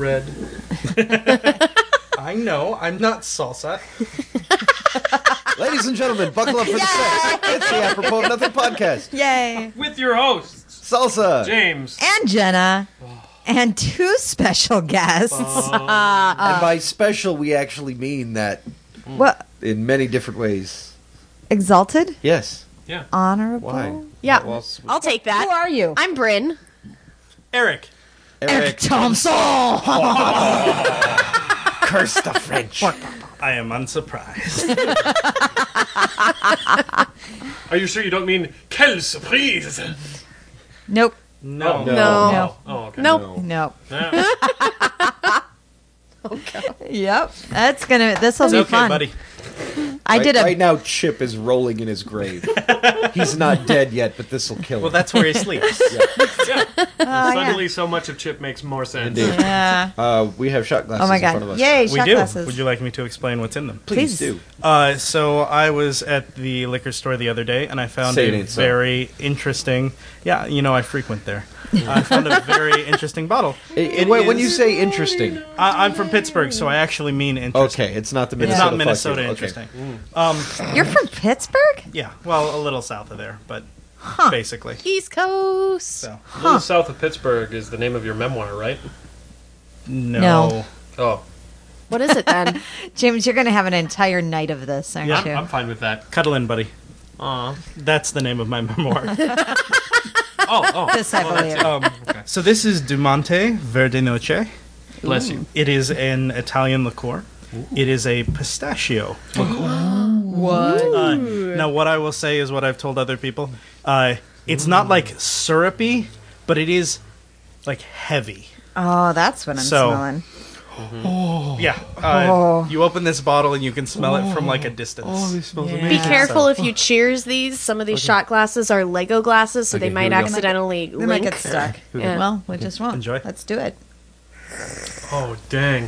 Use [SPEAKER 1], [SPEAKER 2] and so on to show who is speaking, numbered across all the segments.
[SPEAKER 1] red.
[SPEAKER 2] I know. I'm not salsa.
[SPEAKER 3] Ladies and gentlemen, buckle up for the set. It's the Apropos of Nothing podcast.
[SPEAKER 4] Yay.
[SPEAKER 1] With your hosts,
[SPEAKER 3] Salsa.
[SPEAKER 1] James.
[SPEAKER 4] And Jenna. And 2 special guests.
[SPEAKER 3] And by special, we actually mean that
[SPEAKER 4] What?
[SPEAKER 3] in many different ways.
[SPEAKER 4] Exalted?
[SPEAKER 3] Yes.
[SPEAKER 1] Yeah.
[SPEAKER 4] Honorable?
[SPEAKER 3] Why?
[SPEAKER 5] Yeah,
[SPEAKER 3] What else would-
[SPEAKER 5] I'll take that.
[SPEAKER 4] Who are you?
[SPEAKER 5] I'm Bryn.
[SPEAKER 2] Eric.
[SPEAKER 3] Eric.
[SPEAKER 4] Thompson.
[SPEAKER 3] Curse the French.
[SPEAKER 2] I am unsurprised.
[SPEAKER 1] Are you sure you don't mean quelle surprise?
[SPEAKER 4] Nope.
[SPEAKER 2] No.
[SPEAKER 3] No.
[SPEAKER 5] No.
[SPEAKER 1] Oh, okay.
[SPEAKER 5] Nope.
[SPEAKER 4] Nope.
[SPEAKER 1] Yeah.
[SPEAKER 4] Yep. This'll
[SPEAKER 2] It's
[SPEAKER 4] be
[SPEAKER 2] okay,
[SPEAKER 4] fun.
[SPEAKER 2] buddy.
[SPEAKER 4] I did
[SPEAKER 3] Right now, Chip is rolling in his grave. He's not dead yet, but this will kill him.
[SPEAKER 2] Well, that's where he sleeps.
[SPEAKER 1] Yeah. Suddenly, so much of Chip makes more sense.
[SPEAKER 3] Indeed.
[SPEAKER 4] Yeah.
[SPEAKER 3] We have shot glasses
[SPEAKER 4] Oh my
[SPEAKER 3] in front of
[SPEAKER 4] God.
[SPEAKER 3] us.
[SPEAKER 4] Yay,
[SPEAKER 2] We
[SPEAKER 4] shot
[SPEAKER 2] do.
[SPEAKER 4] glasses.
[SPEAKER 2] Would you like me to explain what's in them?
[SPEAKER 3] Please
[SPEAKER 4] Please.
[SPEAKER 3] do.
[SPEAKER 2] So I was at the liquor store the other day, and I found
[SPEAKER 3] Say it
[SPEAKER 2] a
[SPEAKER 3] ain't so.
[SPEAKER 2] very interesting... Yeah, I frequent there. I found a very interesting bottle.
[SPEAKER 3] Wait, when you say interesting,
[SPEAKER 2] I'm from Pittsburgh, so I actually mean interesting.
[SPEAKER 3] okay, it's not the
[SPEAKER 2] It's
[SPEAKER 3] Minnesota.
[SPEAKER 2] not Minnesota
[SPEAKER 3] fuck you.
[SPEAKER 2] interesting.
[SPEAKER 4] You're from Pittsburgh?
[SPEAKER 2] Yeah, well, a little south of there, but basically.
[SPEAKER 5] East Coast.
[SPEAKER 2] So,
[SPEAKER 1] A little south of Pittsburgh is the name of your memoir, right?
[SPEAKER 2] no.
[SPEAKER 1] Oh,
[SPEAKER 5] What is it then?
[SPEAKER 4] James, you're going to have an entire night of this, aren't you?
[SPEAKER 1] I'm fine with that.
[SPEAKER 2] Cuddle in, buddy.
[SPEAKER 1] Aw.
[SPEAKER 2] That's the name of my memoir.
[SPEAKER 4] This I believe.
[SPEAKER 2] So this is Dumonte Verde Noche.
[SPEAKER 1] Bless you.
[SPEAKER 2] It is an Italian liqueur. It is a pistachio.
[SPEAKER 4] What?
[SPEAKER 2] Now, what I will say is what I've told other people. It's not like syrupy, but it is like heavy.
[SPEAKER 4] Oh, that's what I'm
[SPEAKER 2] So-
[SPEAKER 4] smelling.
[SPEAKER 2] Yeah. You open this bottle and you can smell it from like a distance.
[SPEAKER 3] smells
[SPEAKER 5] Be careful if you cheers these. Some of these shot glasses are Lego glasses, so
[SPEAKER 3] Okay,
[SPEAKER 5] they might
[SPEAKER 3] here we go.
[SPEAKER 5] accidentally
[SPEAKER 4] They might
[SPEAKER 5] link.
[SPEAKER 4] get stuck.
[SPEAKER 5] Yeah.
[SPEAKER 4] Well, we just won't.
[SPEAKER 2] Enjoy.
[SPEAKER 4] Let's do it.
[SPEAKER 1] Oh, dang.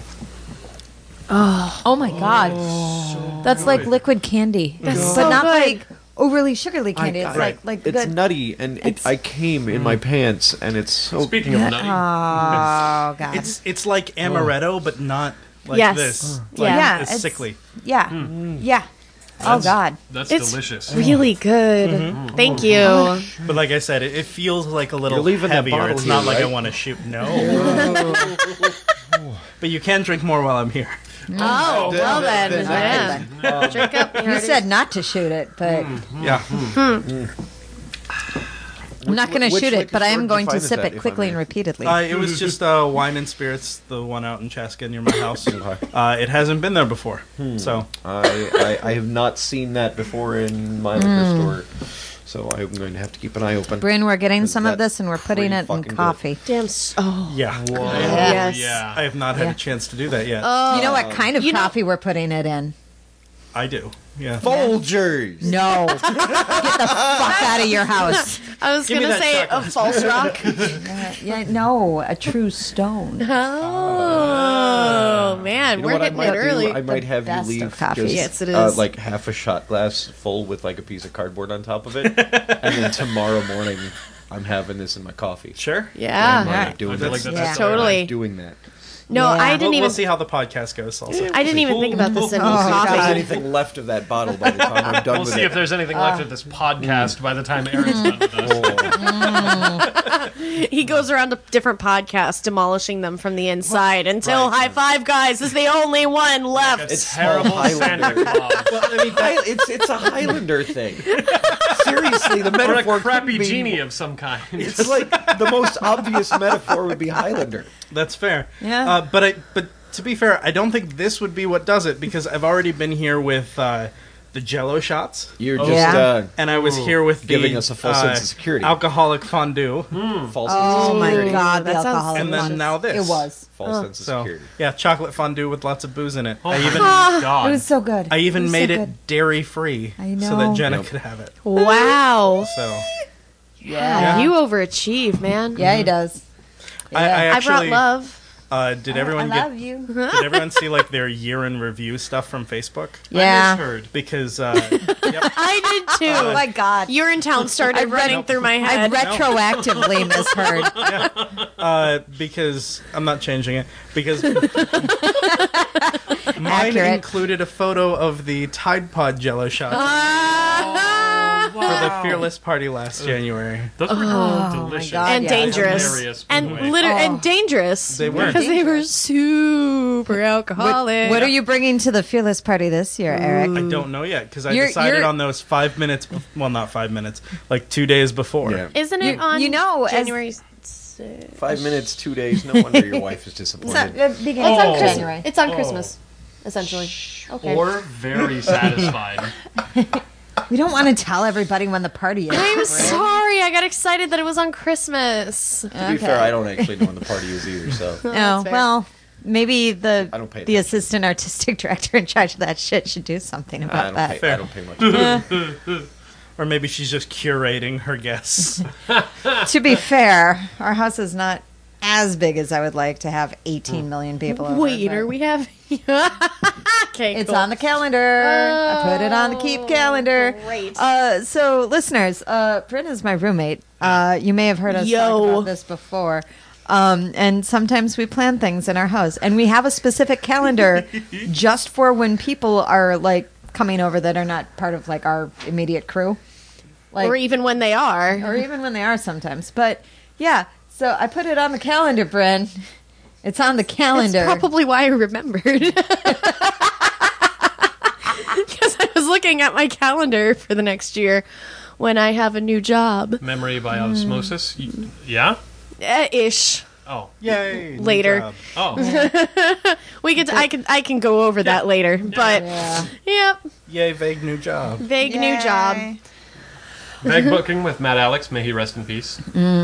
[SPEAKER 4] Oh my God. That's like liquid candy.
[SPEAKER 5] That's
[SPEAKER 4] but
[SPEAKER 5] so
[SPEAKER 4] not
[SPEAKER 5] good.
[SPEAKER 4] like overly sugary candy. It's
[SPEAKER 2] Right.
[SPEAKER 4] like
[SPEAKER 3] It's
[SPEAKER 4] good.
[SPEAKER 3] nutty, and I came in my pants, and it's so.
[SPEAKER 1] Speaking of nutty,
[SPEAKER 4] Oh God.
[SPEAKER 2] It's like amaretto, but not like
[SPEAKER 5] Yes.
[SPEAKER 2] this.
[SPEAKER 5] Yeah.
[SPEAKER 4] Yeah,
[SPEAKER 2] It's sickly.
[SPEAKER 4] yeah. Yeah. Oh God.
[SPEAKER 1] that's
[SPEAKER 5] It's
[SPEAKER 1] delicious.
[SPEAKER 5] really good. Thank you.
[SPEAKER 2] But like I said, it feels like a little
[SPEAKER 3] You're leaving that
[SPEAKER 2] heavier.
[SPEAKER 3] bottle
[SPEAKER 2] It's
[SPEAKER 3] here,
[SPEAKER 2] not like I
[SPEAKER 3] right?
[SPEAKER 2] want to shoot. No. But you can drink more while I'm here.
[SPEAKER 5] Oh, well then. Yeah. Drink up.
[SPEAKER 4] You said not to shoot it, but
[SPEAKER 2] Yeah.
[SPEAKER 4] I'm not going to
[SPEAKER 3] which
[SPEAKER 4] shoot it.
[SPEAKER 3] liquor
[SPEAKER 4] But I
[SPEAKER 3] store
[SPEAKER 4] am going to
[SPEAKER 3] defines
[SPEAKER 4] sip
[SPEAKER 3] that,
[SPEAKER 4] it
[SPEAKER 3] if I
[SPEAKER 4] quickly
[SPEAKER 3] may?
[SPEAKER 4] and repeatedly.
[SPEAKER 2] It was just Wine and Spirits, the one out in Chaska near my house. It hasn't been there before. So
[SPEAKER 3] I have not seen that before in my liquor store, so I'm going to have to keep an eye open.
[SPEAKER 4] Bryn, we're getting some of
[SPEAKER 3] That's
[SPEAKER 4] this and we're putting
[SPEAKER 3] pretty
[SPEAKER 4] it in
[SPEAKER 3] fucking good.
[SPEAKER 4] coffee.
[SPEAKER 5] Damn. Oh,
[SPEAKER 2] yeah.
[SPEAKER 5] yes.
[SPEAKER 1] Yeah.
[SPEAKER 2] I have not had a chance to do that yet.
[SPEAKER 4] You know what kind of
[SPEAKER 5] You know-
[SPEAKER 4] coffee we're putting it in?
[SPEAKER 2] I do. Yeah.
[SPEAKER 3] Folgers.
[SPEAKER 4] No. Get the fuck out of your house.
[SPEAKER 5] I was
[SPEAKER 2] Give me
[SPEAKER 5] going to
[SPEAKER 2] that
[SPEAKER 5] say
[SPEAKER 2] shot
[SPEAKER 5] a
[SPEAKER 2] glass.
[SPEAKER 5] false rock.
[SPEAKER 4] Yeah, no, a true stone.
[SPEAKER 5] Oh, man.
[SPEAKER 3] You know
[SPEAKER 5] We're
[SPEAKER 3] what I
[SPEAKER 5] hitting
[SPEAKER 3] might
[SPEAKER 5] it early.
[SPEAKER 3] do? I might have you
[SPEAKER 4] best of
[SPEAKER 3] leave
[SPEAKER 4] coffee.
[SPEAKER 3] just,
[SPEAKER 5] Yes, it is.
[SPEAKER 3] like half a shot glass full with like a piece of cardboard on top of it, and then tomorrow morning I'm having this in my coffee.
[SPEAKER 2] Sure.
[SPEAKER 5] Yeah.
[SPEAKER 3] I'm
[SPEAKER 4] Right.
[SPEAKER 3] doing
[SPEAKER 1] I feel like
[SPEAKER 3] that.
[SPEAKER 1] that's
[SPEAKER 4] Yeah.
[SPEAKER 5] Totally.
[SPEAKER 3] I'm doing that.
[SPEAKER 5] No,
[SPEAKER 4] Yeah.
[SPEAKER 5] I didn't
[SPEAKER 2] We'll
[SPEAKER 5] even.
[SPEAKER 2] see how the podcast goes also.
[SPEAKER 5] I didn't even think about this in
[SPEAKER 4] Oh,
[SPEAKER 3] If there's
[SPEAKER 5] coffee.
[SPEAKER 3] anything left of that bottle by the time I'm done
[SPEAKER 1] We'll
[SPEAKER 3] with
[SPEAKER 1] see
[SPEAKER 3] it.
[SPEAKER 1] if there's anything left of this podcast by the time Eric's done with us.
[SPEAKER 5] He goes around to different podcasts, demolishing them from the inside until High Five Guys is the only one left.
[SPEAKER 1] It's terrible Santa
[SPEAKER 3] Highlander.
[SPEAKER 1] Claus.
[SPEAKER 3] Well, I mean, it's a Highlander thing. Seriously, the
[SPEAKER 1] Or a
[SPEAKER 3] metaphor
[SPEAKER 1] crappy
[SPEAKER 3] couldn't be-
[SPEAKER 1] genie of some kind.
[SPEAKER 3] It's like the most obvious metaphor would be Highlander.
[SPEAKER 2] That's fair.
[SPEAKER 4] Yeah.
[SPEAKER 2] But to be fair, I don't think this would be what does it because I've already been here with the Jello shots,
[SPEAKER 3] You're just
[SPEAKER 4] Yeah.
[SPEAKER 2] and I was here with
[SPEAKER 3] Giving
[SPEAKER 2] the
[SPEAKER 3] us a false sense of security.
[SPEAKER 2] alcoholic fondue,
[SPEAKER 3] false
[SPEAKER 4] Oh
[SPEAKER 3] sense of
[SPEAKER 4] my
[SPEAKER 3] security.
[SPEAKER 4] God, the
[SPEAKER 5] That sounds-
[SPEAKER 4] alcoholic
[SPEAKER 2] and then
[SPEAKER 4] one.
[SPEAKER 2] now this.
[SPEAKER 4] It was.
[SPEAKER 3] False sense of
[SPEAKER 2] So
[SPEAKER 3] security.
[SPEAKER 2] yeah, chocolate fondue with lots of booze in it.
[SPEAKER 1] Oh
[SPEAKER 2] I
[SPEAKER 1] my
[SPEAKER 2] even
[SPEAKER 1] God.
[SPEAKER 4] It was so good.
[SPEAKER 2] I even
[SPEAKER 4] It was
[SPEAKER 2] made
[SPEAKER 4] so
[SPEAKER 2] it
[SPEAKER 4] good.
[SPEAKER 2] dairy free
[SPEAKER 4] I
[SPEAKER 2] so
[SPEAKER 4] know.
[SPEAKER 2] that Jenna
[SPEAKER 3] Yep.
[SPEAKER 2] could have it.
[SPEAKER 5] Wow.
[SPEAKER 2] So
[SPEAKER 4] Yeah.
[SPEAKER 5] You overachieve, man.
[SPEAKER 4] Yeah, he does.
[SPEAKER 2] I
[SPEAKER 5] I
[SPEAKER 2] actually
[SPEAKER 5] brought love.
[SPEAKER 2] did everyone
[SPEAKER 4] I
[SPEAKER 2] get
[SPEAKER 4] love you.
[SPEAKER 2] did everyone see like their year in review stuff from Facebook?
[SPEAKER 1] I
[SPEAKER 4] Yeah.
[SPEAKER 1] misheard.
[SPEAKER 2] Because
[SPEAKER 5] I did too.
[SPEAKER 4] Oh my God.
[SPEAKER 5] Urine Town started running through my
[SPEAKER 4] I
[SPEAKER 5] head.
[SPEAKER 4] retroactively misheard.
[SPEAKER 2] Because I'm not changing it. Because mine
[SPEAKER 4] Accurate.
[SPEAKER 2] included a photo of the Tide Pod Jello shots for the Fearless party last January.
[SPEAKER 1] Those were delicious.
[SPEAKER 4] God,
[SPEAKER 5] And
[SPEAKER 4] yeah.
[SPEAKER 5] dangerous.
[SPEAKER 1] Hilarious, by the
[SPEAKER 5] And
[SPEAKER 1] way.
[SPEAKER 5] and dangerous.
[SPEAKER 2] They were.
[SPEAKER 5] Because they were super alcoholic.
[SPEAKER 4] What are you bringing to the Fearless party this year, Eric?
[SPEAKER 2] I don't know yet because I
[SPEAKER 4] You're-
[SPEAKER 2] decided
[SPEAKER 4] you're-
[SPEAKER 2] on those 5 minutes. Well, not 5 minutes, like 2 days before.
[SPEAKER 3] Yeah.
[SPEAKER 5] Isn't it
[SPEAKER 4] You-
[SPEAKER 5] on
[SPEAKER 4] you know, as-
[SPEAKER 5] January 6th?
[SPEAKER 3] 5 minutes, 2 days. No wonder your wife is disappointed.
[SPEAKER 4] Beginning
[SPEAKER 1] It's on
[SPEAKER 4] of
[SPEAKER 1] Christmas.
[SPEAKER 4] January.
[SPEAKER 5] It's on Christmas, essentially. Okay.
[SPEAKER 1] Or very satisfied.
[SPEAKER 4] We don't want to tell everybody when the party is.
[SPEAKER 5] I'm sorry. I got excited that it was on Christmas.
[SPEAKER 3] To be fair, I don't actually know when the party is either, so.
[SPEAKER 4] No,
[SPEAKER 5] fair.
[SPEAKER 4] well, maybe the
[SPEAKER 3] I don't pay
[SPEAKER 4] the
[SPEAKER 3] attention.
[SPEAKER 4] assistant artistic director in charge of that shit should do something
[SPEAKER 3] I
[SPEAKER 4] about
[SPEAKER 3] don't,
[SPEAKER 4] that.
[SPEAKER 3] pay, I don't pay much attention.
[SPEAKER 2] Or maybe she's just curating her guests.
[SPEAKER 4] To be fair, our house is not as big as I would like to have 18 million people over.
[SPEAKER 5] Wait,
[SPEAKER 4] but
[SPEAKER 5] are we having? Okay,
[SPEAKER 4] It's
[SPEAKER 5] cool.
[SPEAKER 4] on the calendar. I put it on the keep calendar.
[SPEAKER 5] Great.
[SPEAKER 4] So, listeners, Bryn is my roommate. You may have heard us talk
[SPEAKER 5] Yo.
[SPEAKER 4] about this before. And sometimes we plan things in our house, and we have a specific calendar just for when people are like coming over that are not part of like our immediate crew, like
[SPEAKER 5] or even when they are.
[SPEAKER 4] or even when they are sometimes. But yeah, so I put it on the calendar, Bryn. It's on the calendar.
[SPEAKER 5] That's probably why I remembered. Because I was looking at my calendar for the next year when I have a new job.
[SPEAKER 1] Memory by osmosis. Yeah?
[SPEAKER 5] Ish.
[SPEAKER 1] Oh.
[SPEAKER 2] Yay! new
[SPEAKER 5] Later.
[SPEAKER 2] job.
[SPEAKER 1] Oh.
[SPEAKER 5] We could. I can go over that later. But
[SPEAKER 4] Yeah.
[SPEAKER 5] yep,
[SPEAKER 2] Yay! Vague new job.
[SPEAKER 5] vague new job.
[SPEAKER 4] Yay.
[SPEAKER 1] Bag booking with Matt Alex. May he rest in peace.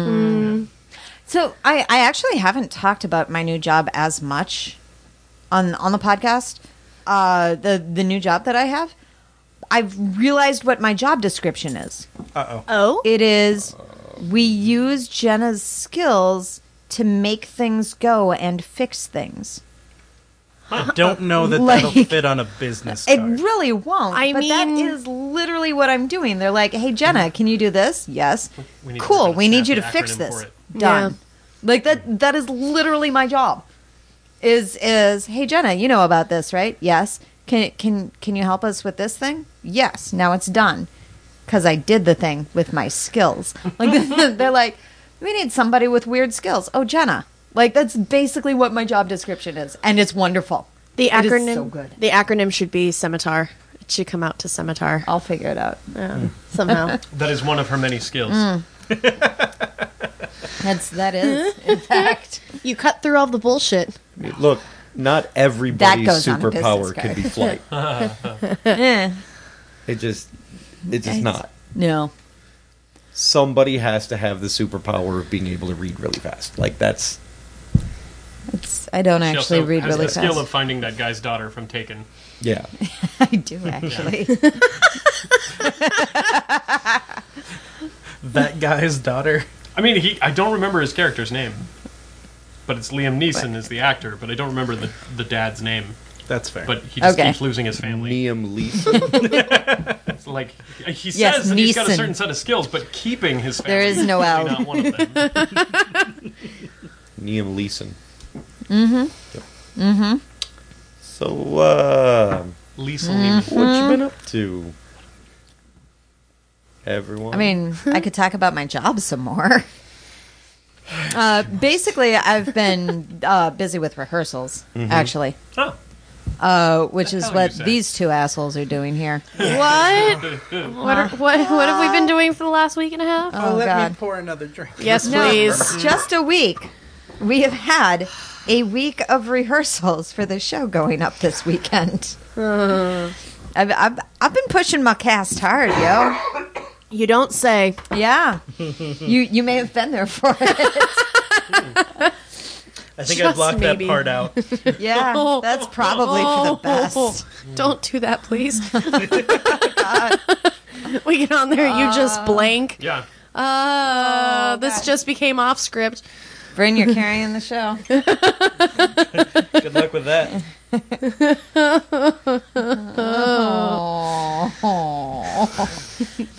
[SPEAKER 4] So I actually haven't talked about my new job as much on the podcast. The new job that I have, I've realized what my job description is.
[SPEAKER 2] Uh-oh.
[SPEAKER 5] Oh,
[SPEAKER 4] It is we use Jenna's skills to make things go and fix things.
[SPEAKER 2] I don't know that
[SPEAKER 4] Like-
[SPEAKER 2] that'll fit on a business
[SPEAKER 4] It
[SPEAKER 2] card.
[SPEAKER 4] really won't.
[SPEAKER 5] I
[SPEAKER 4] but that
[SPEAKER 5] mean-
[SPEAKER 4] is literally what I'm doing. They're like, "Hey Jenna, can you do this?" Yes.
[SPEAKER 1] We need to
[SPEAKER 4] Cool.
[SPEAKER 1] kind of
[SPEAKER 4] We need
[SPEAKER 1] snap
[SPEAKER 4] you to
[SPEAKER 1] the
[SPEAKER 4] fix
[SPEAKER 1] acronym
[SPEAKER 4] this.
[SPEAKER 1] for it.
[SPEAKER 4] Done. Like that is literally my job. Is hey Jenna, you know about this, right? Yes. Can you help us with this thing? Yes. Now it's done. Cuz I did the thing with my skills. Like they're like, "We need somebody with weird skills." Oh, Jenna. Like that's basically what my job description is, and it's wonderful.
[SPEAKER 5] the
[SPEAKER 4] It is
[SPEAKER 5] acronym.
[SPEAKER 4] so good.
[SPEAKER 5] The acronym should be Scimitar. It should come out to Scimitar
[SPEAKER 4] I'll figure it out.
[SPEAKER 5] somehow.
[SPEAKER 1] That is one of her many skills.
[SPEAKER 4] That is in fact.
[SPEAKER 5] You cut through all the bullshit.
[SPEAKER 3] Look, not everybody's
[SPEAKER 4] goes on a business
[SPEAKER 3] superpower
[SPEAKER 4] card.
[SPEAKER 3] can be flight. It's just not.
[SPEAKER 4] No.
[SPEAKER 3] Somebody has to have the superpower of being able to read really fast. Like that's
[SPEAKER 4] I don't
[SPEAKER 1] She
[SPEAKER 4] actually
[SPEAKER 1] also
[SPEAKER 4] read
[SPEAKER 1] has
[SPEAKER 4] really
[SPEAKER 1] the skill
[SPEAKER 4] fast.
[SPEAKER 1] of finding that guy's daughter from Taken.
[SPEAKER 3] yeah.
[SPEAKER 4] I do actually.
[SPEAKER 2] That guy's daughter.
[SPEAKER 1] I mean, I don't remember his character's name, but it's Liam Neeson is the actor, but I don't remember the dad's name.
[SPEAKER 2] That's fair.
[SPEAKER 1] But he just
[SPEAKER 4] Okay.
[SPEAKER 1] keeps losing his family.
[SPEAKER 3] Liam Leeson.
[SPEAKER 1] It's like he
[SPEAKER 4] Yes,
[SPEAKER 1] says that he's got a
[SPEAKER 4] Neeson.
[SPEAKER 1] certain set of skills, but keeping his family
[SPEAKER 4] There is no
[SPEAKER 1] really
[SPEAKER 4] L.
[SPEAKER 1] not one of them.
[SPEAKER 3] Liam Leeson. Mm-hmm. So,
[SPEAKER 1] Lisa Lehman.
[SPEAKER 3] what you been up to? Everyone?
[SPEAKER 4] I mean, I could talk about my job some more. Basically, I've been busy with reversals, actually,
[SPEAKER 1] Oh,
[SPEAKER 4] which is
[SPEAKER 1] hell
[SPEAKER 4] what
[SPEAKER 1] you say?
[SPEAKER 4] these two assholes are doing here.
[SPEAKER 5] What? What have we been doing for the last week and a half?
[SPEAKER 4] Oh,
[SPEAKER 2] let
[SPEAKER 4] God.
[SPEAKER 2] me pour another drink.
[SPEAKER 5] Yes,
[SPEAKER 4] No,
[SPEAKER 5] please.
[SPEAKER 4] just a week. We have had a week of rehearsals for the show going up this weekend. I've been pushing my cast hard, yo.
[SPEAKER 5] You don't say.
[SPEAKER 4] Yeah, you may have been there for it.
[SPEAKER 2] I think I
[SPEAKER 5] Just
[SPEAKER 2] blocked
[SPEAKER 5] maybe.
[SPEAKER 2] that part out.
[SPEAKER 4] Yeah, that's probably for the best.
[SPEAKER 5] Don't do that, please. We get on there, you just blank.
[SPEAKER 1] yeah.
[SPEAKER 5] This just became off script.
[SPEAKER 4] Bryn, you're carrying the show.
[SPEAKER 2] Good luck with that.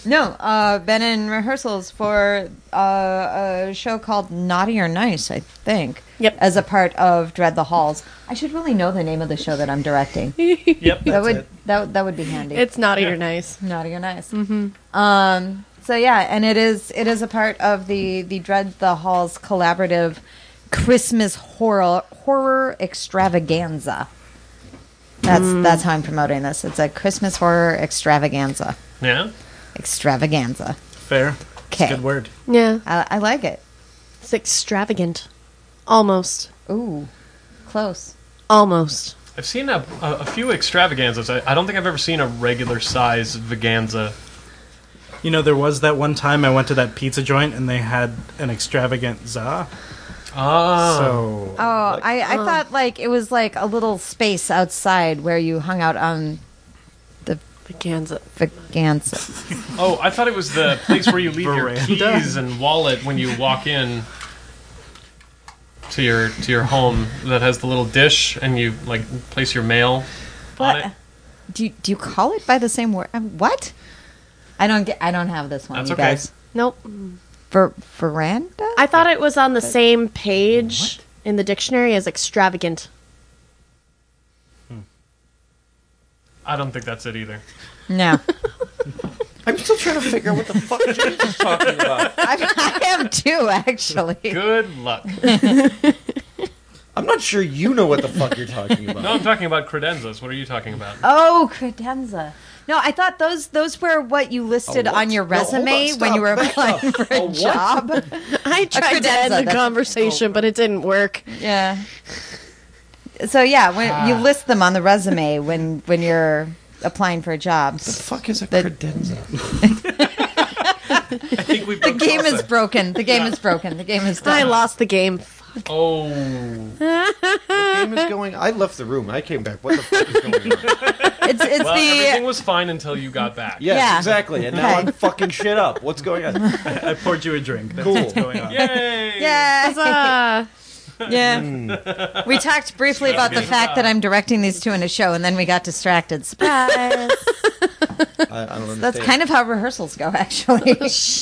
[SPEAKER 4] No, been in rehearsals for a show called Naughty or Nice, I think.
[SPEAKER 5] Yep.
[SPEAKER 4] As a part of Dread the Halls. I should really know the name of the show that I'm directing.
[SPEAKER 2] Yep,
[SPEAKER 4] That would that would be handy.
[SPEAKER 5] It's naughty or nice.
[SPEAKER 4] Naughty or Nice. Mm-hmm. So yeah, and it is a part of the Dread the Halls collaborative Christmas horror extravaganza. That's how I'm promoting this. It's a Christmas horror extravaganza.
[SPEAKER 1] Yeah.
[SPEAKER 4] Extravaganza.
[SPEAKER 2] fair. It's a
[SPEAKER 4] Okay.
[SPEAKER 2] good word.
[SPEAKER 5] Yeah.
[SPEAKER 4] I like it.
[SPEAKER 5] It's extravagant. Almost.
[SPEAKER 4] Ooh, close.
[SPEAKER 5] Almost.
[SPEAKER 1] I've seen a few extravaganzas. I don't think I've ever seen a regular size veganza.
[SPEAKER 2] You know, there was that one time I went to that pizza joint and they had an extravagant za.
[SPEAKER 1] Ah.
[SPEAKER 2] So
[SPEAKER 4] Oh, I thought like it was like a little space outside where you hung out on
[SPEAKER 5] Vaganza.
[SPEAKER 4] Vaganza.
[SPEAKER 1] Oh, I thought it was the place where you leave your
[SPEAKER 2] Veranda?
[SPEAKER 1] keys and wallet when you walk in to your home that has the little dish and you like place your mail on it.
[SPEAKER 4] What? Do you call it by the same word? What? I don't have this one.
[SPEAKER 1] That's
[SPEAKER 4] you
[SPEAKER 1] okay.
[SPEAKER 4] guys.
[SPEAKER 5] Nope.
[SPEAKER 4] Veranda?
[SPEAKER 5] I thought it was on the same page in the dictionary as extravagant.
[SPEAKER 1] I don't think that's it either.
[SPEAKER 4] No.
[SPEAKER 3] I'm still trying to figure out what the fuck James is talking about.
[SPEAKER 4] I am too, actually.
[SPEAKER 1] Good luck.
[SPEAKER 3] I'm not sure you know what the fuck you're talking about.
[SPEAKER 1] No, I'm talking about credenzas. What are you talking about?
[SPEAKER 4] Oh, credenza. No, I thought those were what you listed
[SPEAKER 3] A what?
[SPEAKER 4] on your
[SPEAKER 3] No, hold on,
[SPEAKER 4] resume when you were
[SPEAKER 3] stop.
[SPEAKER 4] applying for
[SPEAKER 3] A
[SPEAKER 4] a
[SPEAKER 3] what?
[SPEAKER 4] job.
[SPEAKER 5] I tried to
[SPEAKER 4] credenza,
[SPEAKER 5] end the
[SPEAKER 4] that's-
[SPEAKER 5] conversation, but it didn't work.
[SPEAKER 4] Yeah. So yeah, when you list them on the resume when you're applying for a job.
[SPEAKER 3] The fuck is a
[SPEAKER 4] The-
[SPEAKER 3] credenza?
[SPEAKER 1] I think we
[SPEAKER 4] The game is broken. The game is broken. The game is done.
[SPEAKER 5] I lost the game.
[SPEAKER 1] Oh.
[SPEAKER 3] The game is going. I left the room. I came back. What the fuck is going on?
[SPEAKER 4] It's
[SPEAKER 1] Well, everything
[SPEAKER 4] the
[SPEAKER 1] was fine until you got back.
[SPEAKER 3] Yes,
[SPEAKER 4] Yeah.
[SPEAKER 3] exactly. And now
[SPEAKER 4] Okay.
[SPEAKER 3] I'm fucking shit up. What's going on?
[SPEAKER 2] I poured you a drink. That's
[SPEAKER 3] Cool.
[SPEAKER 2] what's going on.
[SPEAKER 1] Yay!
[SPEAKER 4] yeah.
[SPEAKER 5] Uh,
[SPEAKER 4] Yeah. We talked briefly about the fact that I'm directing these two in a show, and then we got distracted. Surprise!
[SPEAKER 3] I don't understand.
[SPEAKER 4] That's kind of how rehearsals go, actually.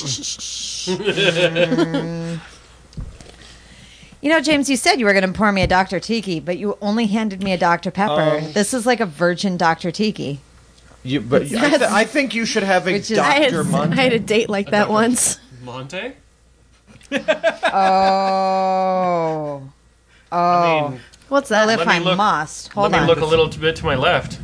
[SPEAKER 4] You know, James, you said you were going to pour me a Dr. Tiki, but you only handed me a Dr. Pepper. This is like a virgin Dr. Tiki.
[SPEAKER 3] But I think you should have a
[SPEAKER 4] Which is-
[SPEAKER 5] I
[SPEAKER 3] Dr.
[SPEAKER 5] had
[SPEAKER 3] Monte.
[SPEAKER 5] a date like that once.
[SPEAKER 1] Monte?
[SPEAKER 4] Oh.
[SPEAKER 1] I mean,
[SPEAKER 5] What's
[SPEAKER 4] Well,
[SPEAKER 5] that?
[SPEAKER 4] if
[SPEAKER 1] Let
[SPEAKER 4] I
[SPEAKER 1] me look-
[SPEAKER 4] must.
[SPEAKER 1] let
[SPEAKER 4] Hold
[SPEAKER 1] me
[SPEAKER 4] on.
[SPEAKER 1] look a little bit to my left.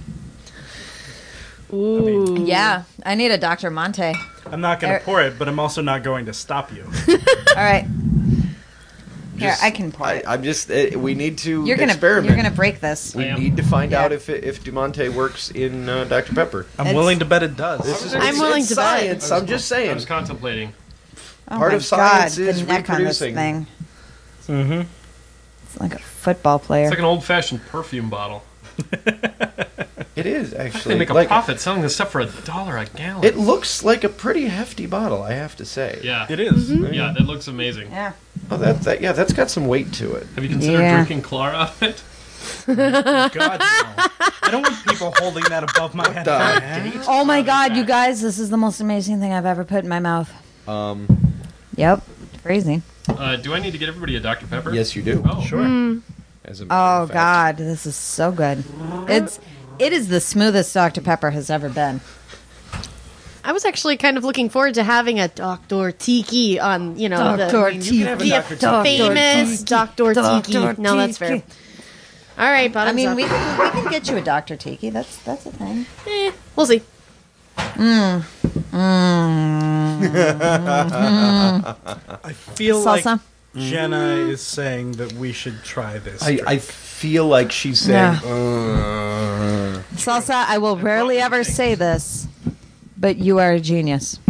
[SPEAKER 5] Ooh.
[SPEAKER 4] Yeah, I need a Dr. Monte.
[SPEAKER 2] I'm not going
[SPEAKER 4] Er-
[SPEAKER 2] to pour it, but I'm also not going to stop you.
[SPEAKER 4] All right. Here,
[SPEAKER 3] Just-
[SPEAKER 4] I can pour it.
[SPEAKER 3] I'm just. We need to
[SPEAKER 4] You're gonna
[SPEAKER 3] experiment.
[SPEAKER 4] break this.
[SPEAKER 3] We
[SPEAKER 1] I am.
[SPEAKER 3] need to find
[SPEAKER 4] Yeah.
[SPEAKER 3] out if Dumonte works in Dr. Pepper.
[SPEAKER 2] I'm
[SPEAKER 4] It's-
[SPEAKER 2] willing to bet it does.
[SPEAKER 5] I'm willing
[SPEAKER 3] it's
[SPEAKER 5] to bet.
[SPEAKER 3] science. I'm just
[SPEAKER 1] I
[SPEAKER 3] saying.
[SPEAKER 1] was contemplating.
[SPEAKER 4] Oh
[SPEAKER 3] Part
[SPEAKER 4] my
[SPEAKER 3] of science
[SPEAKER 4] God,
[SPEAKER 3] is
[SPEAKER 4] the neck on this
[SPEAKER 3] reproducing.
[SPEAKER 4] thing.
[SPEAKER 2] Mm-hmm.
[SPEAKER 4] It's like a football player.
[SPEAKER 1] It's like an old-fashioned perfume bottle.
[SPEAKER 3] It is
[SPEAKER 1] They
[SPEAKER 3] actually.
[SPEAKER 1] make a
[SPEAKER 3] like,
[SPEAKER 1] profit selling this stuff for $1 a gallon.
[SPEAKER 3] it looks like a pretty hefty bottle, I have to say.
[SPEAKER 1] Yeah.
[SPEAKER 2] It is.
[SPEAKER 1] Yeah, that looks amazing.
[SPEAKER 4] Yeah.
[SPEAKER 3] Oh, that's got some weight to it.
[SPEAKER 1] Have you considered
[SPEAKER 4] Yeah.
[SPEAKER 1] drinking Clar out of it?
[SPEAKER 2] God, no. I don't want people holding that above my head.
[SPEAKER 3] the-
[SPEAKER 4] Oh my God, you guys! This is the most amazing thing I've ever put in my mouth. Yep, crazy.
[SPEAKER 1] Do I need to get everybody a Dr. Pepper?
[SPEAKER 3] Yes, you do.
[SPEAKER 1] Oh,
[SPEAKER 2] Sure.
[SPEAKER 3] As a matter
[SPEAKER 4] Oh
[SPEAKER 3] of fact.
[SPEAKER 4] God, this is so good. It is the smoothest Dr. Pepper has ever been.
[SPEAKER 5] I was actually kind of looking forward to having a Dr. Tiki on, the
[SPEAKER 4] Tiki.
[SPEAKER 5] the famous Dr. Tiki. No, that's fair. All right,
[SPEAKER 4] I
[SPEAKER 5] bottoms
[SPEAKER 4] mean,
[SPEAKER 5] up.
[SPEAKER 4] we can get you a Dr. Tiki. That's a thing.
[SPEAKER 5] We'll see.
[SPEAKER 2] I feel like
[SPEAKER 4] Salsa.
[SPEAKER 2] Jenna is saying that we should try this.
[SPEAKER 3] I feel like she's saying.
[SPEAKER 4] Salsa, I will rarely ever say this, but you are a genius.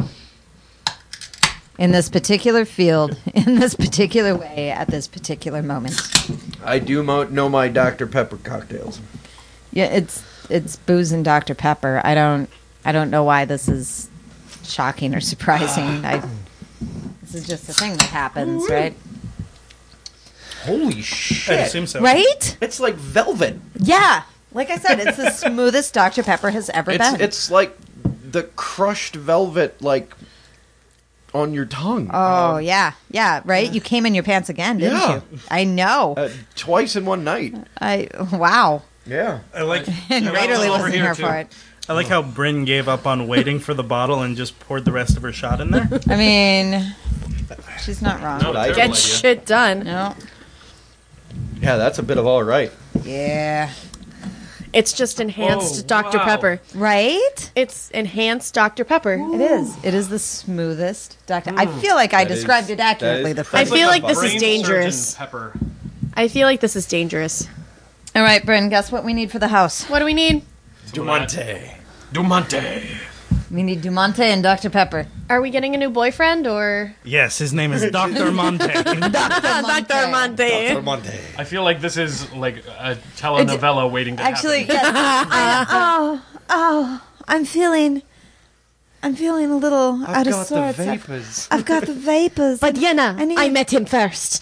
[SPEAKER 4] In this particular field, in this particular way, at this particular moment.
[SPEAKER 3] I do know my Dr. Pepper cocktails.
[SPEAKER 4] Yeah, it's booze and Dr. Pepper. I don't know why this is shocking or surprising. This is just a thing that happens, right?
[SPEAKER 3] Holy
[SPEAKER 2] I
[SPEAKER 3] shit!
[SPEAKER 2] assume so.
[SPEAKER 4] Right?
[SPEAKER 3] It's like velvet.
[SPEAKER 4] Yeah. Like I said, it's the smoothest Dr. Pepper has ever been.
[SPEAKER 3] It's like the crushed velvet, like, on your tongue.
[SPEAKER 4] Oh, yeah. Yeah, right? You came in your pants again, didn't
[SPEAKER 3] Yeah.
[SPEAKER 4] you? I know.
[SPEAKER 3] Twice in one night.
[SPEAKER 4] Wow.
[SPEAKER 3] Yeah.
[SPEAKER 2] I like
[SPEAKER 4] And
[SPEAKER 1] got
[SPEAKER 4] Raiderly
[SPEAKER 1] some over
[SPEAKER 4] wasn't
[SPEAKER 1] here,
[SPEAKER 4] here
[SPEAKER 1] too.
[SPEAKER 4] for it.
[SPEAKER 2] I like how Bryn gave up on waiting for the bottle and just poured the rest of her shot in there.
[SPEAKER 4] I mean, she's not wrong.
[SPEAKER 1] No,
[SPEAKER 3] I
[SPEAKER 1] terrible
[SPEAKER 5] Get
[SPEAKER 1] idea.
[SPEAKER 5] shit done.
[SPEAKER 4] No.
[SPEAKER 3] Yeah, that's a bit of all right.
[SPEAKER 4] Yeah.
[SPEAKER 5] It's just enhanced Dr.
[SPEAKER 1] wow.
[SPEAKER 5] Pepper.
[SPEAKER 4] Right?
[SPEAKER 5] It's enhanced Dr. Pepper.
[SPEAKER 4] It is. It is the smoothest Dr. I feel like I
[SPEAKER 3] That is-
[SPEAKER 4] described it accurately the
[SPEAKER 5] I
[SPEAKER 4] first
[SPEAKER 5] feel
[SPEAKER 3] like
[SPEAKER 5] like
[SPEAKER 3] a
[SPEAKER 5] this is
[SPEAKER 1] Brain
[SPEAKER 5] dangerous.
[SPEAKER 1] surgeon Pepper.
[SPEAKER 5] I feel like this is dangerous.
[SPEAKER 4] All right, Bryn, guess what we need for the house?
[SPEAKER 5] What do we need?
[SPEAKER 3] Dumante.
[SPEAKER 1] Dumante.
[SPEAKER 4] We need Dumante and Dr. Pepper.
[SPEAKER 5] Are we getting a new boyfriend or
[SPEAKER 2] Yes, his name is Dr. Monte.
[SPEAKER 5] Dr. Monte?
[SPEAKER 3] Dumante.
[SPEAKER 1] I feel like this is like a telenovela waiting to
[SPEAKER 4] Actually,
[SPEAKER 1] happen.
[SPEAKER 4] yes. I'm feeling a little out of
[SPEAKER 3] got the
[SPEAKER 4] sorts.
[SPEAKER 3] vapors.
[SPEAKER 4] I've got the vapors.
[SPEAKER 5] But Yenna,
[SPEAKER 4] I need-
[SPEAKER 5] I met him first.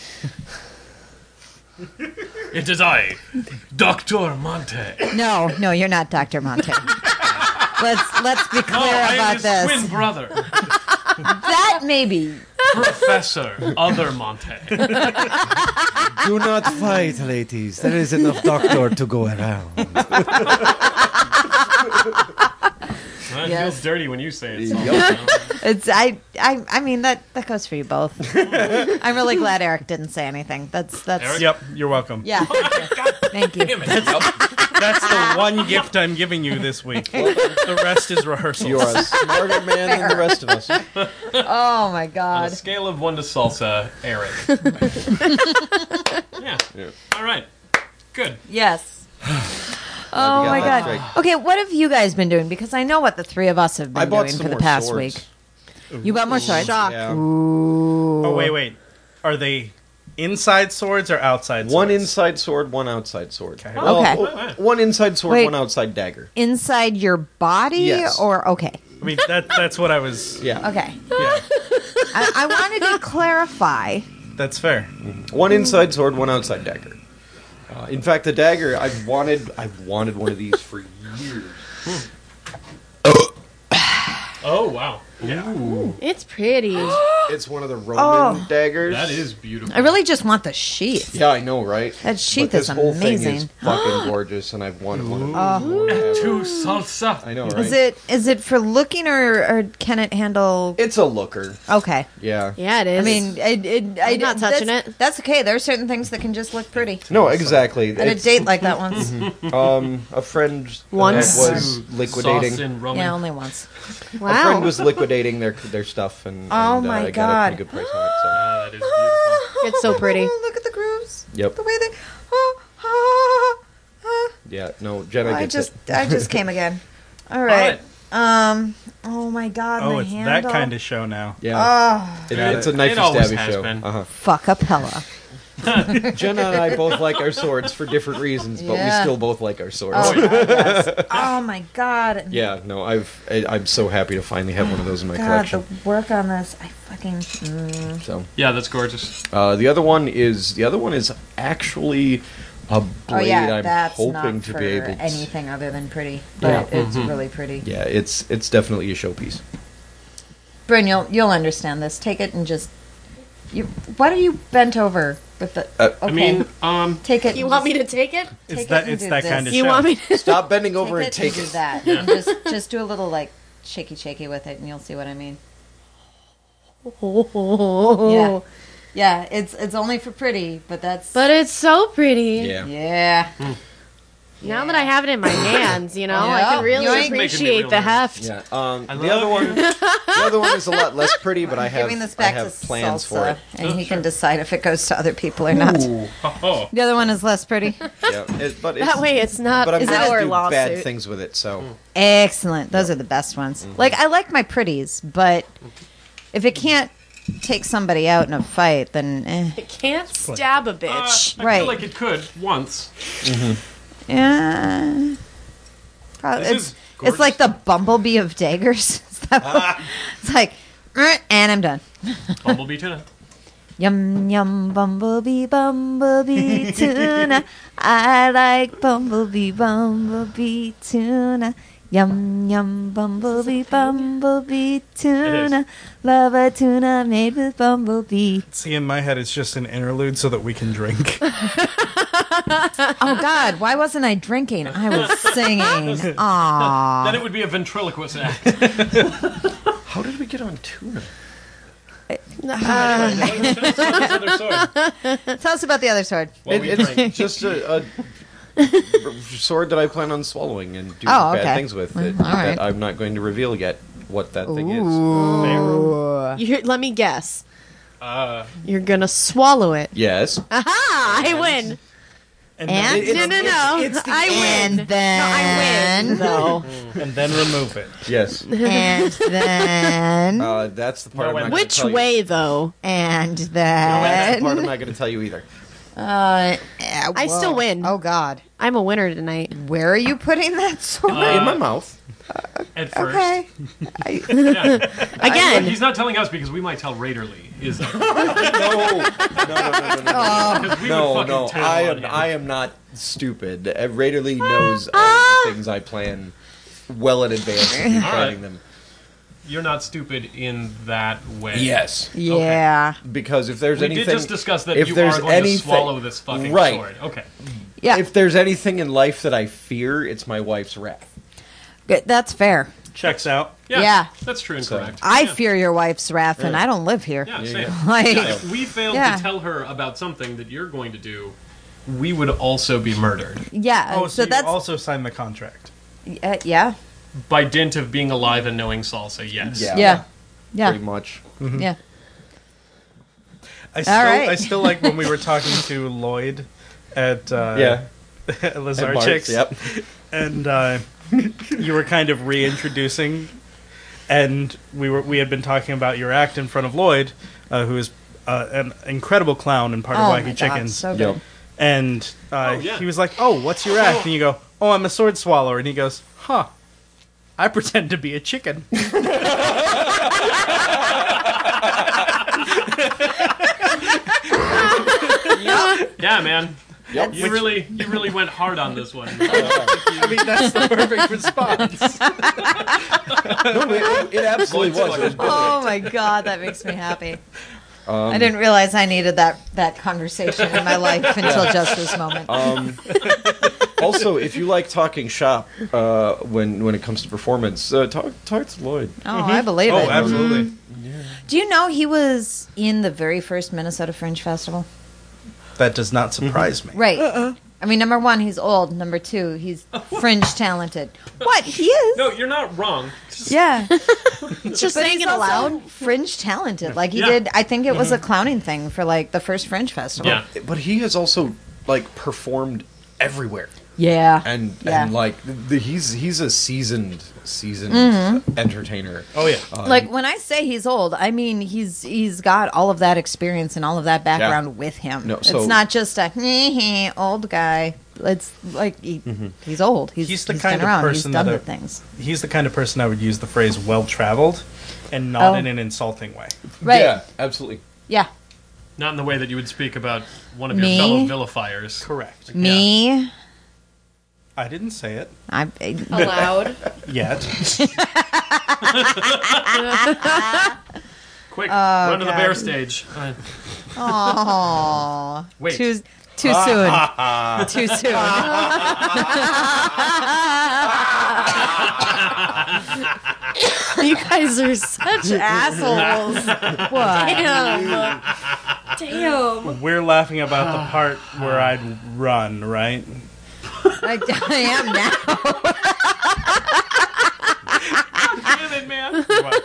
[SPEAKER 1] It is I, Dr. Monte.
[SPEAKER 4] No, you're not Dr. Monte. Let's be clear
[SPEAKER 1] No, I am
[SPEAKER 4] about
[SPEAKER 1] his
[SPEAKER 4] this.
[SPEAKER 1] twin brother,
[SPEAKER 4] That maybe.
[SPEAKER 1] Professor Other Monte.
[SPEAKER 3] Do not fight, ladies. There is enough doctor to go around.
[SPEAKER 1] It
[SPEAKER 4] Yes.
[SPEAKER 1] feels dirty when you say it. So,
[SPEAKER 3] Yup.
[SPEAKER 4] It's I mean that goes for you both. I'm really glad Eric didn't say anything. That's
[SPEAKER 1] Eric?
[SPEAKER 2] Yep, you're welcome.
[SPEAKER 4] yeah. Thank you.
[SPEAKER 2] That's the one gift I'm giving you this week. The rest is rehearsals.
[SPEAKER 3] You are a smarter man than the rest of us.
[SPEAKER 4] Oh my
[SPEAKER 1] On a
[SPEAKER 4] god.
[SPEAKER 1] scale of 1 to salsa, Eric. Yeah. All right. Good.
[SPEAKER 4] Yes. Oh
[SPEAKER 3] got
[SPEAKER 4] my
[SPEAKER 3] that
[SPEAKER 4] god.
[SPEAKER 3] straight.
[SPEAKER 4] Okay, what have you guys been doing? Because I know what the three of us have
[SPEAKER 3] I
[SPEAKER 4] been
[SPEAKER 3] bought
[SPEAKER 4] doing
[SPEAKER 3] some
[SPEAKER 4] for the
[SPEAKER 3] more
[SPEAKER 4] past
[SPEAKER 3] swords.
[SPEAKER 4] week. You bought more swords?
[SPEAKER 5] Shock.
[SPEAKER 3] Yeah.
[SPEAKER 2] Oh, wait. Are they inside swords or outside swords?
[SPEAKER 3] One inside sword, one outside sword.
[SPEAKER 2] Okay.
[SPEAKER 3] Well,
[SPEAKER 4] Okay.
[SPEAKER 3] One inside sword,
[SPEAKER 4] Wait.
[SPEAKER 3] one outside dagger.
[SPEAKER 4] Inside your body
[SPEAKER 3] Yes.
[SPEAKER 4] or okay.
[SPEAKER 2] I mean, that's what I was...
[SPEAKER 3] Yeah.
[SPEAKER 4] Okay.
[SPEAKER 2] Yeah,
[SPEAKER 4] I wanted to clarify.
[SPEAKER 2] that's fair.
[SPEAKER 3] One inside sword, one outside dagger. In fact, the dagger I've wanted one of these for years.
[SPEAKER 1] Oh, wow. Yeah.
[SPEAKER 5] It's pretty.
[SPEAKER 3] It's one of the Roman daggers.
[SPEAKER 1] That is beautiful.
[SPEAKER 4] I really just want the sheath.
[SPEAKER 3] Yeah, I know, right?
[SPEAKER 4] That sheath
[SPEAKER 3] But this
[SPEAKER 4] is
[SPEAKER 3] whole thing is
[SPEAKER 4] amazing.
[SPEAKER 3] fucking gorgeous, and I've wanted one of these.
[SPEAKER 1] To salsa.
[SPEAKER 3] I know, right?
[SPEAKER 4] Is it for looking or can it handle?
[SPEAKER 3] It's a looker.
[SPEAKER 4] Okay.
[SPEAKER 3] Yeah.
[SPEAKER 5] Yeah, it is.
[SPEAKER 4] I mean,
[SPEAKER 5] I'm not touching
[SPEAKER 4] that's-
[SPEAKER 5] it.
[SPEAKER 4] That's okay. There are certain things that can just look pretty.
[SPEAKER 3] No, exactly.
[SPEAKER 4] I had a
[SPEAKER 3] It's,
[SPEAKER 4] date like that once.
[SPEAKER 3] a friend
[SPEAKER 5] Once.
[SPEAKER 3] that was liquidating.
[SPEAKER 1] Sauce in Roman.
[SPEAKER 4] Yeah, only once.
[SPEAKER 3] A friend
[SPEAKER 5] wow.
[SPEAKER 3] was liquidating their stuff, and
[SPEAKER 4] Oh my
[SPEAKER 3] I got a
[SPEAKER 4] God.
[SPEAKER 3] pretty good price on it. So.
[SPEAKER 1] Ah, that is beautiful.
[SPEAKER 5] It's so pretty.
[SPEAKER 4] Look at the grooves.
[SPEAKER 3] Yep.
[SPEAKER 4] The way they.
[SPEAKER 3] Yeah. No, Jenna gets it.
[SPEAKER 4] I just came again. All right. Oh my God.
[SPEAKER 2] Oh,
[SPEAKER 4] my
[SPEAKER 2] it's
[SPEAKER 4] handle.
[SPEAKER 2] that kind of show now.
[SPEAKER 3] Yeah. It's a knifey
[SPEAKER 1] It always
[SPEAKER 3] stabby
[SPEAKER 1] has
[SPEAKER 3] show.
[SPEAKER 1] been.
[SPEAKER 4] Fuckapella.
[SPEAKER 3] Jenna and I both like our swords for different reasons, but
[SPEAKER 4] Yeah.
[SPEAKER 3] we still both like our swords.
[SPEAKER 4] Oh, yes. Oh my God.
[SPEAKER 3] Yeah, no, I'm so happy to finally have one of those in my
[SPEAKER 4] God,
[SPEAKER 3] collection.
[SPEAKER 4] the work on this. I fucking.
[SPEAKER 3] So
[SPEAKER 1] Yeah, that's gorgeous.
[SPEAKER 3] the other one is actually a blade.
[SPEAKER 4] Oh yeah,
[SPEAKER 3] I'm
[SPEAKER 4] that's
[SPEAKER 3] hoping
[SPEAKER 4] not
[SPEAKER 3] to
[SPEAKER 4] for
[SPEAKER 3] be able to.
[SPEAKER 4] anything other than pretty, but it's really pretty.
[SPEAKER 3] Yeah, it's definitely a showpiece.
[SPEAKER 4] Bryn, you'll understand this. Take it and just. What are you bent over with the? Okay.
[SPEAKER 1] I mean,
[SPEAKER 4] take it.
[SPEAKER 5] You want me to take it?
[SPEAKER 2] It's
[SPEAKER 4] Take
[SPEAKER 2] that.
[SPEAKER 4] it and
[SPEAKER 2] It's
[SPEAKER 4] do
[SPEAKER 2] that
[SPEAKER 4] this.
[SPEAKER 2] kind of
[SPEAKER 5] You
[SPEAKER 2] show.
[SPEAKER 5] want me to?
[SPEAKER 3] Stop bending over and
[SPEAKER 4] take
[SPEAKER 3] take
[SPEAKER 4] it.
[SPEAKER 3] it.
[SPEAKER 4] And do that. And just do a little like shaky with it, and you'll see what I mean. Yeah, yeah. It's only for pretty, but that's.
[SPEAKER 5] But it's so pretty.
[SPEAKER 3] Yeah.
[SPEAKER 4] yeah.
[SPEAKER 5] Now that I have it in my hands, I
[SPEAKER 4] Yeah.
[SPEAKER 5] can really
[SPEAKER 4] You ain't
[SPEAKER 1] making me
[SPEAKER 5] appreciate
[SPEAKER 1] real
[SPEAKER 5] the
[SPEAKER 1] nervous.
[SPEAKER 5] heft.
[SPEAKER 3] Yeah. The
[SPEAKER 1] love
[SPEAKER 3] other one is a lot less pretty, but I
[SPEAKER 4] Giving this
[SPEAKER 3] have
[SPEAKER 4] back
[SPEAKER 3] have
[SPEAKER 4] to
[SPEAKER 3] plans
[SPEAKER 4] Salsa,
[SPEAKER 3] for it.
[SPEAKER 4] and he can decide if it goes to other people or not.
[SPEAKER 1] oh,
[SPEAKER 4] The other one is less pretty.
[SPEAKER 3] Yeah, but it's,
[SPEAKER 5] That way, it's not
[SPEAKER 3] but I'm
[SPEAKER 5] is
[SPEAKER 3] going
[SPEAKER 5] our
[SPEAKER 3] to do
[SPEAKER 5] lawsuit.
[SPEAKER 3] bad things with it. So
[SPEAKER 4] Excellent. Those are the best ones. Like I like my pretties, but if it can't take somebody out in a fight, then
[SPEAKER 5] It can't stab a bitch.
[SPEAKER 1] I
[SPEAKER 4] Right.
[SPEAKER 1] feel like it could once.
[SPEAKER 4] yeah. Probably,
[SPEAKER 1] This
[SPEAKER 4] it's
[SPEAKER 1] is gorgeous.
[SPEAKER 4] it's like the bumblebee of daggers. Is that what- It's like, and I'm done.
[SPEAKER 1] Bumblebee tuna.
[SPEAKER 4] Yum yum bumblebee tuna. I like bumblebee tuna. Yum, yum, bumblebee, bumblebee, tuna. Love a tuna made with bumblebee.
[SPEAKER 2] See, in my head, it's just an interlude so that we can drink.
[SPEAKER 4] Oh, God, why wasn't I drinking? I was singing. Aww.
[SPEAKER 1] Then it would be a ventriloquist act.
[SPEAKER 3] How did we get on tuna?
[SPEAKER 1] Tell
[SPEAKER 4] Tell us about the other sword.
[SPEAKER 3] It's just a sword that I plan on swallowing and doing
[SPEAKER 4] Oh, okay.
[SPEAKER 3] bad things with.
[SPEAKER 4] All right.
[SPEAKER 3] That I'm not going to reveal yet what that thing is.
[SPEAKER 5] Let me guess.
[SPEAKER 1] Uh,
[SPEAKER 5] You're gonna swallow it.
[SPEAKER 3] Yes.
[SPEAKER 5] Aha! I win.
[SPEAKER 4] And
[SPEAKER 5] No.
[SPEAKER 2] it's the
[SPEAKER 5] I win.
[SPEAKER 4] and then
[SPEAKER 5] No.
[SPEAKER 2] and then remove it.
[SPEAKER 3] Yes.
[SPEAKER 4] and then
[SPEAKER 3] That's the part.
[SPEAKER 1] No,
[SPEAKER 3] I'm not
[SPEAKER 5] Which
[SPEAKER 3] gonna tell
[SPEAKER 5] way, though?
[SPEAKER 4] and
[SPEAKER 3] You. That's the part
[SPEAKER 4] then
[SPEAKER 3] I'm not going to tell you either.
[SPEAKER 5] I still
[SPEAKER 4] whoa.
[SPEAKER 5] win.
[SPEAKER 4] Oh God,
[SPEAKER 5] I'm a winner tonight.
[SPEAKER 4] where are you putting that sword?
[SPEAKER 3] In my mouth.
[SPEAKER 1] at first.
[SPEAKER 4] Okay.
[SPEAKER 1] Yeah.
[SPEAKER 5] Again.
[SPEAKER 1] He's not telling us because we might tell Raiderly. Is that
[SPEAKER 3] No.
[SPEAKER 1] because we would fucking
[SPEAKER 3] No.
[SPEAKER 1] tell
[SPEAKER 3] I
[SPEAKER 1] on
[SPEAKER 3] am.
[SPEAKER 1] him.
[SPEAKER 3] I am not stupid. Raiderly knows all the things I plan well in advance of me planning them.
[SPEAKER 1] You're not stupid in that way.
[SPEAKER 3] Yes.
[SPEAKER 4] Yeah.
[SPEAKER 3] Because if there's
[SPEAKER 1] We
[SPEAKER 3] anything,
[SPEAKER 1] did just discuss that
[SPEAKER 3] if
[SPEAKER 1] you
[SPEAKER 3] there's
[SPEAKER 1] are going
[SPEAKER 3] anything,
[SPEAKER 1] to swallow this fucking
[SPEAKER 3] right.
[SPEAKER 1] sword. Okay.
[SPEAKER 4] Yeah.
[SPEAKER 3] If there's anything in life that I fear, it's my wife's wrath.
[SPEAKER 4] Good. That's fair.
[SPEAKER 2] Checks out.
[SPEAKER 1] Yeah.
[SPEAKER 4] Yeah.
[SPEAKER 1] That's true and
[SPEAKER 3] So-
[SPEAKER 1] correct.
[SPEAKER 4] I
[SPEAKER 1] Yeah.
[SPEAKER 4] fear your wife's wrath, and I don't live here.
[SPEAKER 1] Yeah,
[SPEAKER 3] Yeah,
[SPEAKER 1] same.
[SPEAKER 3] yeah.
[SPEAKER 4] Like,
[SPEAKER 1] Yeah, if we failed
[SPEAKER 4] Yeah.
[SPEAKER 1] to tell her about something that you're going to do, we would also be murdered.
[SPEAKER 4] yeah.
[SPEAKER 2] Oh, so you
[SPEAKER 4] that's
[SPEAKER 2] also signed the contract.
[SPEAKER 4] yeah.
[SPEAKER 1] By dint of being alive and knowing salsa, yes.
[SPEAKER 4] Yeah. Yeah.
[SPEAKER 3] Pretty much.
[SPEAKER 4] Yeah.
[SPEAKER 2] I still,
[SPEAKER 4] right.
[SPEAKER 2] I still like when we were talking to Lloyd at
[SPEAKER 3] Yeah.
[SPEAKER 2] Lazar
[SPEAKER 3] Mark's,
[SPEAKER 2] Chicks,
[SPEAKER 3] Yep.
[SPEAKER 2] and you were kind of reintroducing, and we had been talking about your act in front of Lloyd, who is an incredible clown and part
[SPEAKER 4] Oh
[SPEAKER 2] of
[SPEAKER 4] my
[SPEAKER 2] Wacky
[SPEAKER 4] God,
[SPEAKER 2] Chickens,
[SPEAKER 4] so good.
[SPEAKER 3] Yep.
[SPEAKER 2] and
[SPEAKER 1] yeah.
[SPEAKER 2] he was like, "Oh, what's your act?" And you go, "Oh, I'm a sword swallower," and he goes, "Huh." I pretend to be a chicken.
[SPEAKER 1] Yeah, man.
[SPEAKER 3] Yep.
[SPEAKER 1] You really went hard on this one.
[SPEAKER 2] I mean, that's the perfect response.
[SPEAKER 3] It absolutely was. It was
[SPEAKER 4] Oh my God, that makes me happy.
[SPEAKER 3] Um,
[SPEAKER 4] I didn't realize I needed that conversation in my life until just this moment.
[SPEAKER 3] Also, if you like talking shop when it comes to performance, talk to Lloyd.
[SPEAKER 4] Oh, I believe
[SPEAKER 2] Oh,
[SPEAKER 4] it.
[SPEAKER 2] absolutely.
[SPEAKER 4] Do you know he was in the very first Minnesota Fringe Festival?
[SPEAKER 2] That does not surprise me.
[SPEAKER 4] Right. I mean, number one, he's old. Number two, he's fringe talented. What? He is?
[SPEAKER 1] No, you're not wrong.
[SPEAKER 4] Yeah.
[SPEAKER 5] It's just
[SPEAKER 4] But
[SPEAKER 5] saying
[SPEAKER 4] he's
[SPEAKER 5] it
[SPEAKER 4] also
[SPEAKER 5] aloud.
[SPEAKER 4] fringe talented. Like, he
[SPEAKER 1] Yeah.
[SPEAKER 4] did, I think it was a clowning thing for, like, the first Fringe Festival.
[SPEAKER 1] Yeah.
[SPEAKER 3] But he has also like performed everywhere,
[SPEAKER 4] Yeah.
[SPEAKER 3] and
[SPEAKER 4] Yeah.
[SPEAKER 3] and like he's a seasoned entertainer.
[SPEAKER 2] Oh yeah.
[SPEAKER 4] Like, when I say he's old, I mean he's got all of that experience and all of that background with him.
[SPEAKER 3] No, so-
[SPEAKER 4] it's not just a old guy. It's like he's old.
[SPEAKER 2] He's the
[SPEAKER 4] been
[SPEAKER 2] kind of
[SPEAKER 4] around.
[SPEAKER 2] person
[SPEAKER 4] he's done
[SPEAKER 2] that
[SPEAKER 4] the
[SPEAKER 2] I-
[SPEAKER 4] things.
[SPEAKER 2] He's the kind of person I would use the phrase "well-traveled," and not
[SPEAKER 4] Oh.
[SPEAKER 2] in an insulting way.
[SPEAKER 4] Right.
[SPEAKER 3] Yeah, absolutely.
[SPEAKER 4] Yeah.
[SPEAKER 1] Not in the way that you would speak about one of your
[SPEAKER 4] Me?
[SPEAKER 1] fellow vilifiers.
[SPEAKER 2] Correct.
[SPEAKER 4] Me.
[SPEAKER 2] I didn't say it
[SPEAKER 5] Aloud.
[SPEAKER 2] yet.
[SPEAKER 1] Quick, run to the bear stage.
[SPEAKER 4] Oh.
[SPEAKER 1] Wait.
[SPEAKER 4] Too soon. Too soon.
[SPEAKER 5] You guys are such assholes.
[SPEAKER 4] What?
[SPEAKER 5] Damn. Damn.
[SPEAKER 2] We're laughing about the part where I'd run, right?
[SPEAKER 4] I am now.
[SPEAKER 1] Damn it, man.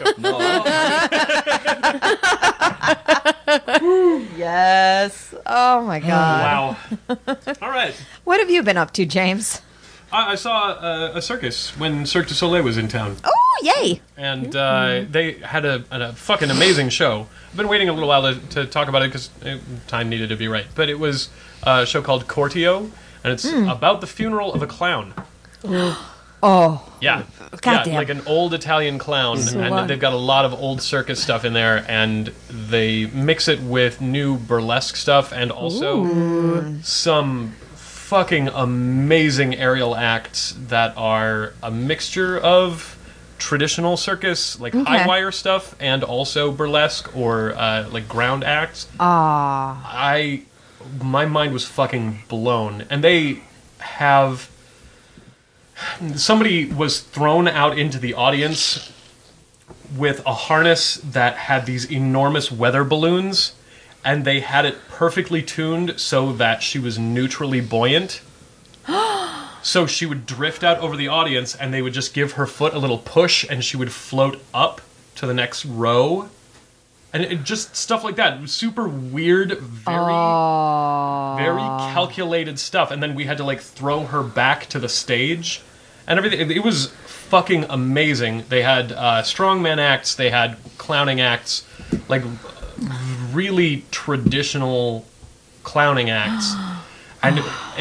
[SPEAKER 4] Yes. Oh my God.
[SPEAKER 1] Wow. All right.
[SPEAKER 4] What have you been up to, James?
[SPEAKER 1] I saw a circus when Cirque du Soleil was in town.
[SPEAKER 4] Oh, yay.
[SPEAKER 1] And they had a fucking amazing show. I've been waiting a little while to talk about it because time needed to be right. But it was a show called Cortio, and it's about the funeral of a clown.
[SPEAKER 4] Oh.
[SPEAKER 1] Yeah.
[SPEAKER 4] Goddamn.
[SPEAKER 1] Yeah, like an old Italian clown, and they've got a lot of old circus stuff in there, and they mix it with new burlesque stuff, and also some fucking amazing aerial acts that are a mixture of traditional circus, like high wire stuff, and also burlesque or like ground acts. My mind was fucking blown. And they have... Somebody was thrown out into the audience with a harness that had these enormous weather balloons, and they had it perfectly tuned so that she was neutrally buoyant. So she would drift out over the audience, and they would just give her foot a little push, and she would float up to the next row. And just stuff like that. Super weird, very calculated stuff. And then we had to, like, throw her back to the stage and everything. It was fucking amazing. They had strongman acts. They had clowning acts. Like, really traditional clowning acts. And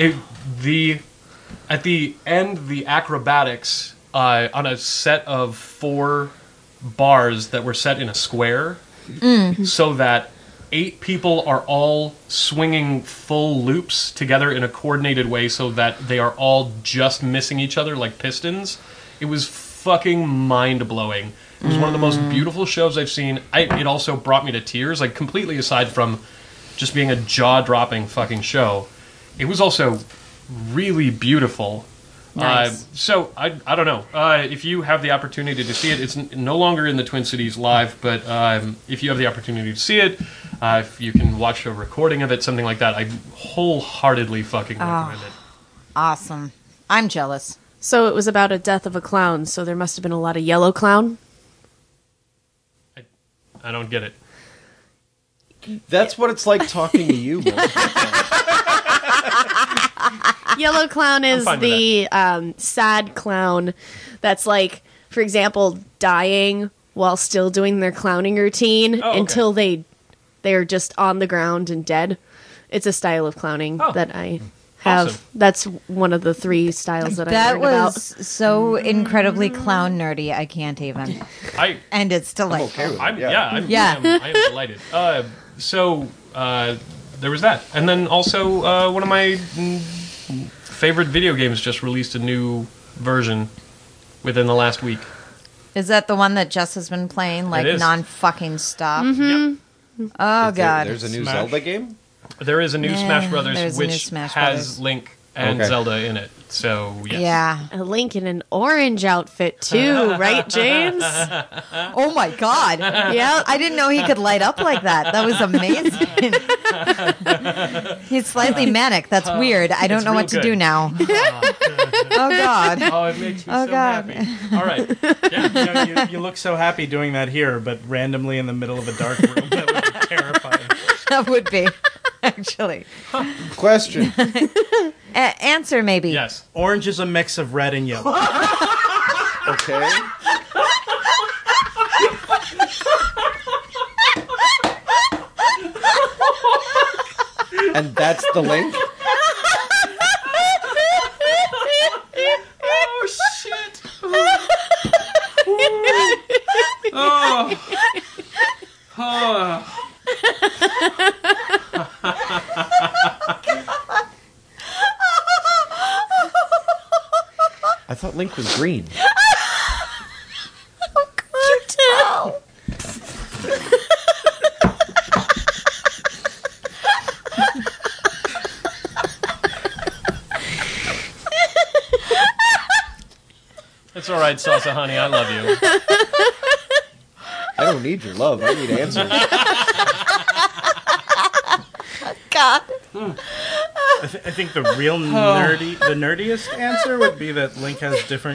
[SPEAKER 1] at the end, the acrobatics on a set of 4 bars that were set in a square, so that 8 people are all swinging full loops together in a coordinated way so that they are all just missing each other like pistons. It was fucking mind-blowing. It was one of the most beautiful shows I've seen. It also brought me to tears, like completely aside from just being a jaw-dropping fucking show. It was also really beautiful.
[SPEAKER 4] Nice.
[SPEAKER 1] So, I don't know. If you have the opportunity to see it, it's no longer in the Twin Cities live, but if you have the opportunity to see it, if you can watch a recording of it, something like that, I wholeheartedly fucking recommend it.
[SPEAKER 4] Awesome. I'm jealous.
[SPEAKER 5] So it was about a death of a clown, so there must have been a lot of yellow clown.
[SPEAKER 1] I don't get it.
[SPEAKER 3] That's what it's like talking to you.
[SPEAKER 5] Yellow clown is
[SPEAKER 1] fine with
[SPEAKER 5] the sad clown that's like, for example, dying while still doing their clowning routine until they're just on the ground and dead. It's a style of clowning that I have.
[SPEAKER 1] Awesome.
[SPEAKER 5] That's one of the 3 styles that I
[SPEAKER 4] That
[SPEAKER 5] learned about.
[SPEAKER 4] was so incredibly clown nerdy, I can't even. And it's delightful.
[SPEAKER 3] Okay with it,
[SPEAKER 1] I am delighted. So there was that. And then also one of my favorite video games just released a new version within the last week.
[SPEAKER 4] Is that the one that Jess has been playing, like,
[SPEAKER 1] It is.
[SPEAKER 4] non-fucking stop?
[SPEAKER 1] Yep.
[SPEAKER 4] Oh, God.
[SPEAKER 3] There's a new
[SPEAKER 2] Smash.
[SPEAKER 3] Zelda game?
[SPEAKER 1] There is a new Smash
[SPEAKER 4] there's
[SPEAKER 1] Brothers
[SPEAKER 4] a new
[SPEAKER 1] which
[SPEAKER 4] Smash
[SPEAKER 1] has
[SPEAKER 4] Brothers.
[SPEAKER 1] Link and
[SPEAKER 3] Okay.
[SPEAKER 1] Zelda in it. So, yes.
[SPEAKER 4] Yeah.
[SPEAKER 5] A Link in an orange outfit too, right, James?
[SPEAKER 4] Oh, my God.
[SPEAKER 5] Yeah.
[SPEAKER 4] I didn't know he could light up like that. That was amazing. He's slightly manic. That's weird. I don't
[SPEAKER 1] It's
[SPEAKER 4] know
[SPEAKER 1] real
[SPEAKER 4] what to
[SPEAKER 1] good.
[SPEAKER 4] do now. Oh, God.
[SPEAKER 1] Oh, it makes me
[SPEAKER 4] Oh,
[SPEAKER 1] so
[SPEAKER 4] God.
[SPEAKER 1] happy. All right. Yeah.
[SPEAKER 2] You know, you look so happy doing that here, but randomly in the middle of a dark room, that would be terrifying.
[SPEAKER 4] That would be, actually.
[SPEAKER 3] Question.
[SPEAKER 4] Answer, maybe.
[SPEAKER 1] Yes.
[SPEAKER 2] Orange is a mix of red and yellow.
[SPEAKER 3] Okay. And that's the link?
[SPEAKER 1] Oh, shit. Oh. Oh.
[SPEAKER 3] I thought Link was green.
[SPEAKER 1] It's all right, Salsa Honey. I love you.
[SPEAKER 3] I don't need your love. I need answers.
[SPEAKER 4] God.
[SPEAKER 2] I think the real nerdiest answer would be that Link has different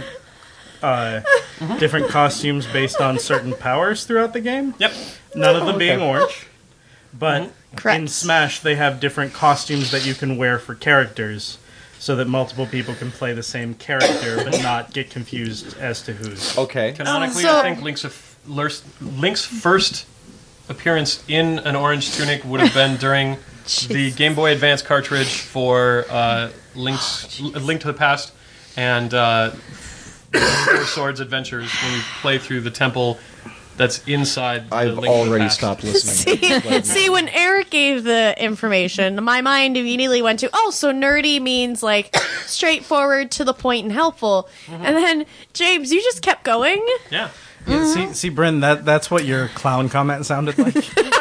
[SPEAKER 2] costumes based on certain powers throughout the game.
[SPEAKER 1] Yep.
[SPEAKER 2] None of them being orange. But
[SPEAKER 5] Correct.
[SPEAKER 2] in Smash, they have different costumes that you can wear for characters so that multiple people can play the same character but not get confused as to who's.
[SPEAKER 3] Okay.
[SPEAKER 1] Canonically,
[SPEAKER 5] So-
[SPEAKER 1] I think Link's first appearance in an orange tunic would have been during the Game Boy Advance cartridge for Link to the Past and Four Swords Adventures when you play through the temple that's inside the
[SPEAKER 3] I've
[SPEAKER 1] Link to the
[SPEAKER 3] already
[SPEAKER 1] Past.
[SPEAKER 3] stopped listening.
[SPEAKER 5] See, when Eric gave the information, my mind immediately went to, oh, so nerdy means like straightforward, to the point, and helpful. And then, James, you just kept going.
[SPEAKER 1] Yeah.
[SPEAKER 2] Yeah, see, Bryn, that's what your clown comment sounded like.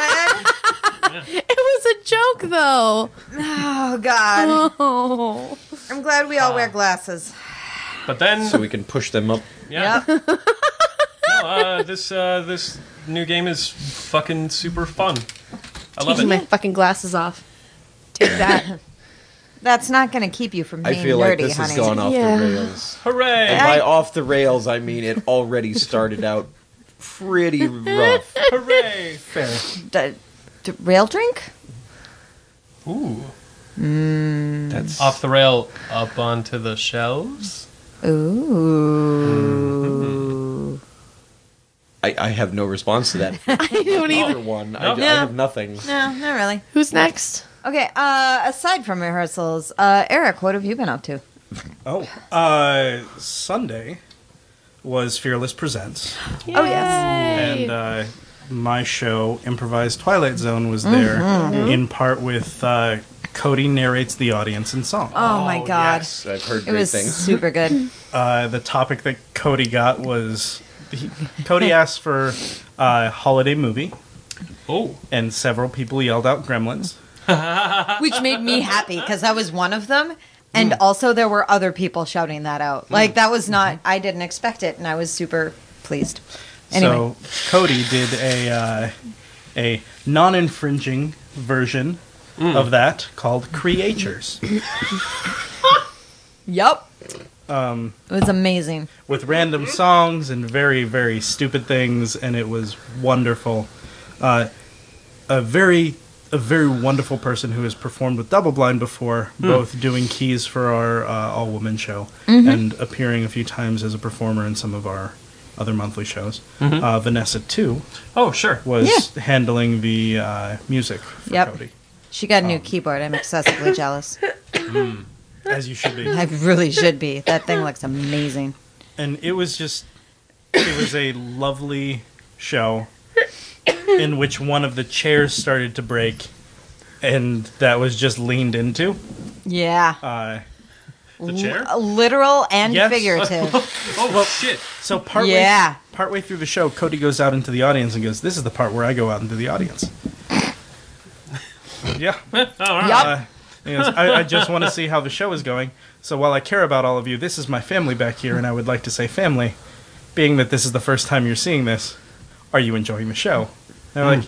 [SPEAKER 5] It was a joke, though.
[SPEAKER 4] Oh God!
[SPEAKER 5] Oh.
[SPEAKER 4] I'm glad we all wear glasses.
[SPEAKER 1] But then,
[SPEAKER 3] So we can push them up.
[SPEAKER 1] yeah.
[SPEAKER 4] Yep.
[SPEAKER 1] No, this new game is fucking super fun. I love
[SPEAKER 5] Taking
[SPEAKER 1] it.
[SPEAKER 5] my fucking glasses off. Take that.
[SPEAKER 4] That's not going to keep you from
[SPEAKER 3] I
[SPEAKER 4] being
[SPEAKER 3] feel
[SPEAKER 4] nerdy,
[SPEAKER 3] like this
[SPEAKER 4] honey.
[SPEAKER 3] has gone off
[SPEAKER 5] Yeah.
[SPEAKER 3] the rails.
[SPEAKER 1] Hooray!
[SPEAKER 3] And by off the rails, I mean it already started out pretty rough.
[SPEAKER 1] Hooray!
[SPEAKER 2] Fair.
[SPEAKER 4] Rail drink?
[SPEAKER 1] Ooh.
[SPEAKER 3] That's
[SPEAKER 1] Off the rail, up onto the shelves.
[SPEAKER 4] Ooh.
[SPEAKER 3] I have no response to that.
[SPEAKER 5] I don't even.
[SPEAKER 3] For one,
[SPEAKER 1] No.
[SPEAKER 3] I have nothing.
[SPEAKER 4] No, not really.
[SPEAKER 5] Who's next?
[SPEAKER 4] Okay, aside from rehearsals, Eric, what have you been up to?
[SPEAKER 2] Sunday was Fearless Presents.
[SPEAKER 4] Oh, yes.
[SPEAKER 2] And my show, Improvised Twilight Zone, was there in part with Cody narrates the audience in song.
[SPEAKER 4] Oh, my God.
[SPEAKER 3] Yes, I've heard
[SPEAKER 4] It
[SPEAKER 3] great
[SPEAKER 4] was
[SPEAKER 3] things.
[SPEAKER 4] super good.
[SPEAKER 2] The topic that Cody got was... Cody asked for a holiday movie,
[SPEAKER 1] Oh.
[SPEAKER 2] and several people yelled out Gremlins.
[SPEAKER 4] Which made me happy because I was one of them. And also there were other people shouting that out. Like, that was not... I didn't expect it, and I was super pleased. Anyway.
[SPEAKER 2] So Cody did a non-infringing version of that called Creatures,
[SPEAKER 4] Yup. It was amazing.
[SPEAKER 2] with random songs and very, very stupid things, and it was wonderful. A very wonderful person who has performed with Double Blind before, both doing keys for our all-woman show and appearing a few times as a performer in some of our other monthly shows. Vanessa, too,
[SPEAKER 1] Oh, sure.
[SPEAKER 2] was handling the music for
[SPEAKER 4] Yep.
[SPEAKER 2] Cody.
[SPEAKER 4] She got a new keyboard. I'm excessively jealous.
[SPEAKER 2] As you should be.
[SPEAKER 4] I really should be. That thing looks amazing.
[SPEAKER 2] And it was a lovely show in which one of the chairs started to break, and that was just leaned into.
[SPEAKER 4] Yeah.
[SPEAKER 1] The chair?
[SPEAKER 4] Literal and
[SPEAKER 2] Yes.
[SPEAKER 4] figurative.
[SPEAKER 1] Oh, shit.
[SPEAKER 2] So partway through the show, Cody goes out into the audience and goes, "This is the part where I go out into the audience." Yeah.
[SPEAKER 1] All right.
[SPEAKER 4] Yup.
[SPEAKER 2] He goes, I just want to see how the show is going. So while I care about all of you, this is my family back here, and I would like to say, family, being that this is the first time you're seeing this, are you enjoying the show? And I'm like,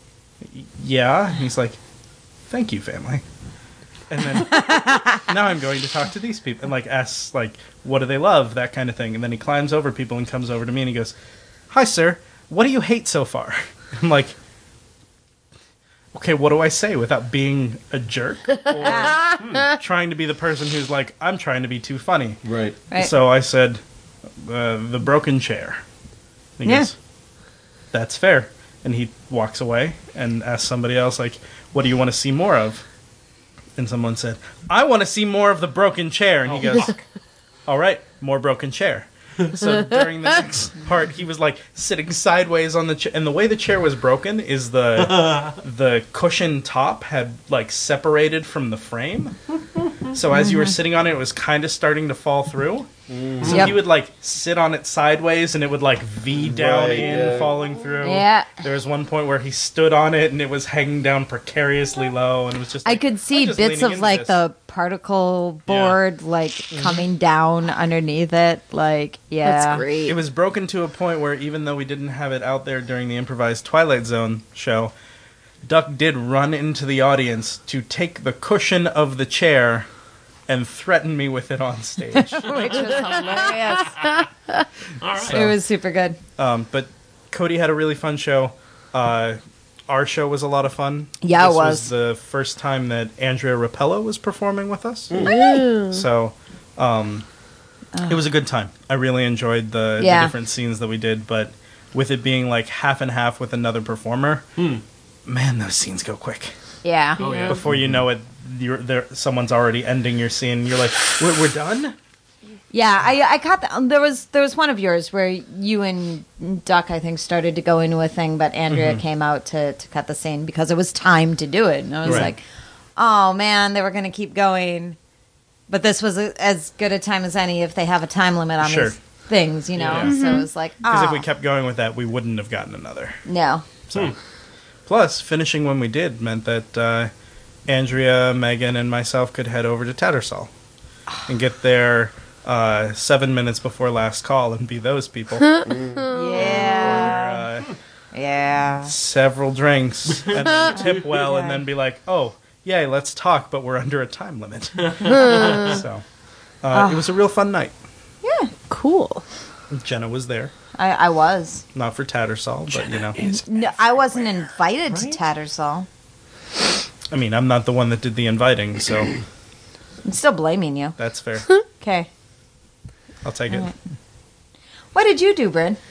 [SPEAKER 2] yeah. And he's like, thank you, family. And then now I'm going to talk to these people and ask what do they love, that kind of thing. And then he climbs over people and comes over to me and he goes, "Hi, sir. What do you hate so far?" I'm like, okay, what do I say without being a jerk or trying to be the person who's like, I'm trying to be too funny?
[SPEAKER 3] Right.
[SPEAKER 4] Right.
[SPEAKER 2] So I said, the broken chair. And he
[SPEAKER 4] Yeah.
[SPEAKER 2] goes, that's fair. And he walks away and asks somebody else, what do you want to see more of? And someone said, I want to see more of the broken chair. And he goes, all right, more broken chair. So during the next part, he was sitting sideways on the chair, and the way the chair was broken is the cushion top had separated from the frame. So as you were sitting on it, it was kind of starting to fall through. So
[SPEAKER 4] Yep.
[SPEAKER 2] he would sit on it sideways, and it would V down
[SPEAKER 3] Right,
[SPEAKER 2] in,
[SPEAKER 3] yeah.
[SPEAKER 2] falling through.
[SPEAKER 4] Yeah.
[SPEAKER 2] There was one point where he stood on it, and it was hanging down precariously low, and it was just.
[SPEAKER 4] I could see
[SPEAKER 2] I'm just
[SPEAKER 4] bits
[SPEAKER 2] leaning
[SPEAKER 4] of
[SPEAKER 2] into this.
[SPEAKER 4] the particle board coming down underneath it. Yeah.
[SPEAKER 5] That's great.
[SPEAKER 2] It was broken to a point where even though we didn't have it out there during the improvised Twilight Zone show, Duck did run into the audience to take the cushion of the chair and threaten me with it on stage.
[SPEAKER 4] Which was hilarious.
[SPEAKER 1] All right.
[SPEAKER 4] It was super good.
[SPEAKER 2] But Cody had a really fun show. Our show was a lot of fun.
[SPEAKER 4] Yeah, it
[SPEAKER 2] this
[SPEAKER 4] was.
[SPEAKER 2] the first time that Andrea Rapello was performing with us. So it was a good time. I really enjoyed the different scenes that we did, but with it being half and half with another performer, man, those scenes go quick.
[SPEAKER 4] Yeah.
[SPEAKER 1] Oh, yeah.
[SPEAKER 2] Before you know it, someone's already ending your scene. You're like, we're done?
[SPEAKER 4] Yeah, I caught that. There was one of yours where you and Duck, I think, started to go into a thing, but Andrea came out to cut the scene because it was time to do it. And I was
[SPEAKER 2] Right.
[SPEAKER 4] like, oh, man, they were going to keep going. But this was as good a time as any if they have a time limit on
[SPEAKER 2] Sure.
[SPEAKER 4] these things, you know?
[SPEAKER 1] Yeah.
[SPEAKER 4] So it was like,
[SPEAKER 2] Because if we
[SPEAKER 4] oh,
[SPEAKER 2] kept going with that, we wouldn't have gotten another.
[SPEAKER 4] no.
[SPEAKER 2] So, plus finishing when we did meant that Andrea, Megan, and myself could head over to Tattersall and get there 7 minutes before last call and be those people.
[SPEAKER 4] Yeah.
[SPEAKER 2] Order,
[SPEAKER 4] Yeah.
[SPEAKER 2] several drinks and then tip well, and then be like, "Oh, yay, let's talk," but we're under a time limit. So it was a real fun night.
[SPEAKER 4] Yeah.
[SPEAKER 5] Cool.
[SPEAKER 2] Jenna was there,
[SPEAKER 4] I was.
[SPEAKER 2] not for Tattersall, but you know,
[SPEAKER 4] No, I wasn't invited to Tattersall.
[SPEAKER 2] I mean, I'm not the one that did the inviting, so
[SPEAKER 4] I'm still blaming you.
[SPEAKER 2] that's fair.
[SPEAKER 4] Okay.
[SPEAKER 2] I'll take it.
[SPEAKER 4] What did you do, Bryn?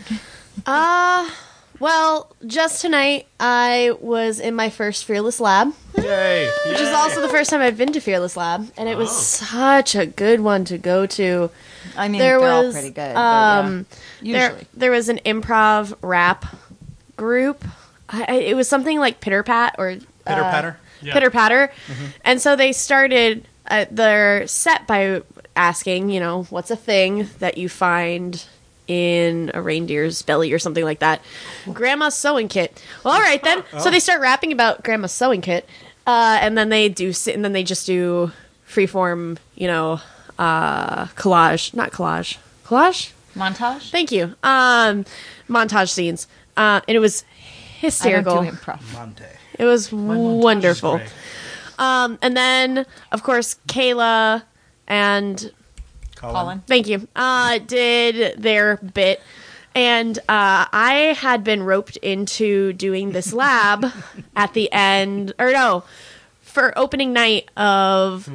[SPEAKER 5] Well, just tonight I was in my first Fearless Lab,
[SPEAKER 2] Yay!
[SPEAKER 5] which is also the first time I've been to Fearless Lab, and it was such a good one to go to.
[SPEAKER 4] I mean,
[SPEAKER 5] There
[SPEAKER 4] they're all
[SPEAKER 5] was,
[SPEAKER 4] pretty good. But usually.
[SPEAKER 5] There was an improv rap group. It was something like Pitter Pat or
[SPEAKER 2] Pitter patter.
[SPEAKER 1] Yeah.
[SPEAKER 5] Pitter Patter, and so they started their set by asking, you know, what's a thing that you find in a reindeer's belly or something like that? Grandma's sewing kit. Well, all right then. So they start rapping about Grandma's sewing kit, and then they just do freeform, you know, collage, not collage, collage.
[SPEAKER 4] Montage?
[SPEAKER 5] Thank you. Montage scenes, and it was hysterical.
[SPEAKER 4] I don't do improv.
[SPEAKER 2] Monte.
[SPEAKER 5] It was wonderful.
[SPEAKER 2] Great.
[SPEAKER 5] And then, of course, Kayla and
[SPEAKER 4] Colin.
[SPEAKER 5] thank you did their bit, and I had been roped into doing this lab at the end, or no, for opening night of.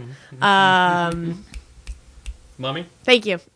[SPEAKER 1] Mommy?
[SPEAKER 5] Thank you.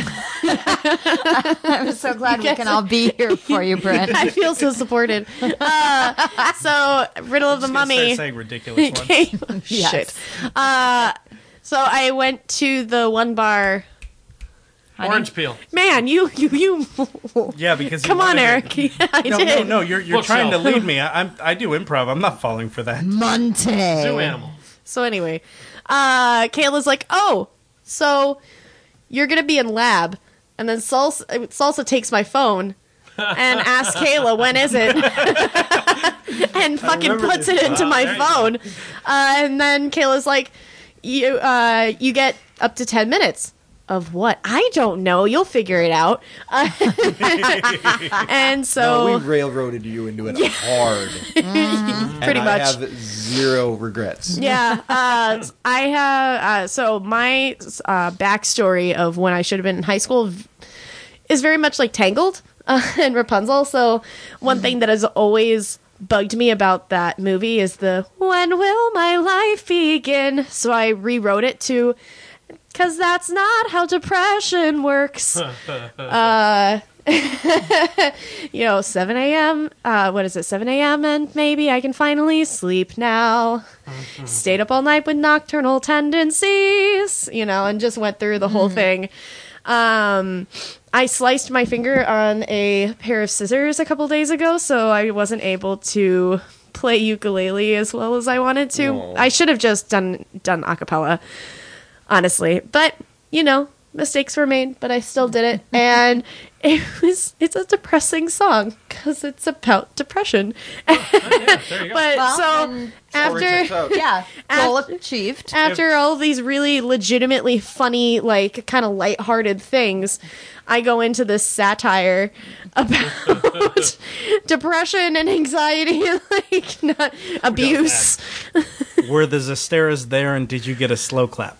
[SPEAKER 4] I'm so glad we can all be here for you, Bryn.
[SPEAKER 5] I feel so supported. So, Riddle of the Mummy.
[SPEAKER 2] Start saying ridiculous ones.
[SPEAKER 4] Yes.
[SPEAKER 5] Shit. So I went to the one bar.
[SPEAKER 1] Orange peel.
[SPEAKER 5] Man, you.
[SPEAKER 2] Yeah, because you
[SPEAKER 5] Come on,
[SPEAKER 2] wanted
[SPEAKER 5] Eric.
[SPEAKER 2] it.
[SPEAKER 5] Yeah, I did.
[SPEAKER 2] No, you're
[SPEAKER 1] Bookshelf.
[SPEAKER 2] trying to lead me. I do improv. I'm not falling for that.
[SPEAKER 4] Monte.
[SPEAKER 1] Zoo animal.
[SPEAKER 5] So anyway, Kayla's like, "Oh, so you're gonna be in lab," and then Salsa takes my phone and asks Kayla, "When is it?" and fucking puts it into my phone, and then Kayla's like, "You get up to 10 minutes." Of what? I don't know. You'll figure it out. And so
[SPEAKER 3] No, we railroaded you into it hard.
[SPEAKER 5] pretty
[SPEAKER 3] and
[SPEAKER 5] much.
[SPEAKER 3] I have zero regrets.
[SPEAKER 5] Yeah, I have. So my backstory of when I should have been in high school is very much like Tangled and Rapunzel. So one thing that has always bugged me about that movie is the "When will my life begin?" So I rewrote it to "'Cause that's not how depression works." 7 a.m. What is it? 7 a.m. and maybe I can finally sleep now. Stayed up all night with nocturnal tendencies, and just went through the whole thing. I sliced my finger on a pair of scissors a couple days ago, so I wasn't able to play ukulele as well as I wanted to.
[SPEAKER 3] Aw.
[SPEAKER 5] I should have just done a cappella, honestly. But, mistakes were made, but I still did it. And it's a depressing song because it's about depression.
[SPEAKER 1] Yeah, there you go.
[SPEAKER 5] But
[SPEAKER 4] Well,
[SPEAKER 5] so
[SPEAKER 4] then-
[SPEAKER 5] after
[SPEAKER 4] Yeah, goal achieved.
[SPEAKER 5] after all these really legitimately funny, like kind of lighthearted things, I go into this satire about depression and anxiety and not abuse.
[SPEAKER 2] Were the Zesteras there, and did you get a slow clap?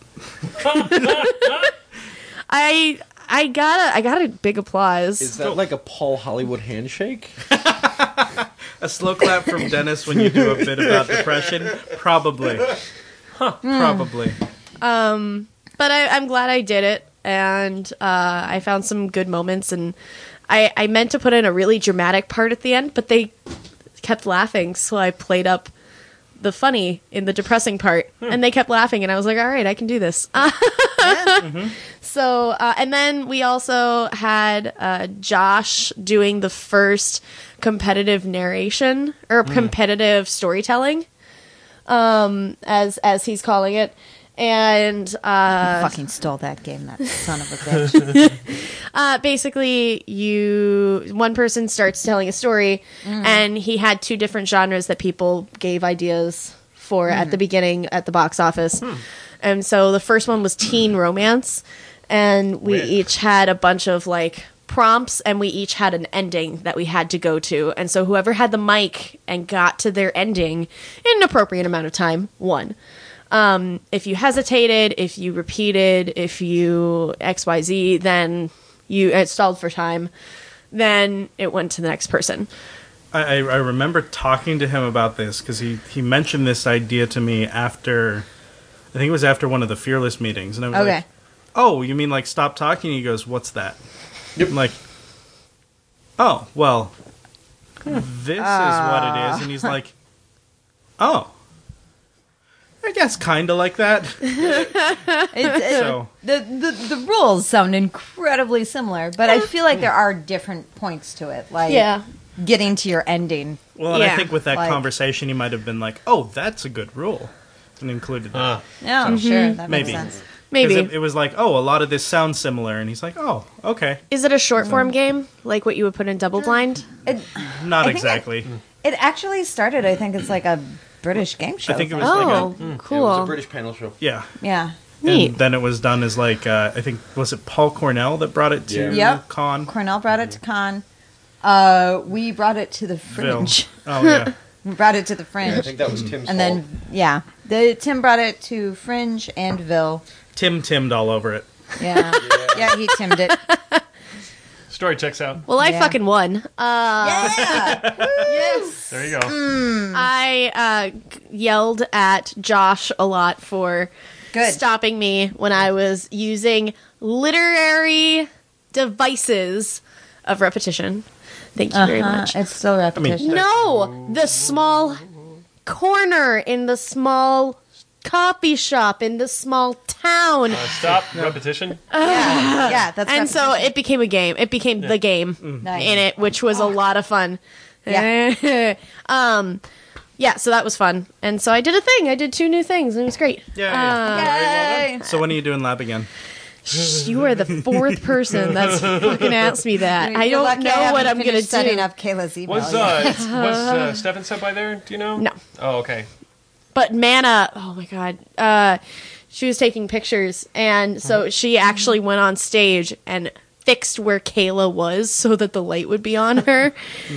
[SPEAKER 5] I got a big applause.
[SPEAKER 3] Is that like a Paul Hollywood handshake?
[SPEAKER 2] A slow clap from Dennis when you do a bit about depression? Probably. Probably.
[SPEAKER 5] But I'm glad I did it, and I found some good moments, and I meant to put in a really dramatic part at the end, but they kept laughing, so I played up the funny in the depressing part, and they kept laughing, and I was like, all right, I can do this. So, and then we also had Josh doing the first competitive narration or competitive storytelling, as he's calling it. And
[SPEAKER 4] fucking stole that game, that son of a bitch.
[SPEAKER 5] basically, one person starts telling a story, and he had two different genres that people gave ideas for at the beginning at the box office. And so the first one was teen romance, and we each had a bunch of like prompts, and we each had an ending that we had to go to. And so whoever had the mic and got to their ending in an appropriate amount of time won. If you hesitated, if you repeated, if you XYZ, then it stalled for time, then it went to the next person.
[SPEAKER 2] I remember talking to him about this because he mentioned this idea to me after, I think it was after one of the Fearless meetings, and I was like, "Oh, you mean like stop talking?" He goes, "What's that?" Yep. I'm like, "Oh, well, this is what it is," and he's like, "Oh, I guess kind of like that." So
[SPEAKER 4] The rules sound incredibly similar, but I feel like there are different points to it, like getting to your ending.
[SPEAKER 2] well, and I think with that conversation, he might have been like, "Oh, that's a good rule," and included that.
[SPEAKER 4] Yeah, sure, that makes
[SPEAKER 2] Maybe.
[SPEAKER 4] sense.
[SPEAKER 5] Maybe.
[SPEAKER 2] It was like, "Oh, a lot of this sounds similar," and he's like, "Oh, okay."
[SPEAKER 5] Is it a short form game, like what you would put in Double Blind?
[SPEAKER 2] Not
[SPEAKER 4] think
[SPEAKER 2] exactly.
[SPEAKER 4] It actually started, I think it's like a British game show.
[SPEAKER 2] I think it was
[SPEAKER 5] Oh,
[SPEAKER 2] like
[SPEAKER 3] It
[SPEAKER 5] cool.
[SPEAKER 3] was a British panel show.
[SPEAKER 2] yeah.
[SPEAKER 4] Yeah.
[SPEAKER 5] Neat.
[SPEAKER 2] And then it was done as like I think was it Paul Cornell that brought it to
[SPEAKER 4] Yep.
[SPEAKER 2] Con?
[SPEAKER 4] Cornell brought it to Con. We brought it to the
[SPEAKER 2] Ville.
[SPEAKER 4] Fringe.
[SPEAKER 2] Oh yeah.
[SPEAKER 4] We brought it to the Fringe.
[SPEAKER 3] I think that was Tim's
[SPEAKER 4] and
[SPEAKER 3] fault.
[SPEAKER 4] then, Tim brought it to Fringe and Ville.
[SPEAKER 2] Tim timmed all over it.
[SPEAKER 4] Yeah. Yeah, he timmed it.
[SPEAKER 1] Story checks out.
[SPEAKER 5] Well, I
[SPEAKER 4] Yeah.
[SPEAKER 5] fucking won.
[SPEAKER 4] Yeah. Yes.
[SPEAKER 1] There you go.
[SPEAKER 5] I yelled at Josh a lot for
[SPEAKER 4] Good.
[SPEAKER 5] stopping me when I was using literary devices of repetition. Thank you very much.
[SPEAKER 4] It's still repetition.
[SPEAKER 5] No, the small corner in the small coffee shop in the small town.
[SPEAKER 1] Stop. Repetition.
[SPEAKER 4] Yeah, that's
[SPEAKER 5] And so
[SPEAKER 4] repetition.
[SPEAKER 5] it became a game. It became the game
[SPEAKER 4] Nice.
[SPEAKER 5] in it, which was a lot of fun.
[SPEAKER 4] Yeah.
[SPEAKER 5] Yeah, so that was fun. And so I did a thing. I did 2 new things, and it was great.
[SPEAKER 2] Yeah.
[SPEAKER 4] Yay!
[SPEAKER 2] So when are you doing lab again?
[SPEAKER 5] You are the 4th person that's fucking asked me that. I
[SPEAKER 4] You're
[SPEAKER 5] don't
[SPEAKER 4] lucky
[SPEAKER 5] know
[SPEAKER 4] haven't
[SPEAKER 5] what I'm going to
[SPEAKER 4] finished setting
[SPEAKER 5] do.
[SPEAKER 4] up Kayla's email.
[SPEAKER 1] Was
[SPEAKER 4] yet.
[SPEAKER 1] Stefan sent by there? Do you know?
[SPEAKER 5] No.
[SPEAKER 1] Oh, okay.
[SPEAKER 5] But Mana, oh my god, she was taking pictures, and so she actually went on stage and fixed where Kayla was so that the light would be on her.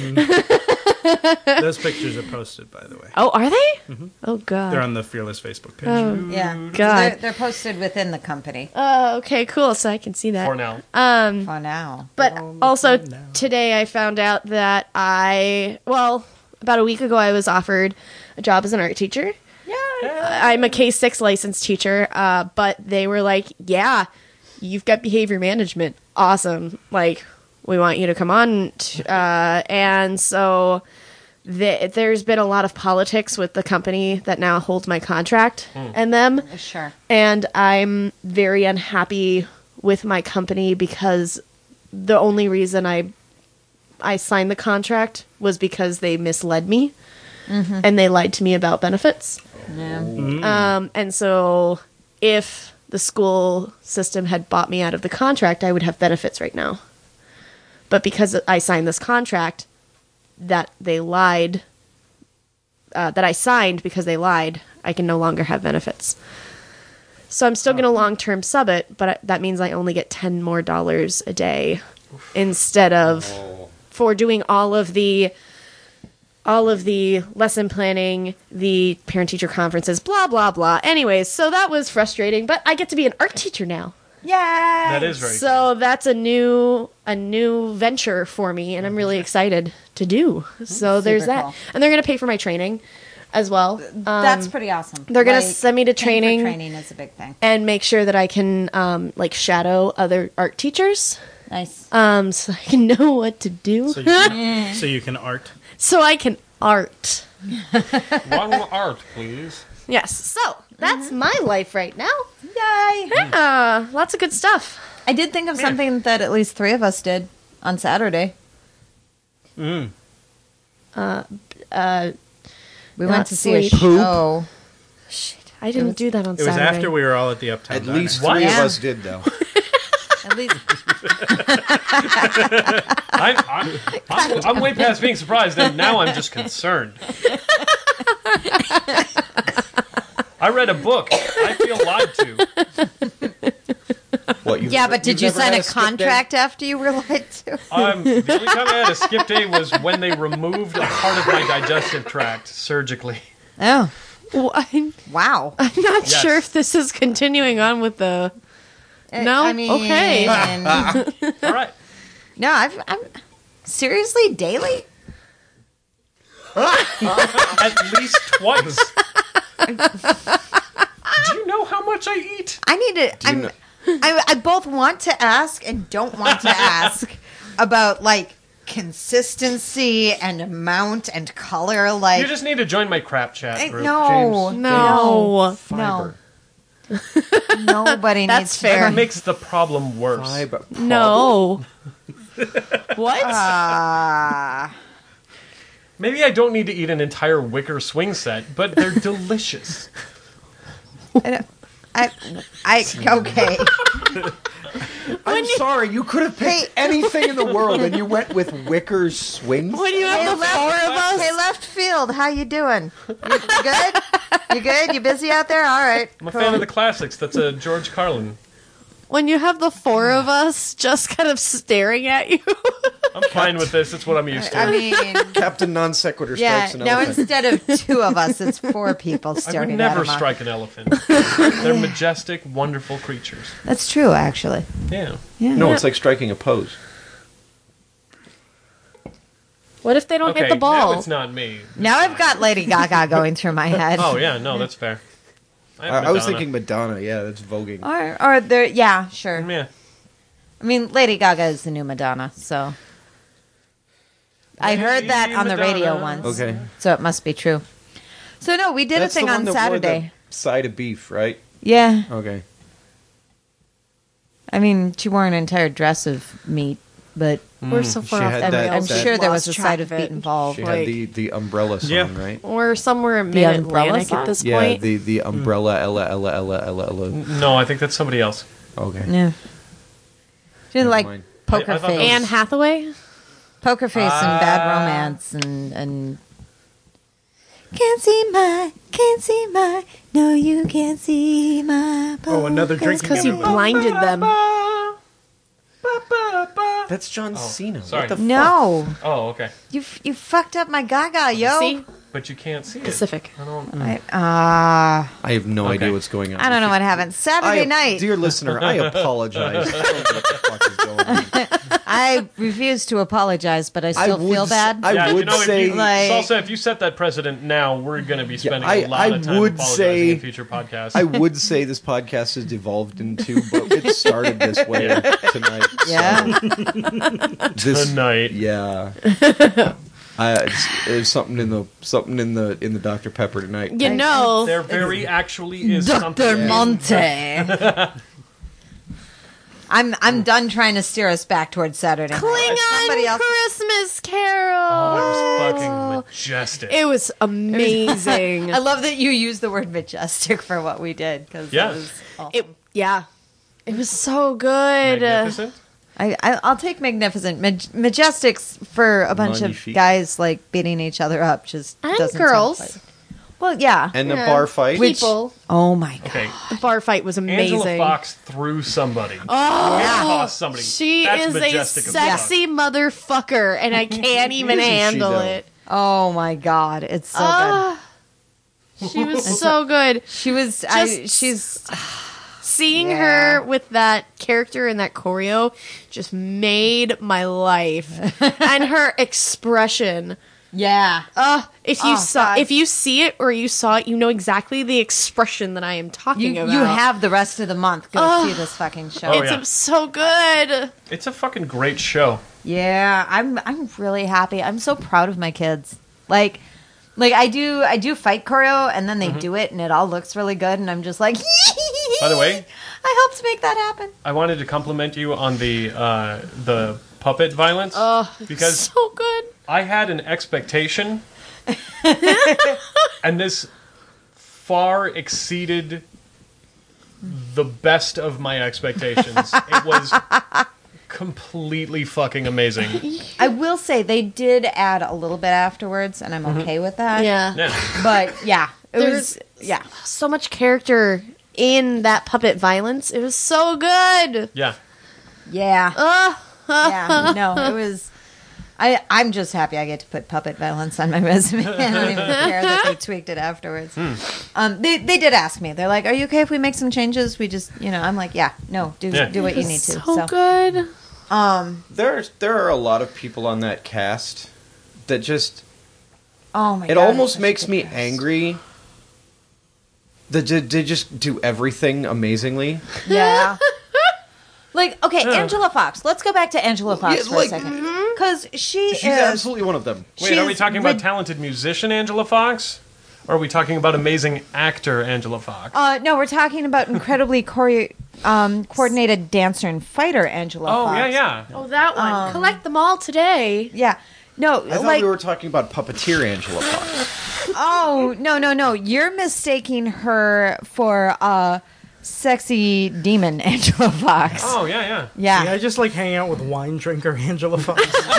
[SPEAKER 2] Those pictures are posted, by the way.
[SPEAKER 5] Oh, are they? Oh god.
[SPEAKER 2] They're on the Fearless Facebook page.
[SPEAKER 5] Oh
[SPEAKER 4] Yeah.
[SPEAKER 5] God.
[SPEAKER 4] They're posted within the company
[SPEAKER 5] Okay, cool. So I can see that.
[SPEAKER 1] For now.
[SPEAKER 4] for now.
[SPEAKER 5] But also today I found out that about a week ago I was offered a job as an art teacher.
[SPEAKER 4] Yeah.
[SPEAKER 5] I'm a K6 licensed teacher, but they were like, yeah, you've got behavior management. Awesome. Like, we want you to come on. And so there's been a lot of politics with the company that now holds my contract and them.
[SPEAKER 4] Sure.
[SPEAKER 5] And I'm very unhappy with my company because the only reason I signed the contract was because they misled me and they lied to me about benefits.
[SPEAKER 4] Yeah.
[SPEAKER 5] And so if the school system had bought me out of the contract, I would have benefits right now. But because I signed this contract that they lied, that I signed because they lied, I can no longer have benefits. So I'm still going to long-term sub it, but that means I only get $10 more a day instead of for doing all of the lesson planning, the parent-teacher conferences, blah, blah, blah. Anyways, so that was frustrating, but I get to be an art teacher now.
[SPEAKER 4] Yay!
[SPEAKER 1] That is very
[SPEAKER 5] So that's a new venture for me, and I'm really excited to do. So there's that.
[SPEAKER 4] cool.
[SPEAKER 5] And they're going to pay for my training as well.
[SPEAKER 4] That's pretty awesome.
[SPEAKER 5] they're gonna send me to
[SPEAKER 4] paying for
[SPEAKER 5] training.
[SPEAKER 4] Training is a big thing.
[SPEAKER 5] And make sure that I can shadow other art teachers,
[SPEAKER 4] Nice.
[SPEAKER 5] so I can know what to do.
[SPEAKER 2] So you can art.
[SPEAKER 5] So I can art.
[SPEAKER 1] One art, please.
[SPEAKER 5] Yes. So that's my life right now.
[SPEAKER 4] Yay!
[SPEAKER 5] Yeah, lots of good stuff.
[SPEAKER 4] I did think of something that at least 3 of us did on Saturday.
[SPEAKER 2] Mm.
[SPEAKER 4] We
[SPEAKER 5] Not
[SPEAKER 4] went to see a
[SPEAKER 5] sleep.
[SPEAKER 4] show.
[SPEAKER 5] Shit, I didn't do that on
[SPEAKER 2] It was
[SPEAKER 5] Saturday.
[SPEAKER 2] after we were all at the Uptown
[SPEAKER 3] At
[SPEAKER 2] Diner.
[SPEAKER 3] least
[SPEAKER 1] What?
[SPEAKER 3] 3 of
[SPEAKER 4] Yeah.
[SPEAKER 3] us did, though.
[SPEAKER 4] At least
[SPEAKER 1] I'm way past being surprised, and now I'm just concerned. I read a book. I feel lied to.
[SPEAKER 3] What, you've
[SPEAKER 4] yeah,
[SPEAKER 3] never-
[SPEAKER 4] but did
[SPEAKER 3] you've
[SPEAKER 4] you
[SPEAKER 3] never
[SPEAKER 4] sign
[SPEAKER 3] had
[SPEAKER 4] a
[SPEAKER 3] skip day?
[SPEAKER 4] contract after you were lied to?
[SPEAKER 1] The only time I had a skip day was when they removed a part of my digestive tract surgically.
[SPEAKER 4] Oh,
[SPEAKER 5] Well, I'm
[SPEAKER 4] wow.
[SPEAKER 5] not
[SPEAKER 1] Yes.
[SPEAKER 5] sure if this is continuing on with the. No?
[SPEAKER 4] I mean,
[SPEAKER 5] Okay.
[SPEAKER 1] All right.
[SPEAKER 4] no, I'm seriously daily.
[SPEAKER 1] At least twice. Do you know how much I eat?
[SPEAKER 4] I need to.
[SPEAKER 3] you know-
[SPEAKER 4] I both want to ask and don't want to ask about like consistency and amount and color. Like
[SPEAKER 1] You just need to join my crap chat
[SPEAKER 4] I-
[SPEAKER 1] group.
[SPEAKER 4] no,
[SPEAKER 3] James.
[SPEAKER 5] No.
[SPEAKER 3] Fiber.
[SPEAKER 4] nobody
[SPEAKER 5] That's
[SPEAKER 4] needs
[SPEAKER 5] fair.
[SPEAKER 1] That makes the problem worse.
[SPEAKER 3] Fiber.
[SPEAKER 5] No. What?
[SPEAKER 1] Maybe I don't need to eat an entire wicker swing set, but they're delicious.
[SPEAKER 4] I okay.
[SPEAKER 3] I'm sorry, you could have picked anything in the world, and you went with wicker swings.
[SPEAKER 5] When you have the 4 of us.
[SPEAKER 4] Hey, left field, how you doing? You good? You good? You busy out there? All right.
[SPEAKER 1] I'm a fan of the classics. That's a George Carlin.
[SPEAKER 5] When you have the 4 of us just kind of staring at you.
[SPEAKER 1] I'm fine with this. It's what I'm used to.
[SPEAKER 4] I mean,
[SPEAKER 3] Captain Non Sequitur
[SPEAKER 4] yeah.
[SPEAKER 3] strikes an
[SPEAKER 4] Now
[SPEAKER 3] elephant.
[SPEAKER 4] instead of 2 of us, it's 4 people
[SPEAKER 1] I would
[SPEAKER 4] staring at
[SPEAKER 1] never
[SPEAKER 4] him.
[SPEAKER 1] strike an elephant. They're majestic, wonderful creatures.
[SPEAKER 4] That's true, actually.
[SPEAKER 1] Yeah.
[SPEAKER 4] Yeah.
[SPEAKER 3] No, it's like striking a pose.
[SPEAKER 5] What if they don't
[SPEAKER 1] Okay,
[SPEAKER 5] hit the ball?
[SPEAKER 1] now it's not me.
[SPEAKER 4] Now I've got Lady Gaga going through my head.
[SPEAKER 1] Oh, yeah, no, that's fair. have
[SPEAKER 3] I was
[SPEAKER 1] Madonna.
[SPEAKER 3] thinking Madonna. Yeah, that's voguing.
[SPEAKER 4] Or there, yeah, sure.
[SPEAKER 1] Yeah.
[SPEAKER 4] I mean, Lady Gaga is the new Madonna, so I heard that on the radio
[SPEAKER 1] Madonna.
[SPEAKER 4] once.
[SPEAKER 3] Okay.
[SPEAKER 4] So it must be true. So no, we did
[SPEAKER 3] That's
[SPEAKER 4] a thing
[SPEAKER 3] the one
[SPEAKER 4] on
[SPEAKER 3] that wore
[SPEAKER 4] Saturday.
[SPEAKER 3] the side of beef, right?
[SPEAKER 4] Yeah,
[SPEAKER 3] Okay.
[SPEAKER 4] I mean, she wore an entire dress of meat, but
[SPEAKER 5] We're so far
[SPEAKER 3] She
[SPEAKER 5] off
[SPEAKER 3] had
[SPEAKER 5] the
[SPEAKER 3] that-
[SPEAKER 4] I'm
[SPEAKER 5] rails.
[SPEAKER 3] that-
[SPEAKER 4] sure there was
[SPEAKER 5] Lost
[SPEAKER 4] a
[SPEAKER 5] track
[SPEAKER 4] side of
[SPEAKER 5] it.
[SPEAKER 4] meat involved.
[SPEAKER 3] She
[SPEAKER 5] Like-
[SPEAKER 3] had the umbrella song,
[SPEAKER 2] Yeah.
[SPEAKER 3] right?
[SPEAKER 5] We're somewhere in
[SPEAKER 4] The Umbrella
[SPEAKER 5] mid-Atlantic
[SPEAKER 4] song?
[SPEAKER 5] at this
[SPEAKER 3] Yeah,
[SPEAKER 5] point.
[SPEAKER 3] the umbrella Ella.
[SPEAKER 1] No, I think that's somebody else.
[SPEAKER 3] Okay.
[SPEAKER 4] Yeah, she did
[SPEAKER 3] Never
[SPEAKER 4] like
[SPEAKER 3] mind.
[SPEAKER 4] Poker
[SPEAKER 1] I thought
[SPEAKER 4] Face,
[SPEAKER 1] that was-
[SPEAKER 5] Anne Hathaway?
[SPEAKER 4] Poker Face, and Bad Romance, and can't see my, no, you can't see my.
[SPEAKER 2] Oh, another
[SPEAKER 4] poker
[SPEAKER 2] drinking
[SPEAKER 5] Because you
[SPEAKER 2] game.
[SPEAKER 5] blinded them.
[SPEAKER 3] That's John Cena.
[SPEAKER 1] sorry.
[SPEAKER 3] What the
[SPEAKER 4] No,
[SPEAKER 1] Oh, okay.
[SPEAKER 4] you fucked up my Gaga, yo.
[SPEAKER 5] See?
[SPEAKER 1] But you can't see it.
[SPEAKER 5] Pacific.
[SPEAKER 1] I don't.
[SPEAKER 3] I have no
[SPEAKER 1] Okay.
[SPEAKER 3] idea what's going on.
[SPEAKER 4] I don't know what happened. Saturday night.
[SPEAKER 3] Dear listener, I apologize. I don't know what the fuck is going on.
[SPEAKER 4] I refuse to apologize, but I still
[SPEAKER 3] would
[SPEAKER 4] feel
[SPEAKER 3] s-
[SPEAKER 4] bad.
[SPEAKER 3] I
[SPEAKER 1] Yeah,
[SPEAKER 3] would
[SPEAKER 1] you know,
[SPEAKER 3] say-
[SPEAKER 1] if you,
[SPEAKER 4] Like-
[SPEAKER 1] Salsa, if you set that precedent now, we're going to be spending
[SPEAKER 3] I-
[SPEAKER 1] a lot
[SPEAKER 3] I
[SPEAKER 1] of time
[SPEAKER 3] would
[SPEAKER 1] apologizing
[SPEAKER 3] say-
[SPEAKER 1] in future podcasts.
[SPEAKER 3] I would say this podcast has devolved into, but it started this way tonight.
[SPEAKER 4] yeah.
[SPEAKER 3] This,
[SPEAKER 1] Tonight.
[SPEAKER 3] yeah. There's something in the Dr Pepper tonight.
[SPEAKER 5] You know,
[SPEAKER 1] There very actually is
[SPEAKER 4] Dr.
[SPEAKER 1] something.
[SPEAKER 4] Monte. I'm done trying to steer us back towards Saturday night. Somebody
[SPEAKER 5] Klingon
[SPEAKER 4] else.
[SPEAKER 5] Christmas Carol.
[SPEAKER 1] Oh, it was fucking majestic.
[SPEAKER 5] It was amazing.
[SPEAKER 4] I love that you used the word majestic for what we did because
[SPEAKER 1] Yeah.
[SPEAKER 4] it was awesome.
[SPEAKER 5] It was so good.
[SPEAKER 1] Magnificent.
[SPEAKER 4] I'll take magnificent. Majestics for a bunch
[SPEAKER 3] Magnifique.
[SPEAKER 4] of guys like beating each other up just
[SPEAKER 5] And
[SPEAKER 4] doesn't
[SPEAKER 5] girls.
[SPEAKER 4] sound quite- Well, yeah.
[SPEAKER 3] And the
[SPEAKER 5] Yeah.
[SPEAKER 3] bar fight.
[SPEAKER 5] People.
[SPEAKER 4] Oh my god.
[SPEAKER 1] Okay.
[SPEAKER 5] The bar fight was
[SPEAKER 1] Angela
[SPEAKER 5] amazing.
[SPEAKER 1] Fox threw somebody.
[SPEAKER 5] Oh,
[SPEAKER 1] Tossed somebody.
[SPEAKER 5] she
[SPEAKER 1] That's
[SPEAKER 5] is a
[SPEAKER 1] majestic of fuck.
[SPEAKER 5] sexy motherfucker, and I can't even
[SPEAKER 3] Isn't she,
[SPEAKER 5] handle
[SPEAKER 3] though?
[SPEAKER 5] it.
[SPEAKER 4] Oh my god. It's so good.
[SPEAKER 5] Ah, she was so good.
[SPEAKER 4] She was. She's.
[SPEAKER 5] Seeing
[SPEAKER 4] Yeah.
[SPEAKER 5] her with that character and that choreo just made my life. And her expression.
[SPEAKER 4] Yeah.
[SPEAKER 5] If you
[SPEAKER 4] Oh,
[SPEAKER 5] saw,
[SPEAKER 4] God.
[SPEAKER 5] if you see it or you saw it, you know exactly the expression that I am talking
[SPEAKER 4] You
[SPEAKER 5] about.
[SPEAKER 4] have the rest of the month. Go see this fucking show.
[SPEAKER 1] Oh,
[SPEAKER 5] It's
[SPEAKER 1] yeah.
[SPEAKER 5] so good.
[SPEAKER 1] It's a fucking great show.
[SPEAKER 4] Yeah, I'm really happy. I'm so proud of my kids. Like I do fight choreo and then they do it and it all looks really good and I'm just like
[SPEAKER 1] By the way,
[SPEAKER 4] I helped make that happen.
[SPEAKER 1] I wanted to compliment you on the puppet violence because
[SPEAKER 5] So good.
[SPEAKER 1] I had an expectation, and this far exceeded the best of my expectations. It was completely fucking amazing.
[SPEAKER 4] I will say they did add a little bit afterwards, and I'm okay with that.
[SPEAKER 5] Yeah.
[SPEAKER 1] Yeah.
[SPEAKER 4] But yeah, it
[SPEAKER 5] There's
[SPEAKER 4] was yeah.
[SPEAKER 5] so much character in that puppet violence. It was so good.
[SPEAKER 1] Yeah.
[SPEAKER 4] Yeah. Yeah. No, it was. I'm just happy I get to put puppet violence on my resume. I don't even care that they tweaked it afterwards. They did ask me. They're like, "Are you okay if we make some changes?" We just, I'm like, "Yeah, no, do what you need to."
[SPEAKER 5] So good.
[SPEAKER 3] There are a lot of people on that cast that just
[SPEAKER 4] Oh my god,
[SPEAKER 3] it almost
[SPEAKER 4] such a
[SPEAKER 3] makes
[SPEAKER 4] good
[SPEAKER 3] me
[SPEAKER 4] cast.
[SPEAKER 3] angry. They just do everything amazingly.
[SPEAKER 4] Yeah. Like, okay, Angela Fox. Let's go back to Angela Fox
[SPEAKER 3] Yeah,
[SPEAKER 4] for
[SPEAKER 3] like,
[SPEAKER 4] a second. Because
[SPEAKER 3] She's
[SPEAKER 4] is...
[SPEAKER 3] absolutely one of them.
[SPEAKER 1] Wait, are we
[SPEAKER 4] She's
[SPEAKER 1] talking about
[SPEAKER 4] rid-
[SPEAKER 1] talented musician Angela Fox? Or are we talking about amazing actor Angela Fox?
[SPEAKER 4] no, we're talking about incredibly coordinated dancer and fighter Angela
[SPEAKER 1] Oh,
[SPEAKER 4] Fox.
[SPEAKER 1] yeah.
[SPEAKER 5] Oh, that one. Collect them all today.
[SPEAKER 4] Yeah. No,
[SPEAKER 3] I thought
[SPEAKER 4] like...
[SPEAKER 3] we were talking about puppeteer Angela Fox.
[SPEAKER 4] Oh, no. You're mistaking her for sexy demon Angela Fox.
[SPEAKER 1] Oh, yeah.
[SPEAKER 2] Yeah,
[SPEAKER 4] Yeah.
[SPEAKER 2] I just like hanging out with wine drinker Angela Fox.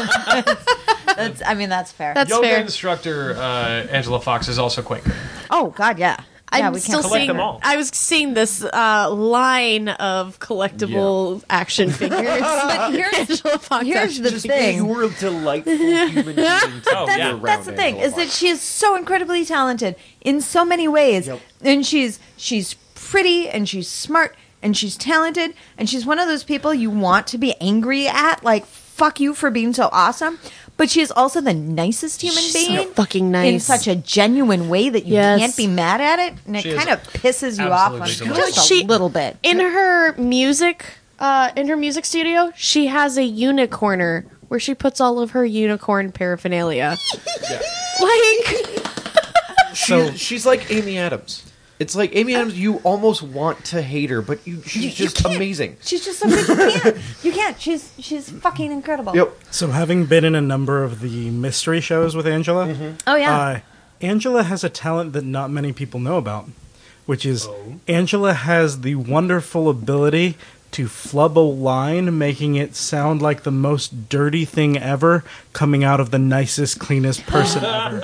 [SPEAKER 4] That's fair.
[SPEAKER 5] That's
[SPEAKER 1] Yoga
[SPEAKER 5] fair.
[SPEAKER 1] instructor Angela Fox is also quite good.
[SPEAKER 4] Oh, God, yeah. Yeah,
[SPEAKER 5] I'm
[SPEAKER 4] we
[SPEAKER 5] still
[SPEAKER 4] can't
[SPEAKER 1] collect
[SPEAKER 5] seeing.
[SPEAKER 1] them all.
[SPEAKER 5] I was seeing this line of collectible action figures.
[SPEAKER 4] But
[SPEAKER 5] Angela Fox
[SPEAKER 4] here's
[SPEAKER 5] action
[SPEAKER 4] the
[SPEAKER 5] figures.
[SPEAKER 4] thing.
[SPEAKER 3] You're a delightful human being to
[SPEAKER 1] Oh,
[SPEAKER 3] be
[SPEAKER 1] yeah.
[SPEAKER 3] around.
[SPEAKER 4] That's the thing,
[SPEAKER 3] Angela
[SPEAKER 4] is that
[SPEAKER 3] Fox.
[SPEAKER 4] she is so incredibly talented in so many ways.
[SPEAKER 3] Yep.
[SPEAKER 4] And she's pretty and she's smart and she's talented and she's one of those people you want to be angry at, like, fuck you for being so awesome. But she is also the nicest human
[SPEAKER 5] She's
[SPEAKER 4] being.
[SPEAKER 5] so fucking
[SPEAKER 4] In
[SPEAKER 5] nice.
[SPEAKER 4] such a genuine way that you
[SPEAKER 5] Yes.
[SPEAKER 4] can't be mad at it. And it
[SPEAKER 1] She is
[SPEAKER 4] kind of pisses you off on
[SPEAKER 1] absolutely
[SPEAKER 4] just
[SPEAKER 5] delicious.
[SPEAKER 4] a little bit.
[SPEAKER 5] In her music studio, she has a unicorner where she puts all of her unicorn paraphernalia. Like,
[SPEAKER 2] So
[SPEAKER 3] She's like Amy Adams. It's like Amy Adams. You almost want to hate her, but she's
[SPEAKER 4] You
[SPEAKER 3] just
[SPEAKER 4] can't.
[SPEAKER 3] amazing.
[SPEAKER 4] She's just so good. You can't. She's fucking incredible.
[SPEAKER 3] Yep.
[SPEAKER 2] So having been in a number of the mystery shows with Angela,
[SPEAKER 4] Oh, yeah.
[SPEAKER 2] Angela has a talent that not many people know about, which is Angela has the wonderful ability to flub a line, making it sound like the most dirty thing ever coming out of the nicest, cleanest person ever.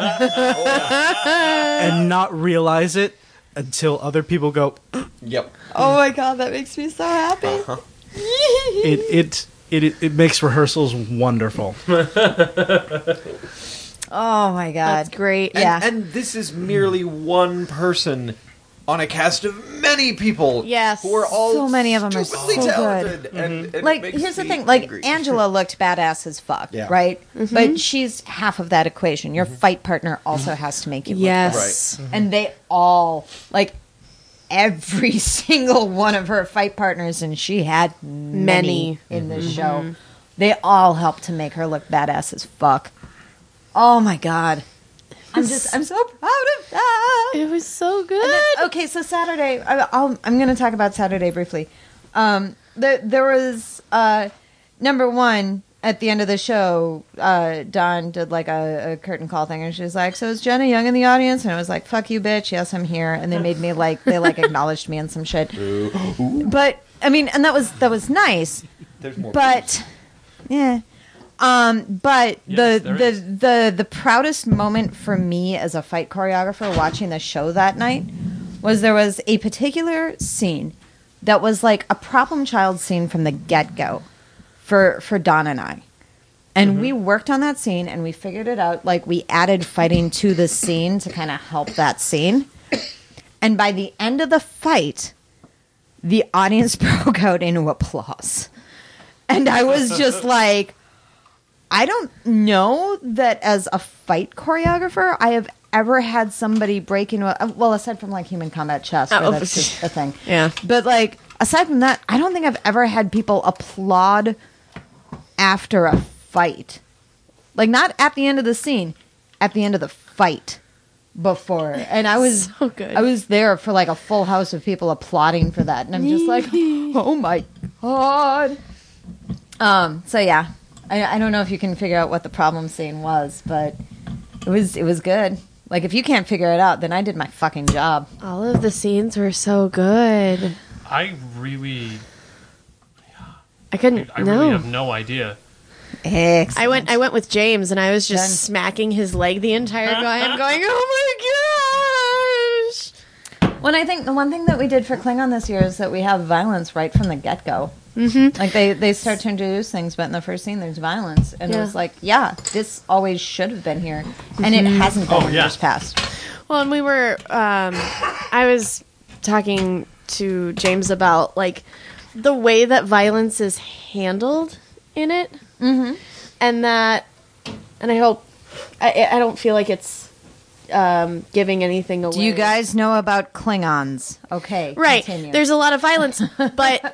[SPEAKER 2] And not realize it until other people go,
[SPEAKER 3] Yep.
[SPEAKER 4] Oh my god, that makes me so happy.
[SPEAKER 2] it makes rehearsals wonderful.
[SPEAKER 4] Oh my god.
[SPEAKER 5] that's great.
[SPEAKER 4] Yeah.
[SPEAKER 3] And this is merely one person on a cast of many people.
[SPEAKER 5] Yes.
[SPEAKER 3] Who are all
[SPEAKER 4] So many of them are
[SPEAKER 3] stupidly
[SPEAKER 4] so good.
[SPEAKER 3] talented. And it
[SPEAKER 4] Like,
[SPEAKER 3] makes
[SPEAKER 4] here's the
[SPEAKER 3] me
[SPEAKER 4] thing. Like,
[SPEAKER 3] angry.
[SPEAKER 4] Angela looked badass as fuck,
[SPEAKER 3] Yeah.
[SPEAKER 4] right? But she's half of that equation. Your fight partner also has to make you look
[SPEAKER 5] Yes.
[SPEAKER 3] Right.
[SPEAKER 4] And they all, like, every single one of her fight partners, and she had many in this show, they all helped to make her look badass as fuck. Oh my god. I'm so proud of that.
[SPEAKER 5] It was so good.
[SPEAKER 4] And then- okay, so Saturday, I'm going to talk about Saturday briefly. There was, number one, at the end of the show, Dawn did like a curtain call thing, and she was like, "So is Jenna Young in the audience?" And I was like, "Fuck you, bitch. Yes, I'm here." And they made me like, they like acknowledged me and some shit. But I mean, and that was nice.
[SPEAKER 3] There's more.
[SPEAKER 4] But yeah. But
[SPEAKER 1] Yes, there is.
[SPEAKER 4] the proudest moment for me as a fight choreographer watching the show that night was there was a particular scene that was like a problem child scene from the get-go for Dawn and I. And we worked on that scene and we figured it out. Like, we added fighting to the scene to kind of help that scene. And by the end of the fight, the audience broke out into applause. And I was just like, I don't know that as a fight choreographer, I have ever had somebody break into well, aside from like Human Combat Chess, where
[SPEAKER 5] Oh,
[SPEAKER 4] that's just a thing.
[SPEAKER 5] Yeah.
[SPEAKER 4] But like, aside from that, I don't think I've ever had people applaud after a fight. Like, not at the end of the scene, at the end of the fight. before, and I was
[SPEAKER 5] So good.
[SPEAKER 4] I was there for like a full house of people applauding for that, and I'm just like, oh my god. So yeah, I don't know if you can figure out what the problem scene was, but it was good. Like, if you can't figure it out, then I did my fucking job.
[SPEAKER 5] All of the scenes were so good.
[SPEAKER 1] I really
[SPEAKER 5] I couldn't.
[SPEAKER 1] really have no idea.
[SPEAKER 4] Excellent.
[SPEAKER 5] I went with James, and I was just
[SPEAKER 4] Done.
[SPEAKER 5] smacking his leg the entire time, going, "Oh my gosh!"
[SPEAKER 4] Well, I think the one thing that we did for Klingon this year is that we have violence right from the get-go. Mm-hmm. Like, they start to introduce things, but in the first scene, there's violence. And it
[SPEAKER 5] Yeah.
[SPEAKER 4] was like, yeah, this always should have been here. And it hasn't been in years past.
[SPEAKER 5] Well, and we were, I was talking to James about, like, the way that violence is handled in it. Mm-hmm. And that, and I hope, I don't feel like it's giving anything away.
[SPEAKER 4] Do you guys know about Klingons? Okay,
[SPEAKER 5] Right.
[SPEAKER 4] continue.
[SPEAKER 5] There's a lot of violence, but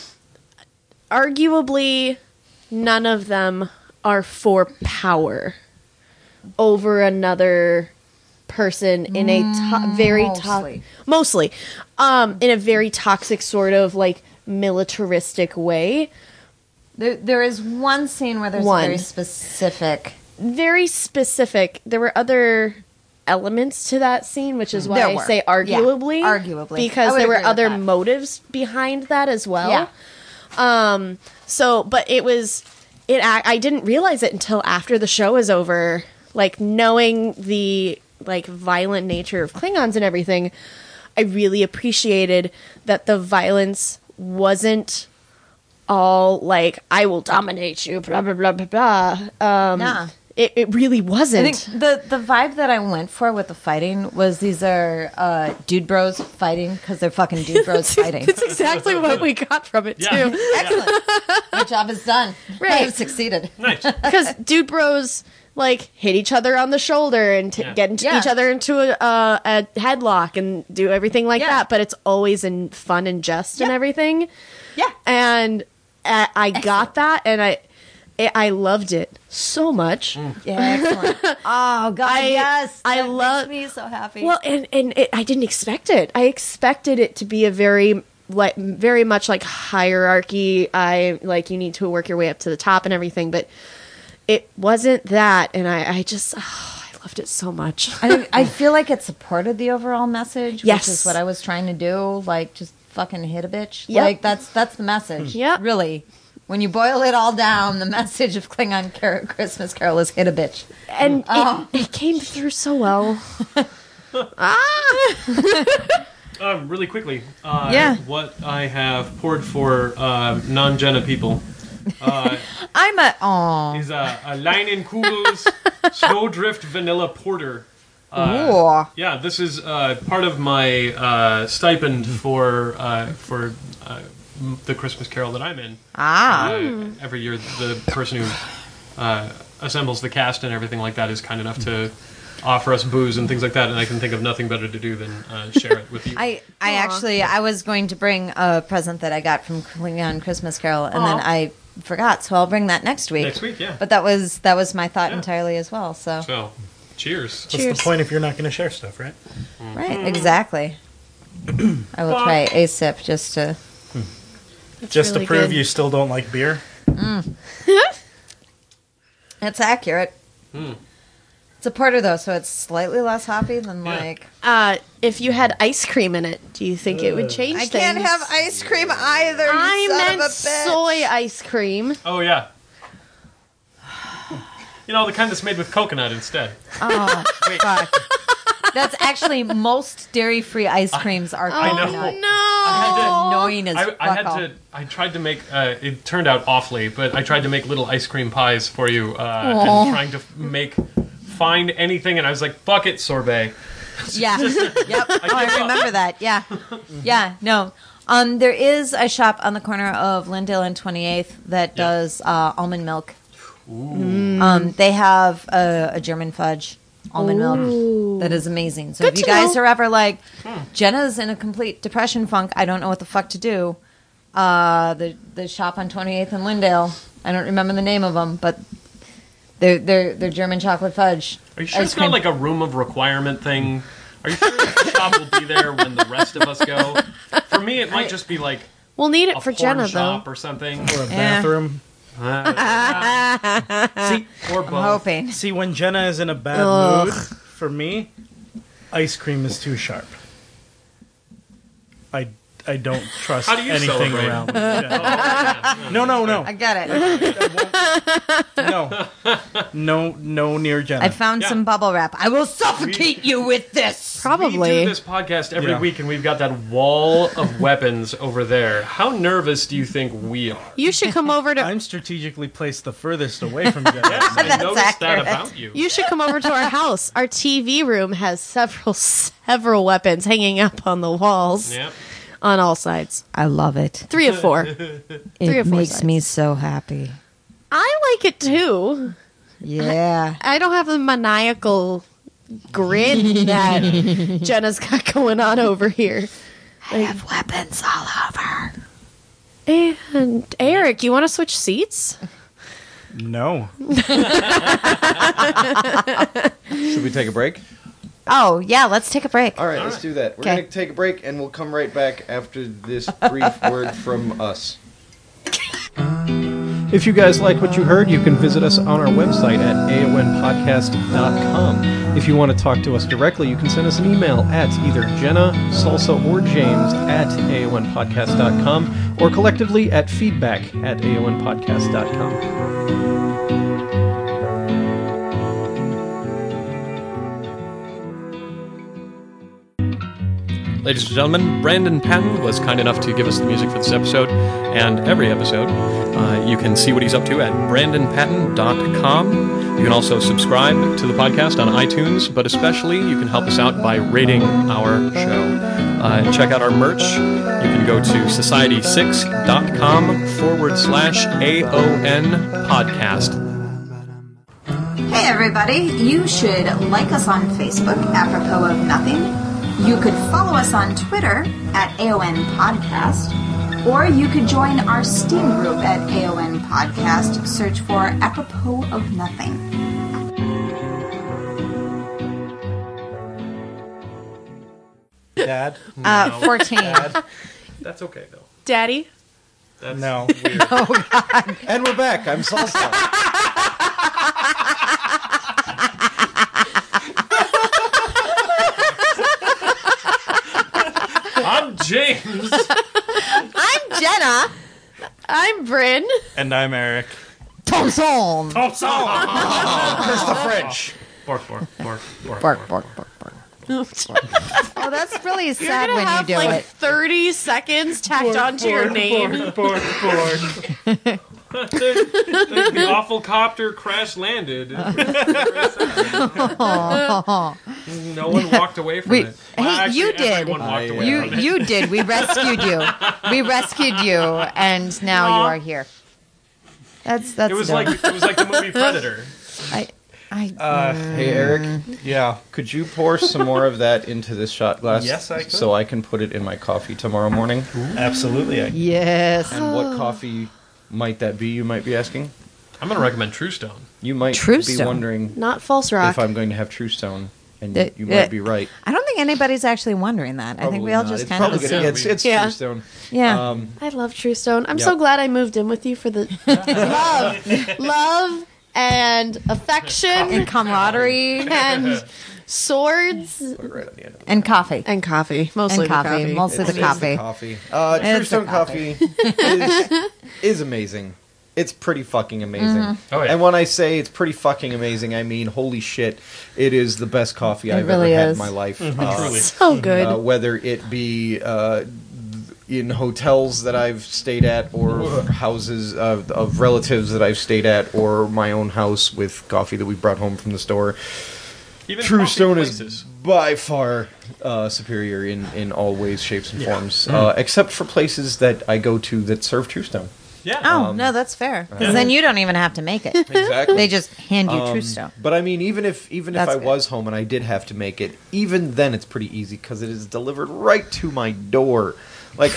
[SPEAKER 5] arguably none of them are for power over another person in a very
[SPEAKER 4] Mostly.
[SPEAKER 5] in a very toxic sort of like militaristic way.
[SPEAKER 4] There is one scene where there's
[SPEAKER 5] One.
[SPEAKER 4] a very specific...
[SPEAKER 5] Very specific. There were other elements to that scene, which is why
[SPEAKER 4] There
[SPEAKER 5] I
[SPEAKER 4] were.
[SPEAKER 5] say arguably.
[SPEAKER 4] Yeah, arguably. I
[SPEAKER 5] Because
[SPEAKER 4] would
[SPEAKER 5] there were
[SPEAKER 4] agree with
[SPEAKER 5] other
[SPEAKER 4] that.
[SPEAKER 5] motives behind that as well.
[SPEAKER 4] Yeah.
[SPEAKER 5] So, but it was, I didn't realize it until after the show was over. Like, knowing the, like, violent nature of Klingons and everything, I really appreciated that the violence wasn't all, like, I will dominate you, blah, blah, blah, blah, blah.
[SPEAKER 4] Nah.
[SPEAKER 5] It really wasn't.
[SPEAKER 4] I think the vibe that I went for with the fighting was these are dude bros fighting because they're fucking dude bros fighting.
[SPEAKER 5] That's exactly what we got from it,
[SPEAKER 1] Yeah.
[SPEAKER 5] too.
[SPEAKER 4] Excellent. My job is done. I
[SPEAKER 5] Right.
[SPEAKER 4] have succeeded.
[SPEAKER 1] Nice.
[SPEAKER 5] Because dude bros like hit each other on the shoulder and
[SPEAKER 1] Yeah.
[SPEAKER 5] get into
[SPEAKER 4] Yeah.
[SPEAKER 5] each other into a headlock and do everything like
[SPEAKER 4] Yeah.
[SPEAKER 5] that. But it's always in fun and jest and
[SPEAKER 4] Yeah.
[SPEAKER 5] everything.
[SPEAKER 4] Yeah.
[SPEAKER 5] And I got that, and I loved it so much.
[SPEAKER 4] Yeah, excellent. Oh God, yes.
[SPEAKER 5] I
[SPEAKER 4] That
[SPEAKER 5] love-
[SPEAKER 4] makes me so happy.
[SPEAKER 5] Well, and I didn't expect it. I expected it to be a very much like hierarchy. You need to work your way up to the top and everything, but it wasn't that. And I just I loved it so much.
[SPEAKER 4] I feel like it supported the overall message,
[SPEAKER 5] Yes.
[SPEAKER 4] which is what I was trying to do. Like, just fucking hit a bitch.
[SPEAKER 5] Yep.
[SPEAKER 4] Like, that's the message.
[SPEAKER 5] Yep.
[SPEAKER 4] Really. When you boil it all down, the message of Klingon Christmas Carol is hit a bitch.
[SPEAKER 5] And
[SPEAKER 4] Oh.
[SPEAKER 5] it came through so well.
[SPEAKER 1] Really quickly,
[SPEAKER 4] Yeah.
[SPEAKER 1] what I have poured for non-Jenna people
[SPEAKER 4] I'm
[SPEAKER 1] is a Leinenkugels Snowdrift Vanilla Porter.
[SPEAKER 4] Ooh.
[SPEAKER 1] Yeah, this is part of my stipend for the Christmas Carol that I'm in. Every year, the person who assembles the cast and everything like that is kind enough to offer us booze and things like that, and I can think of nothing better to do than share it with you.
[SPEAKER 4] I was going to bring a present that I got from Klingon Christmas Carol, and then I forgot, so I'll bring that next week.
[SPEAKER 1] Next week, yeah.
[SPEAKER 4] But that was my thought
[SPEAKER 1] Yeah.
[SPEAKER 4] entirely as well. So
[SPEAKER 1] So, cheers.
[SPEAKER 2] What's the point if you're not going to share stuff, right?
[SPEAKER 4] right, exactly. I will try a sip just to.
[SPEAKER 2] Just
[SPEAKER 5] really
[SPEAKER 2] to prove
[SPEAKER 5] good.
[SPEAKER 2] you still don't like beer.
[SPEAKER 4] It's accurate. It's a porter though, so it's slightly less hoppy than like.
[SPEAKER 5] If you had ice cream in it, do you think it would change
[SPEAKER 4] I
[SPEAKER 5] things?
[SPEAKER 4] can't have ice cream either. You
[SPEAKER 5] I
[SPEAKER 4] son
[SPEAKER 5] meant
[SPEAKER 4] of a bitch.
[SPEAKER 5] soy ice cream.
[SPEAKER 1] Oh, yeah. You know, the kind that's made with coconut instead.
[SPEAKER 4] Oh, fuck. That's actually most dairy-free ice creams are
[SPEAKER 1] I know.
[SPEAKER 4] coconut.
[SPEAKER 5] No.
[SPEAKER 4] Annoying as fuck.
[SPEAKER 1] I had to. I tried to make. It turned out awfully, but I tried to make little ice cream pies for you, and trying to find anything, and I was like, "Fuck it, sorbet."
[SPEAKER 4] Yeah. Yep. Oh, I remember that. Yeah. Yeah. No. There is a shop on the corner of Lindale and 28th that does almond milk. They have a German fudge almond milk that is amazing. So if you
[SPEAKER 5] to
[SPEAKER 4] guys
[SPEAKER 5] know.
[SPEAKER 4] are ever like, Jenna's in a complete depression funk, I don't know what the fuck to do. The shop on 28th and Lindale, I don't remember the name of them, but They're German chocolate fudge.
[SPEAKER 1] Are you sure
[SPEAKER 4] ice
[SPEAKER 1] it's
[SPEAKER 4] cream.
[SPEAKER 1] not like a room of requirement thing? Are you sure the shop will be there when the rest of us go? For me, it might just be like
[SPEAKER 5] We'll need
[SPEAKER 1] a
[SPEAKER 5] it for
[SPEAKER 1] porn
[SPEAKER 5] Jenna, though.
[SPEAKER 1] shop or something.
[SPEAKER 2] Or a bathroom. See,
[SPEAKER 1] Or both.
[SPEAKER 4] I'm hoping.
[SPEAKER 2] see, when Jenna is in a bad
[SPEAKER 5] Ugh.
[SPEAKER 2] mood, for me, ice cream is too sharp. I don't trust
[SPEAKER 1] How do you
[SPEAKER 2] anything
[SPEAKER 1] celebrate?
[SPEAKER 2] around Jenna. No.
[SPEAKER 4] I got it.
[SPEAKER 2] No near Jenna.
[SPEAKER 4] I found
[SPEAKER 1] Yeah.
[SPEAKER 4] some bubble wrap. I will suffocate you with this.
[SPEAKER 1] We
[SPEAKER 5] Probably.
[SPEAKER 1] do this podcast every
[SPEAKER 2] Yeah.
[SPEAKER 1] week, and we've got that wall of weapons over there. How nervous do you think we are?
[SPEAKER 5] You should come over to.
[SPEAKER 2] I'm strategically placed the furthest away from Jenna.
[SPEAKER 1] Yes, I
[SPEAKER 4] That's
[SPEAKER 1] noticed that
[SPEAKER 4] accurate.
[SPEAKER 1] about you.
[SPEAKER 5] You should come over to our house. Our TV room has several weapons hanging up on the walls
[SPEAKER 1] Yeah.
[SPEAKER 5] on all sides.
[SPEAKER 4] I love it.
[SPEAKER 5] 3 of 4.
[SPEAKER 4] It
[SPEAKER 5] or four
[SPEAKER 4] makes
[SPEAKER 5] sides.
[SPEAKER 4] me so happy.
[SPEAKER 5] I like it too.
[SPEAKER 4] Yeah.
[SPEAKER 5] I don't have the maniacal grin that Jenna's got going on over here.
[SPEAKER 4] I have weapons all over.
[SPEAKER 5] And Eric, you want to switch seats?
[SPEAKER 2] No.
[SPEAKER 3] Should we take a break?
[SPEAKER 4] Oh, yeah, let's take a break.
[SPEAKER 3] All right, let's do that. We're
[SPEAKER 4] Okay.
[SPEAKER 3] going to take a break, and we'll come right back after this brief word from us.
[SPEAKER 6] If you guys like what you heard, you can visit us on our website at aonpodcast.com. If you want to talk to us directly, you can send us an email at either Jenna, Salsa, or James at aonpodcast.com, or collectively at feedback at aonpodcast.com.
[SPEAKER 1] Ladies and gentlemen, Brandon Patton was kind enough to give us the music for this episode and every episode. You can see what he's up to at brandonpatton.com. You can also subscribe to the podcast on iTunes, but especially you can help us out by rating our show. Check out our merch. You can go to society6.com/AON podcast.
[SPEAKER 7] Hey everybody, you should like us on Facebook, apropos of nothing. You could follow us on Twitter at AON Podcast, or you could join our Steam group at AON Podcast. Search for Apropos of Nothing.
[SPEAKER 2] Dad?
[SPEAKER 4] 14.
[SPEAKER 1] That's okay, though.
[SPEAKER 5] Daddy?
[SPEAKER 1] That's
[SPEAKER 2] No. Weird.
[SPEAKER 3] And we're back. I'm Salsa.
[SPEAKER 1] I'm James.
[SPEAKER 4] I'm Jenna.
[SPEAKER 5] I'm Bryn.
[SPEAKER 2] And I'm Eric.
[SPEAKER 4] Thompson.
[SPEAKER 2] Curse the French.
[SPEAKER 1] Bork, bork, bork, bork,
[SPEAKER 4] Bark, bark, bark, bark. Oh, that's really
[SPEAKER 5] You're
[SPEAKER 4] sad
[SPEAKER 5] gonna
[SPEAKER 4] when you
[SPEAKER 5] have
[SPEAKER 4] do
[SPEAKER 5] like
[SPEAKER 4] it.
[SPEAKER 5] 30 seconds tacked onto your name.
[SPEAKER 1] The awful copter crash landed. No one walked away from it.
[SPEAKER 4] Hey, you did.
[SPEAKER 1] Everyone walked away from it.
[SPEAKER 4] You did. We rescued you. We rescued you, and now you are here. That's
[SPEAKER 1] It was
[SPEAKER 4] dope.
[SPEAKER 1] like the movie Predator.
[SPEAKER 3] Hey, Eric,
[SPEAKER 2] Yeah.
[SPEAKER 3] could you pour some more of that into this shot glass?
[SPEAKER 2] Yes, I could.
[SPEAKER 3] So I can put it in my coffee tomorrow morning?
[SPEAKER 2] Absolutely.
[SPEAKER 4] yes.
[SPEAKER 3] And what coffee might that be, you might be asking?
[SPEAKER 1] I'm going to recommend True Stone.
[SPEAKER 3] You might
[SPEAKER 4] True
[SPEAKER 3] be
[SPEAKER 4] Stone.
[SPEAKER 3] wondering
[SPEAKER 5] Not false rock.
[SPEAKER 3] if I'm going to have True Stone, and
[SPEAKER 4] Uh,
[SPEAKER 3] you might be right.
[SPEAKER 4] I don't think anybody's actually wondering that. I think we all
[SPEAKER 3] Probably
[SPEAKER 4] just
[SPEAKER 3] not.
[SPEAKER 4] kind of
[SPEAKER 3] It's probably
[SPEAKER 4] assume.
[SPEAKER 3] gonna- It's
[SPEAKER 5] Yeah.
[SPEAKER 3] True Stone.
[SPEAKER 4] Yeah.
[SPEAKER 5] I love True Stone. I'm
[SPEAKER 3] Yep.
[SPEAKER 5] so glad I moved in with you for the love and affection
[SPEAKER 4] and camaraderie
[SPEAKER 5] and swords
[SPEAKER 3] Put it right on the end of it.
[SPEAKER 4] and coffee.
[SPEAKER 5] and coffee. Mostly
[SPEAKER 4] And coffee.
[SPEAKER 5] the coffee.
[SPEAKER 4] Mostly the
[SPEAKER 3] It's
[SPEAKER 4] coffee.
[SPEAKER 3] coffee.
[SPEAKER 4] It's
[SPEAKER 3] True
[SPEAKER 4] the
[SPEAKER 3] Stone
[SPEAKER 4] coffee.
[SPEAKER 3] coffee is amazing. It's pretty fucking amazing.
[SPEAKER 4] Mm-hmm.
[SPEAKER 1] Oh, yeah.
[SPEAKER 3] And when I say it's pretty fucking amazing, I mean, holy shit, it is the best coffee I've
[SPEAKER 4] really
[SPEAKER 3] ever had
[SPEAKER 4] is.
[SPEAKER 3] in my life.
[SPEAKER 1] Truly.
[SPEAKER 5] So good.
[SPEAKER 3] Whether it be in hotels that I've stayed at, or houses of relatives that I've stayed at, or my own house with coffee that we brought home from the store.
[SPEAKER 1] Even
[SPEAKER 3] True
[SPEAKER 1] coffee
[SPEAKER 3] Stone
[SPEAKER 1] places.
[SPEAKER 3] is by far superior in all ways, shapes, and forms, except for places that I go to that serve True Stone.
[SPEAKER 1] Yeah.
[SPEAKER 4] Oh, no, that's fair. Because then you don't even have to make it.
[SPEAKER 3] Exactly.
[SPEAKER 4] They just hand you True Stone.
[SPEAKER 3] But I mean, even if
[SPEAKER 4] That's
[SPEAKER 3] I
[SPEAKER 4] good.
[SPEAKER 3] was home and I did have to make it, even then it's pretty easy because it is delivered right to my door. Like,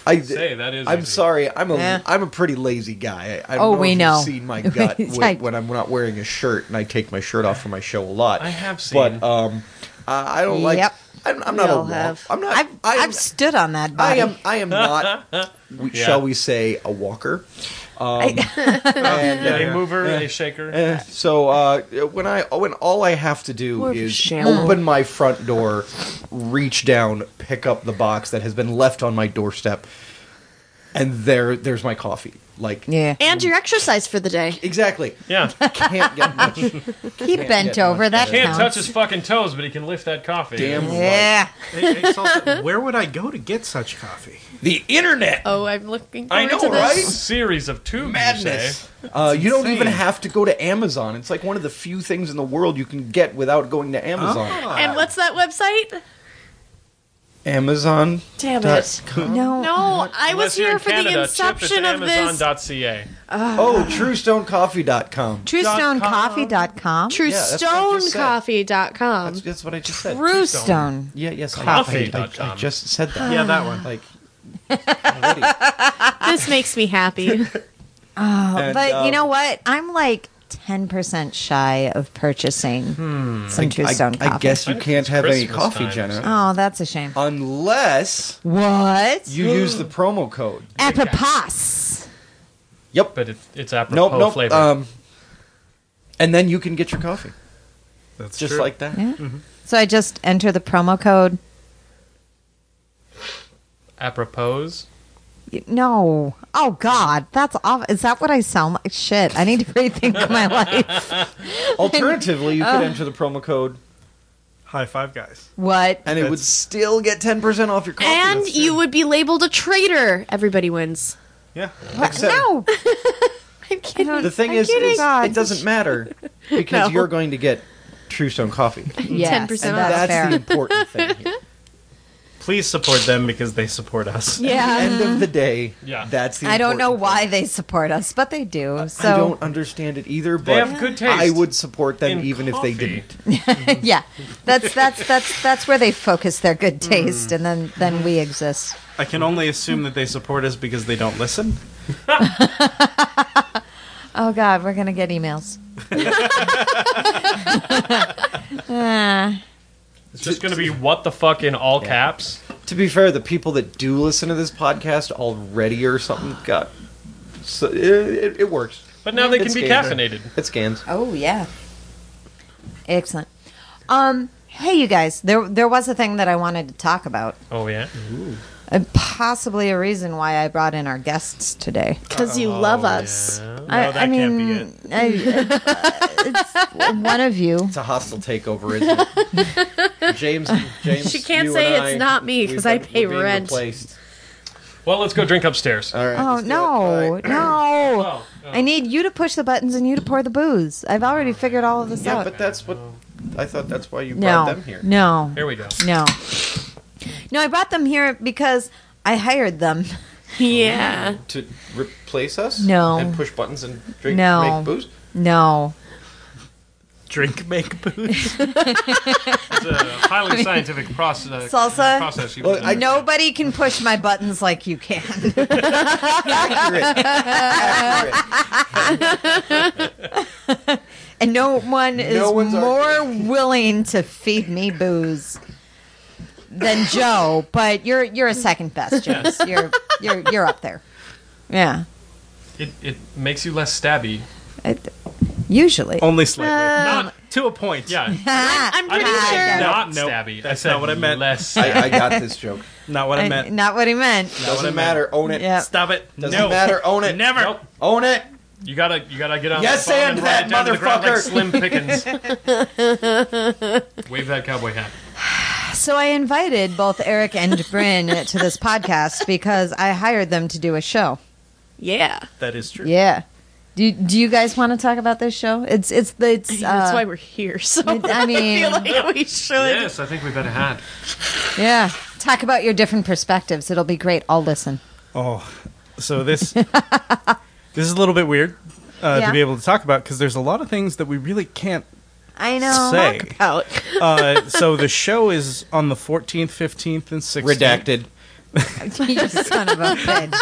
[SPEAKER 1] Say that is.
[SPEAKER 3] I'm
[SPEAKER 1] easy.
[SPEAKER 3] sorry. I'm
[SPEAKER 4] Yeah.
[SPEAKER 3] a pretty lazy guy. I
[SPEAKER 4] Oh,
[SPEAKER 3] don't know
[SPEAKER 4] we
[SPEAKER 3] if
[SPEAKER 4] know.
[SPEAKER 3] You've seen my gut
[SPEAKER 4] Right.
[SPEAKER 3] when I'm not wearing a shirt and I take my shirt off for my show a lot.
[SPEAKER 1] I have seen.
[SPEAKER 3] But I don't like.
[SPEAKER 4] Yep.
[SPEAKER 3] I'm not
[SPEAKER 5] We
[SPEAKER 3] a
[SPEAKER 5] all have.
[SPEAKER 3] I'm not.
[SPEAKER 4] I've stood on that body.
[SPEAKER 3] I am not. Shall we say a walker? And,
[SPEAKER 1] a mover, a shaker.
[SPEAKER 3] So when all I have to do
[SPEAKER 5] More of a
[SPEAKER 3] is
[SPEAKER 5] shamble.
[SPEAKER 3] open my front door, reach down, pick up the box that has been left on my doorstep, and there's my coffee. Like
[SPEAKER 4] Yeah.
[SPEAKER 5] And your exercise for the day.
[SPEAKER 3] exactly.
[SPEAKER 1] Yeah.
[SPEAKER 3] Can't get much.
[SPEAKER 4] He bent
[SPEAKER 3] get
[SPEAKER 4] over.
[SPEAKER 3] much
[SPEAKER 4] That
[SPEAKER 1] Can't
[SPEAKER 4] counts.
[SPEAKER 1] touch his fucking toes, but he can lift that coffee.
[SPEAKER 3] Damn.
[SPEAKER 4] Yeah.
[SPEAKER 2] Hey, Salsa, where would I go to get such coffee?
[SPEAKER 3] The internet.
[SPEAKER 5] Oh, I'm looking
[SPEAKER 3] I
[SPEAKER 5] forward
[SPEAKER 3] know,
[SPEAKER 5] to
[SPEAKER 3] right?
[SPEAKER 5] this.
[SPEAKER 1] A series of tubes.
[SPEAKER 3] Madness.
[SPEAKER 1] You say.
[SPEAKER 3] You don't
[SPEAKER 2] insane.
[SPEAKER 3] even have to go to Amazon. It's like one of the few things in the world you can get without going to Amazon.
[SPEAKER 5] And what's that website?
[SPEAKER 3] Amazon.
[SPEAKER 5] Damn it.
[SPEAKER 4] No.
[SPEAKER 5] No, I was
[SPEAKER 1] Unless you're
[SPEAKER 5] here
[SPEAKER 1] in
[SPEAKER 5] for the
[SPEAKER 1] Canada,
[SPEAKER 5] inception
[SPEAKER 1] Chip,
[SPEAKER 5] of
[SPEAKER 1] it's
[SPEAKER 5] this.
[SPEAKER 1] Amazon.ca.
[SPEAKER 3] Oh, TrueStoneCoffee.com.
[SPEAKER 4] TrueStoneCoffee.com.
[SPEAKER 3] that's what I just said.
[SPEAKER 5] TrueStoneCoffee.com.
[SPEAKER 3] That's what I just said.
[SPEAKER 4] True Stone.
[SPEAKER 3] Yeah, yes,
[SPEAKER 1] Coffee.com.
[SPEAKER 3] I just said that.
[SPEAKER 2] Yeah, that one.
[SPEAKER 3] Like, already.
[SPEAKER 5] This makes me happy.
[SPEAKER 3] And,
[SPEAKER 4] But you know what? I'm like 10% shy of purchasing some True Stone coffee.
[SPEAKER 3] I guess you can't have any
[SPEAKER 1] Christmas
[SPEAKER 3] coffee,
[SPEAKER 1] time,
[SPEAKER 3] Jenna,
[SPEAKER 4] Oh, that's a shame.
[SPEAKER 3] unless
[SPEAKER 4] What?
[SPEAKER 3] you use the promo code.
[SPEAKER 4] Apropos.
[SPEAKER 3] Yep.
[SPEAKER 1] But it's apropos
[SPEAKER 3] Nope.
[SPEAKER 1] flavor.
[SPEAKER 3] And then you can get your coffee
[SPEAKER 2] That's
[SPEAKER 3] just
[SPEAKER 2] true.
[SPEAKER 3] like that.
[SPEAKER 4] Yeah. So I just enter the promo code.
[SPEAKER 1] Apropos.
[SPEAKER 4] No. Oh God, that's awful. Is that what I sound like? Shit, I need to rethink my life.
[SPEAKER 3] Alternatively, you could enter the promo code,
[SPEAKER 2] High five, guys.
[SPEAKER 4] What?
[SPEAKER 3] and it would still get 10% off your coffee.
[SPEAKER 5] And
[SPEAKER 3] That's
[SPEAKER 5] you
[SPEAKER 3] true.
[SPEAKER 5] would be labeled a traitor. Everybody wins.
[SPEAKER 2] Yeah.
[SPEAKER 3] Except
[SPEAKER 4] No.
[SPEAKER 5] I'm kidding.
[SPEAKER 3] the thing
[SPEAKER 4] I'm
[SPEAKER 3] is
[SPEAKER 4] kidding. God.
[SPEAKER 3] it doesn't matter because
[SPEAKER 5] No.
[SPEAKER 3] you're going to get True Stone coffee.
[SPEAKER 4] Yes,
[SPEAKER 5] 10%
[SPEAKER 3] And
[SPEAKER 5] off.
[SPEAKER 3] that's
[SPEAKER 4] fair.
[SPEAKER 3] the important thing here.
[SPEAKER 2] Please support them because they support us.
[SPEAKER 5] Yeah.
[SPEAKER 3] End of the day,
[SPEAKER 1] Yeah.
[SPEAKER 3] that's the
[SPEAKER 4] I don't know
[SPEAKER 3] important
[SPEAKER 4] why
[SPEAKER 3] thing.
[SPEAKER 4] they support us, but they do. So
[SPEAKER 3] I don't understand it either, but
[SPEAKER 1] They have good taste.
[SPEAKER 3] I would support them
[SPEAKER 1] in
[SPEAKER 3] even if they
[SPEAKER 1] coffee.
[SPEAKER 3] didn't.
[SPEAKER 4] yeah, that's where they focus their good taste, and then we exist.
[SPEAKER 2] I can only assume that they support us because they don't listen.
[SPEAKER 4] Oh God, we're gonna get emails. Ah.
[SPEAKER 1] It's just going to be what the fuck in all caps.
[SPEAKER 3] To be fair, the people that do listen to this podcast already or something got. So it works.
[SPEAKER 1] But now they can
[SPEAKER 3] It's
[SPEAKER 1] be
[SPEAKER 3] scans.
[SPEAKER 1] caffeinated.
[SPEAKER 3] It scans.
[SPEAKER 4] Oh yeah, excellent. Hey, you guys, there was a thing that I wanted to talk about.
[SPEAKER 1] Oh, yeah?
[SPEAKER 4] Possibly a reason why I brought in our guests today.
[SPEAKER 5] Because you love us.
[SPEAKER 2] No, that can't be it.
[SPEAKER 4] It's one of you.
[SPEAKER 3] It's a hostile takeover, isn't it? James,
[SPEAKER 5] She can't
[SPEAKER 3] you
[SPEAKER 5] say
[SPEAKER 3] and
[SPEAKER 5] it's
[SPEAKER 3] I,
[SPEAKER 5] not me, 'cause I pay
[SPEAKER 3] we're being
[SPEAKER 5] rent.
[SPEAKER 3] replaced.
[SPEAKER 1] Well, let's go drink upstairs.
[SPEAKER 3] All right.
[SPEAKER 4] Oh
[SPEAKER 3] let's do it.
[SPEAKER 4] no,
[SPEAKER 3] All right.
[SPEAKER 4] no! I need you to push the buttons and you to pour the booze. I've already figured all of this
[SPEAKER 3] Yeah,
[SPEAKER 4] out.
[SPEAKER 3] but that's what I thought. That's why you brought
[SPEAKER 4] No,
[SPEAKER 3] them here.
[SPEAKER 4] no,
[SPEAKER 1] Here we go.
[SPEAKER 4] no. I brought them here because I hired them.
[SPEAKER 5] Yeah.
[SPEAKER 3] To replace us?
[SPEAKER 4] No.
[SPEAKER 3] And push buttons and drink,
[SPEAKER 4] No.
[SPEAKER 3] make booze?
[SPEAKER 4] No,
[SPEAKER 2] Drink, make booze.
[SPEAKER 1] It's a highly scientific process.
[SPEAKER 4] Salsa?
[SPEAKER 1] Process.
[SPEAKER 3] Look, I-
[SPEAKER 4] nobody can push my buttons like you can.
[SPEAKER 3] Accurate. Accurate.
[SPEAKER 4] And no one is
[SPEAKER 3] No one's
[SPEAKER 4] more willing to feed me booze than Joe. But you're a second best, James. You're up there. Yeah,
[SPEAKER 1] It makes you less stabby.
[SPEAKER 4] usually.
[SPEAKER 2] Only slightly.
[SPEAKER 1] Not,
[SPEAKER 2] To a point.
[SPEAKER 1] yeah.
[SPEAKER 5] I'm pretty sure.
[SPEAKER 1] Not
[SPEAKER 2] Nope,
[SPEAKER 1] stabby.
[SPEAKER 2] that's
[SPEAKER 1] I said
[SPEAKER 2] not what I meant.
[SPEAKER 1] less.
[SPEAKER 3] I got this joke.
[SPEAKER 2] Not what I meant.
[SPEAKER 4] Not what he meant.
[SPEAKER 3] Doesn't matter. Own it.
[SPEAKER 4] Yeah.
[SPEAKER 2] Stop it.
[SPEAKER 3] Doesn't
[SPEAKER 2] No.
[SPEAKER 3] matter. Own it.
[SPEAKER 2] Never.
[SPEAKER 1] Nope.
[SPEAKER 3] Own it.
[SPEAKER 1] You gotta get on
[SPEAKER 3] Yes,
[SPEAKER 1] the phone
[SPEAKER 3] and
[SPEAKER 1] and write
[SPEAKER 3] that
[SPEAKER 1] it down to the ground like
[SPEAKER 3] motherfucker.
[SPEAKER 1] Slim Pickens. Wave that cowboy hat.
[SPEAKER 4] So I invited both Eric and Bryn to this podcast because I hired them to do a show.
[SPEAKER 5] Yeah.
[SPEAKER 2] That is true.
[SPEAKER 4] Yeah. Do you guys want to talk about this show? It's
[SPEAKER 5] That's why we're here. So
[SPEAKER 4] I mean,
[SPEAKER 5] I feel like we should.
[SPEAKER 1] Yes, I think we've had a hat.
[SPEAKER 4] yeah. Talk about your different perspectives. It'll be great. I'll listen.
[SPEAKER 2] Oh, so this is a little bit weird
[SPEAKER 4] Yeah.
[SPEAKER 2] to be able to talk about because there's a lot of things that we really can't
[SPEAKER 4] I know.
[SPEAKER 2] say.
[SPEAKER 5] Out.
[SPEAKER 2] So the show is on the 14th, 15th, and 16th.
[SPEAKER 3] Redacted.
[SPEAKER 4] You son of a bitch.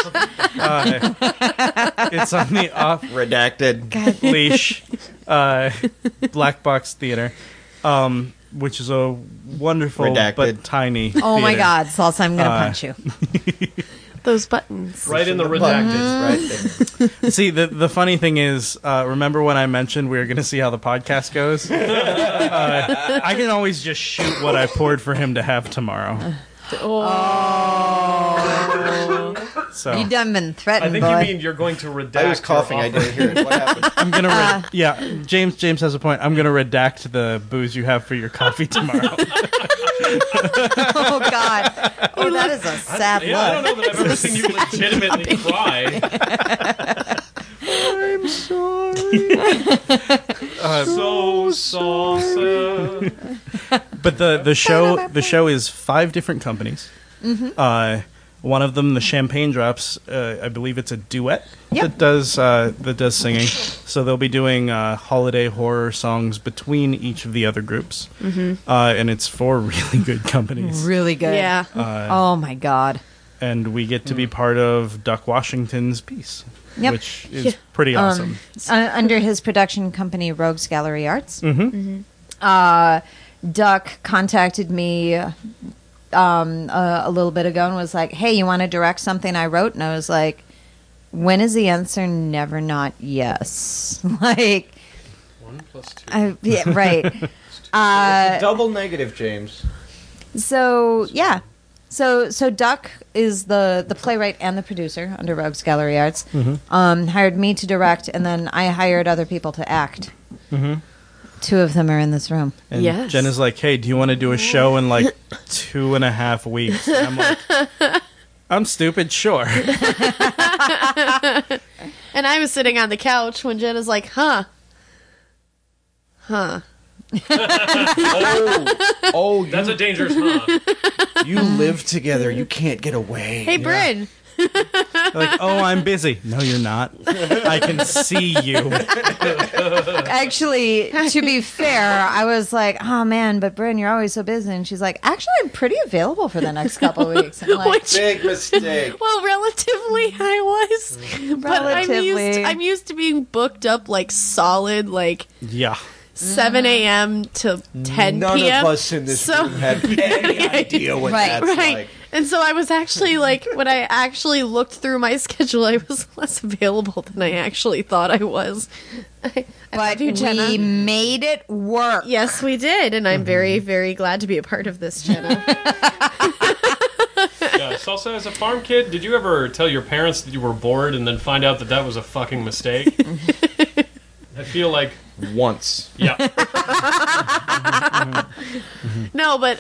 [SPEAKER 2] It's on the off
[SPEAKER 3] Redacted.
[SPEAKER 2] leash Black Box Theater, which is a wonderful
[SPEAKER 3] Redacted.
[SPEAKER 2] but tiny.
[SPEAKER 4] Oh my
[SPEAKER 2] theater.
[SPEAKER 4] God, Salsa, I'm gonna punch you.
[SPEAKER 5] Those buttons.
[SPEAKER 1] Right in the
[SPEAKER 3] Buttons,
[SPEAKER 1] redacted.
[SPEAKER 3] right there.
[SPEAKER 2] See, the funny thing is, remember when I mentioned we were going to see how the podcast goes? I can always just shoot what I poured for him to have tomorrow. So
[SPEAKER 4] You done been
[SPEAKER 1] I
[SPEAKER 4] threatened,
[SPEAKER 1] think
[SPEAKER 4] boy.
[SPEAKER 1] you mean you're going to redact.
[SPEAKER 3] I was coughing. I
[SPEAKER 1] your offer.
[SPEAKER 3] didn't hear it. What happened?
[SPEAKER 2] I'm gonna yeah. James has a point. I'm gonna redact the booze you have for your coffee tomorrow.
[SPEAKER 4] Oh God. Oh, that is a sad
[SPEAKER 1] Yeah, I don't
[SPEAKER 4] look.
[SPEAKER 1] know that I've ever seen you legitimately cry.
[SPEAKER 3] I'm sorry.
[SPEAKER 1] So salsa.
[SPEAKER 2] But the show is 5 different companies. One of them, the Champagne Drops, I believe it's a duet
[SPEAKER 4] Yep.
[SPEAKER 2] that does singing. So they'll be doing holiday horror songs between each of the other groups, and it's 4 really good companies.
[SPEAKER 4] Really good.
[SPEAKER 5] Yeah.
[SPEAKER 4] Oh my God.
[SPEAKER 2] And we get to be part of Duck Washington's piece,
[SPEAKER 4] Yep.
[SPEAKER 2] which is pretty awesome.
[SPEAKER 4] Under his production company, Rogues Gallery Arts. Duck contacted me a little bit ago and was like, "Hey, you want to direct something I wrote?" And I was like, "When is the answer never not yes?" Like,
[SPEAKER 1] 1 + 2.
[SPEAKER 4] yeah, right.
[SPEAKER 3] Double negative, James.
[SPEAKER 4] So yeah, so Duck is the playwright and the producer under Rogues Gallery Arts. Hired me to direct, and then I hired other people to act. 2 of them are in this room.
[SPEAKER 2] And
[SPEAKER 5] Yes.
[SPEAKER 2] Jenna's like, "Hey, do you want to do a show in like 2.5 weeks?" And I'm like, "I'm stupid, sure."
[SPEAKER 5] And I was sitting on the couch when Jenna's like, huh.
[SPEAKER 3] Oh,
[SPEAKER 1] That's a dangerous huh.
[SPEAKER 3] you live together. You can't get away.
[SPEAKER 5] Hey, Bryn.
[SPEAKER 2] Like, "Oh, I'm busy." No, you're not. I can see you.
[SPEAKER 4] Actually, to be fair, I was like, "Oh man, but Bryn, you're always so busy." And she's like, "Actually, I'm pretty available for the next couple of weeks." I'm like,
[SPEAKER 5] Which,
[SPEAKER 3] Big mistake.
[SPEAKER 5] well, relatively I was. But
[SPEAKER 4] Relatively.
[SPEAKER 5] I'm used to being booked up like solid, like
[SPEAKER 2] Yeah.
[SPEAKER 5] 7 a.m. to 10
[SPEAKER 3] None
[SPEAKER 5] p.m.
[SPEAKER 3] of us in this
[SPEAKER 5] So-
[SPEAKER 3] room had any idea what
[SPEAKER 4] Right,
[SPEAKER 3] that's
[SPEAKER 5] Right.
[SPEAKER 3] like.
[SPEAKER 5] And so I was actually like, when I actually looked through my schedule, I was less available than I actually thought I was. I
[SPEAKER 4] but
[SPEAKER 5] love you, Jenna.
[SPEAKER 4] we made it work.
[SPEAKER 5] Yes, we did. And I'm very, very glad to be a part of this, Jenna.
[SPEAKER 1] Yeah, Salsa, as a farm kid, did you ever tell your parents that you were bored and then find out that that was a fucking mistake? I feel like,
[SPEAKER 3] Once.
[SPEAKER 1] yeah.
[SPEAKER 5] No, but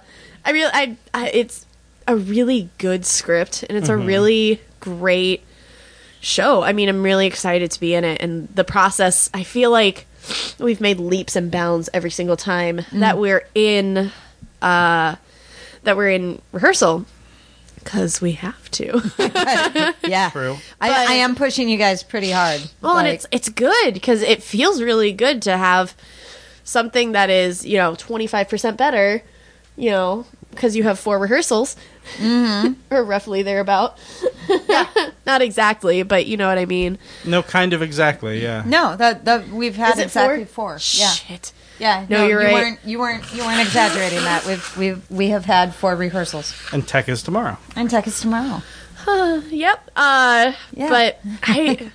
[SPEAKER 5] it's a really good script, and it's a really great show. I mean, I'm really excited to be in it, and the process, I feel like we've made leaps and bounds every single time that we're in rehearsal, because we have to.
[SPEAKER 4] Yeah,
[SPEAKER 2] True.
[SPEAKER 4] I am pushing you guys pretty hard.
[SPEAKER 5] Well,
[SPEAKER 4] Like,
[SPEAKER 5] and it's good because it feels really good to have something that is, 25% better, because you have 4 rehearsals, or roughly thereabout. Not exactly, but you know what I mean.
[SPEAKER 2] No, kind of exactly, yeah.
[SPEAKER 4] no, that we've had
[SPEAKER 5] Is it
[SPEAKER 4] exactly
[SPEAKER 5] 4?
[SPEAKER 4] 4. Yeah,
[SPEAKER 5] Shit.
[SPEAKER 4] yeah.
[SPEAKER 5] No, you're
[SPEAKER 4] you
[SPEAKER 5] right.
[SPEAKER 4] You weren't exaggerating that. We have had 4 rehearsals,
[SPEAKER 2] And tech is tomorrow.
[SPEAKER 4] and tech is tomorrow.
[SPEAKER 5] Yep.
[SPEAKER 4] Yeah.
[SPEAKER 5] But I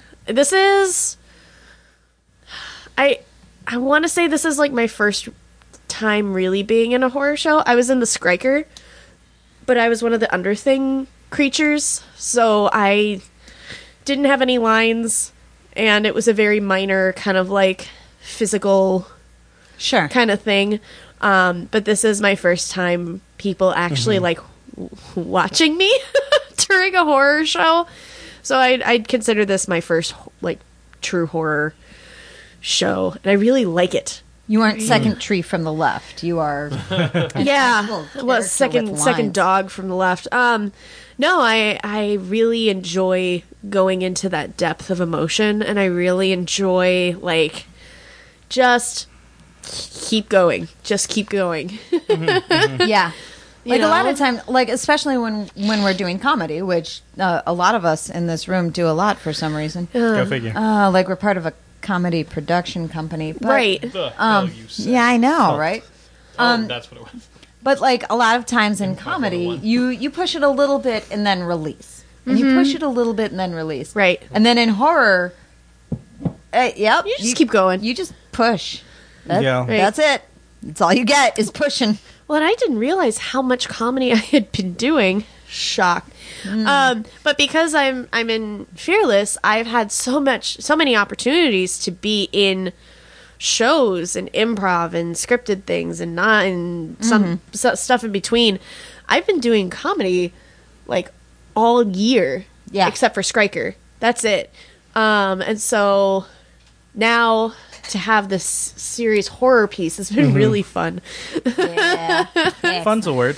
[SPEAKER 5] want to say this is like my first time really being in a horror show. I was in The Skriker, but I was one of the Underthing creatures, so I didn't have any lines, and it was a very minor kind of like physical
[SPEAKER 4] Sure.
[SPEAKER 5] kind of thing. But this is my first time people actually like watching me during a horror show. So I'd consider this my first like true horror show, and I really like it.
[SPEAKER 4] You aren't second tree from the left. You are.
[SPEAKER 5] Yeah,
[SPEAKER 4] character
[SPEAKER 5] well,
[SPEAKER 4] with
[SPEAKER 5] second
[SPEAKER 4] lines.
[SPEAKER 5] dog from the left. No, I really enjoy going into that depth of emotion, and I really enjoy like just keep going, just keep going.
[SPEAKER 4] Yeah. Like a lot of time, like especially when we're doing comedy, which a lot of us in this room do a lot for some reason.
[SPEAKER 2] Go figure.
[SPEAKER 4] Like we're part of a comedy production company, but,
[SPEAKER 5] Right.
[SPEAKER 1] The hell you said.
[SPEAKER 4] Yeah, I know, right?
[SPEAKER 1] That's what it was.
[SPEAKER 4] But like a lot of times in comedy, you push it a little bit and then release, and you push it a little bit and then release,
[SPEAKER 5] Right.
[SPEAKER 4] And then in horror, yep,
[SPEAKER 5] You just keep going.
[SPEAKER 4] You just push.
[SPEAKER 2] Yeah.
[SPEAKER 4] That's it. That's all you get is pushing.
[SPEAKER 5] Well, and I didn't realize how much comedy I had been doing. Shock. But because I'm in Fearless, I've had so many opportunities to be in shows and improv and scripted things and not and some stuff in between. I've been doing comedy like all year, except for Skriker. That's it. And so now to have this series horror piece has been really fun.
[SPEAKER 4] Yeah.
[SPEAKER 2] Fun's a word.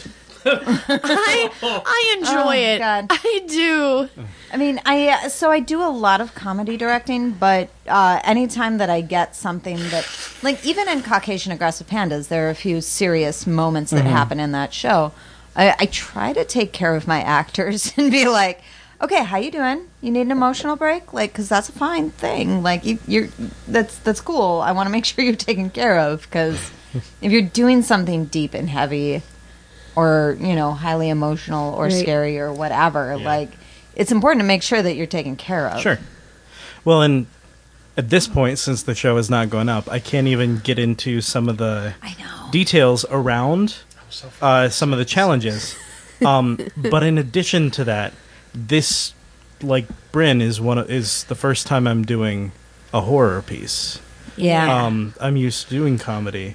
[SPEAKER 5] I enjoy it.
[SPEAKER 4] God.
[SPEAKER 5] I do.
[SPEAKER 4] I mean, I do a lot of comedy directing, but anytime that I get something that, like even in Caucasian Aggressive Pandas, there are a few serious moments that happen in that show. I try to take care of my actors and be like, okay, how you doing? You need an emotional break? Like, because that's a fine thing. Like, that's cool. I want to make sure you're taken care of, because if you're doing something deep and heavy, or highly emotional or scary or whatever, like it's important to make sure that you're taken care of.
[SPEAKER 2] Sure. Well, and at this point, since the show is not going up, I can't even get into some of the details around some of the challenges. But in addition to that, this, like Bryn, is the first time I'm doing a horror piece.
[SPEAKER 4] Yeah.
[SPEAKER 2] I'm used to doing comedy.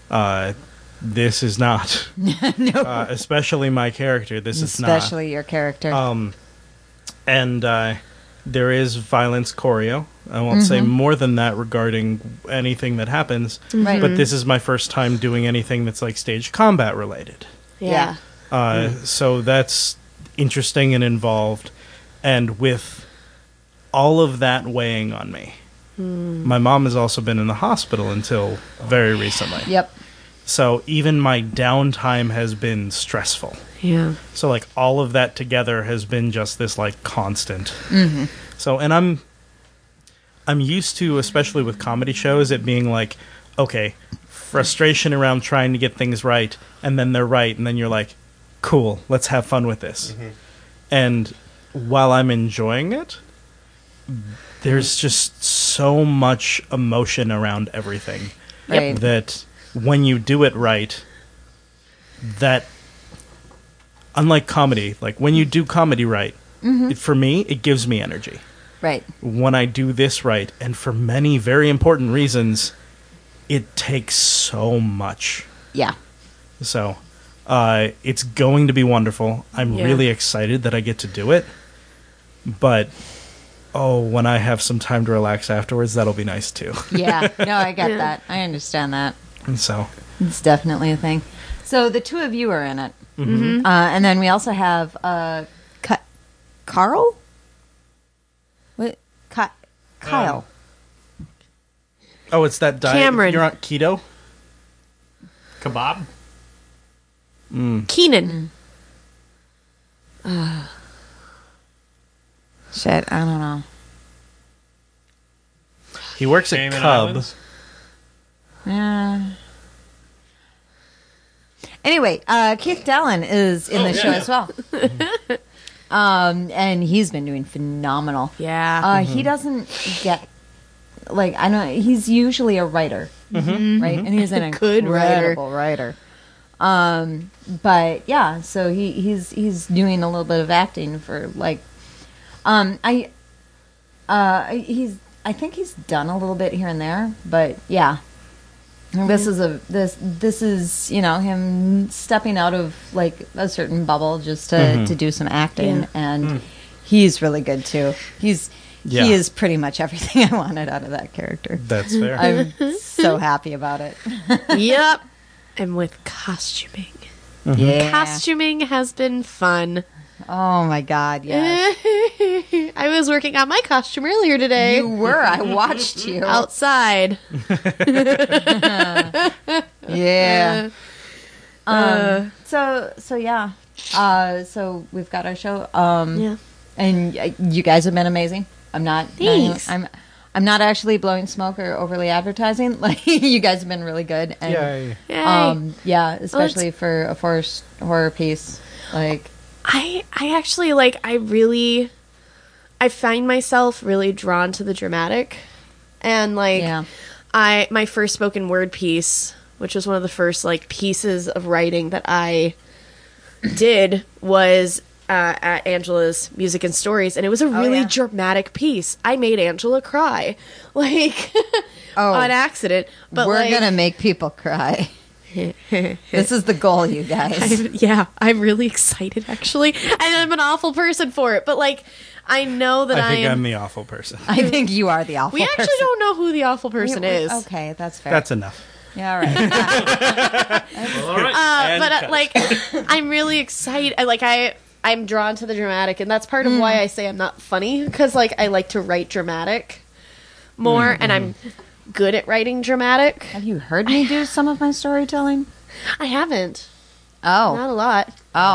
[SPEAKER 2] This is not. No. Especially my character. This is not.
[SPEAKER 4] Especially your character.
[SPEAKER 2] And there is violence choreo. I won't say more than that regarding anything that happens.
[SPEAKER 4] Right.
[SPEAKER 2] But this is my first time doing anything that's like stage combat related.
[SPEAKER 5] Yeah.
[SPEAKER 2] So that's interesting and involved. And with all of that weighing on me, my mom has also been in the hospital until very recently.
[SPEAKER 4] Yep.
[SPEAKER 2] So even my downtime has been stressful.
[SPEAKER 5] Yeah.
[SPEAKER 2] So like all of that together has been just this like constant. So, and I'm used to, especially with comedy shows, it being like, okay, frustration around trying to get things right, and then they're right, and then you're like, cool, let's have fun with this. And while I'm enjoying it, there's just so much emotion around everything
[SPEAKER 4] Right.
[SPEAKER 2] that when you do it right, that unlike comedy, like when you do comedy right, for me, it gives me energy.
[SPEAKER 4] Right.
[SPEAKER 2] When I do this right, and for many very important reasons, it takes so much.
[SPEAKER 4] Yeah.
[SPEAKER 2] So, it's going to be wonderful. I'm really excited that I get to do it. But, when I have some time to relax afterwards, that'll be nice too.
[SPEAKER 4] Yeah. No, I get that. I understand that.
[SPEAKER 2] And so,
[SPEAKER 4] It's definitely a thing. So the two of you are in it. And then we also have Carl? What? Kyle.
[SPEAKER 2] it's that diet.
[SPEAKER 5] Cameron.
[SPEAKER 2] You're on keto?
[SPEAKER 1] Kebab?
[SPEAKER 5] Keenan.
[SPEAKER 4] Shit, I don't know.
[SPEAKER 2] He works at
[SPEAKER 1] Cayman
[SPEAKER 2] Cub.
[SPEAKER 1] Islands?
[SPEAKER 4] Anyway, Keith Dallin is in the show as well. And he's been doing phenomenal.
[SPEAKER 5] Yeah.
[SPEAKER 4] He doesn't get, like, I know, he's usually a writer, right? And he's an
[SPEAKER 5] Good writer.
[SPEAKER 4] incredible writer. But yeah, so he's doing a little bit of acting for, like, I think he's done a little bit here and there, but yeah. This is him stepping out of like a certain bubble just to do some acting, and he's really good too. He is pretty much everything I wanted out of that character.
[SPEAKER 2] That's fair.
[SPEAKER 4] I'm so happy about it.
[SPEAKER 5] Yep. And with costuming.
[SPEAKER 4] Yeah.
[SPEAKER 5] Costuming has been fun.
[SPEAKER 4] Oh my God, yes.
[SPEAKER 5] I was working on my costume earlier today.
[SPEAKER 4] You were. I watched you.
[SPEAKER 5] Outside.
[SPEAKER 4] Yeah. So So yeah. So we've got our show.
[SPEAKER 5] Yeah.
[SPEAKER 4] And you guys have been amazing. I'm not.
[SPEAKER 5] Thanks.
[SPEAKER 4] I'm not actually blowing smoke or overly advertising. Like you guys have been really good. And,
[SPEAKER 2] Yay.
[SPEAKER 5] Yay.
[SPEAKER 4] yeah, especially for a forced horror piece. Like
[SPEAKER 5] I actually like. I find myself really drawn to the dramatic, and like
[SPEAKER 4] Yeah.
[SPEAKER 5] my first spoken word piece, which was one of the first like pieces of writing that I did, was at Angela's Music and Stories, and it was a really
[SPEAKER 4] yeah.
[SPEAKER 5] dramatic piece. I made Angela cry, like on accident. But
[SPEAKER 4] we're
[SPEAKER 5] like,
[SPEAKER 4] gonna make people cry. This is the goal, you guys.
[SPEAKER 5] I'm really excited actually, and I'm an awful person for it. But like, I know that
[SPEAKER 2] I think
[SPEAKER 5] am.
[SPEAKER 2] I'm the awful person.
[SPEAKER 4] I think you are the awful
[SPEAKER 5] We actually
[SPEAKER 4] person.
[SPEAKER 5] don't know who the awful person is.
[SPEAKER 4] Okay, that's fair.
[SPEAKER 2] That's enough.
[SPEAKER 4] yeah, all right.
[SPEAKER 1] Well, all right.
[SPEAKER 2] And
[SPEAKER 5] But
[SPEAKER 2] cut.
[SPEAKER 5] like, I'm really excited. I'm drawn to the dramatic, and that's part of why I say I'm not funny, because like I like to write dramatic more, and I'm good at writing dramatic.
[SPEAKER 4] Have you heard me do some of my storytelling?
[SPEAKER 5] I haven't,
[SPEAKER 4] Oh,
[SPEAKER 5] not a lot.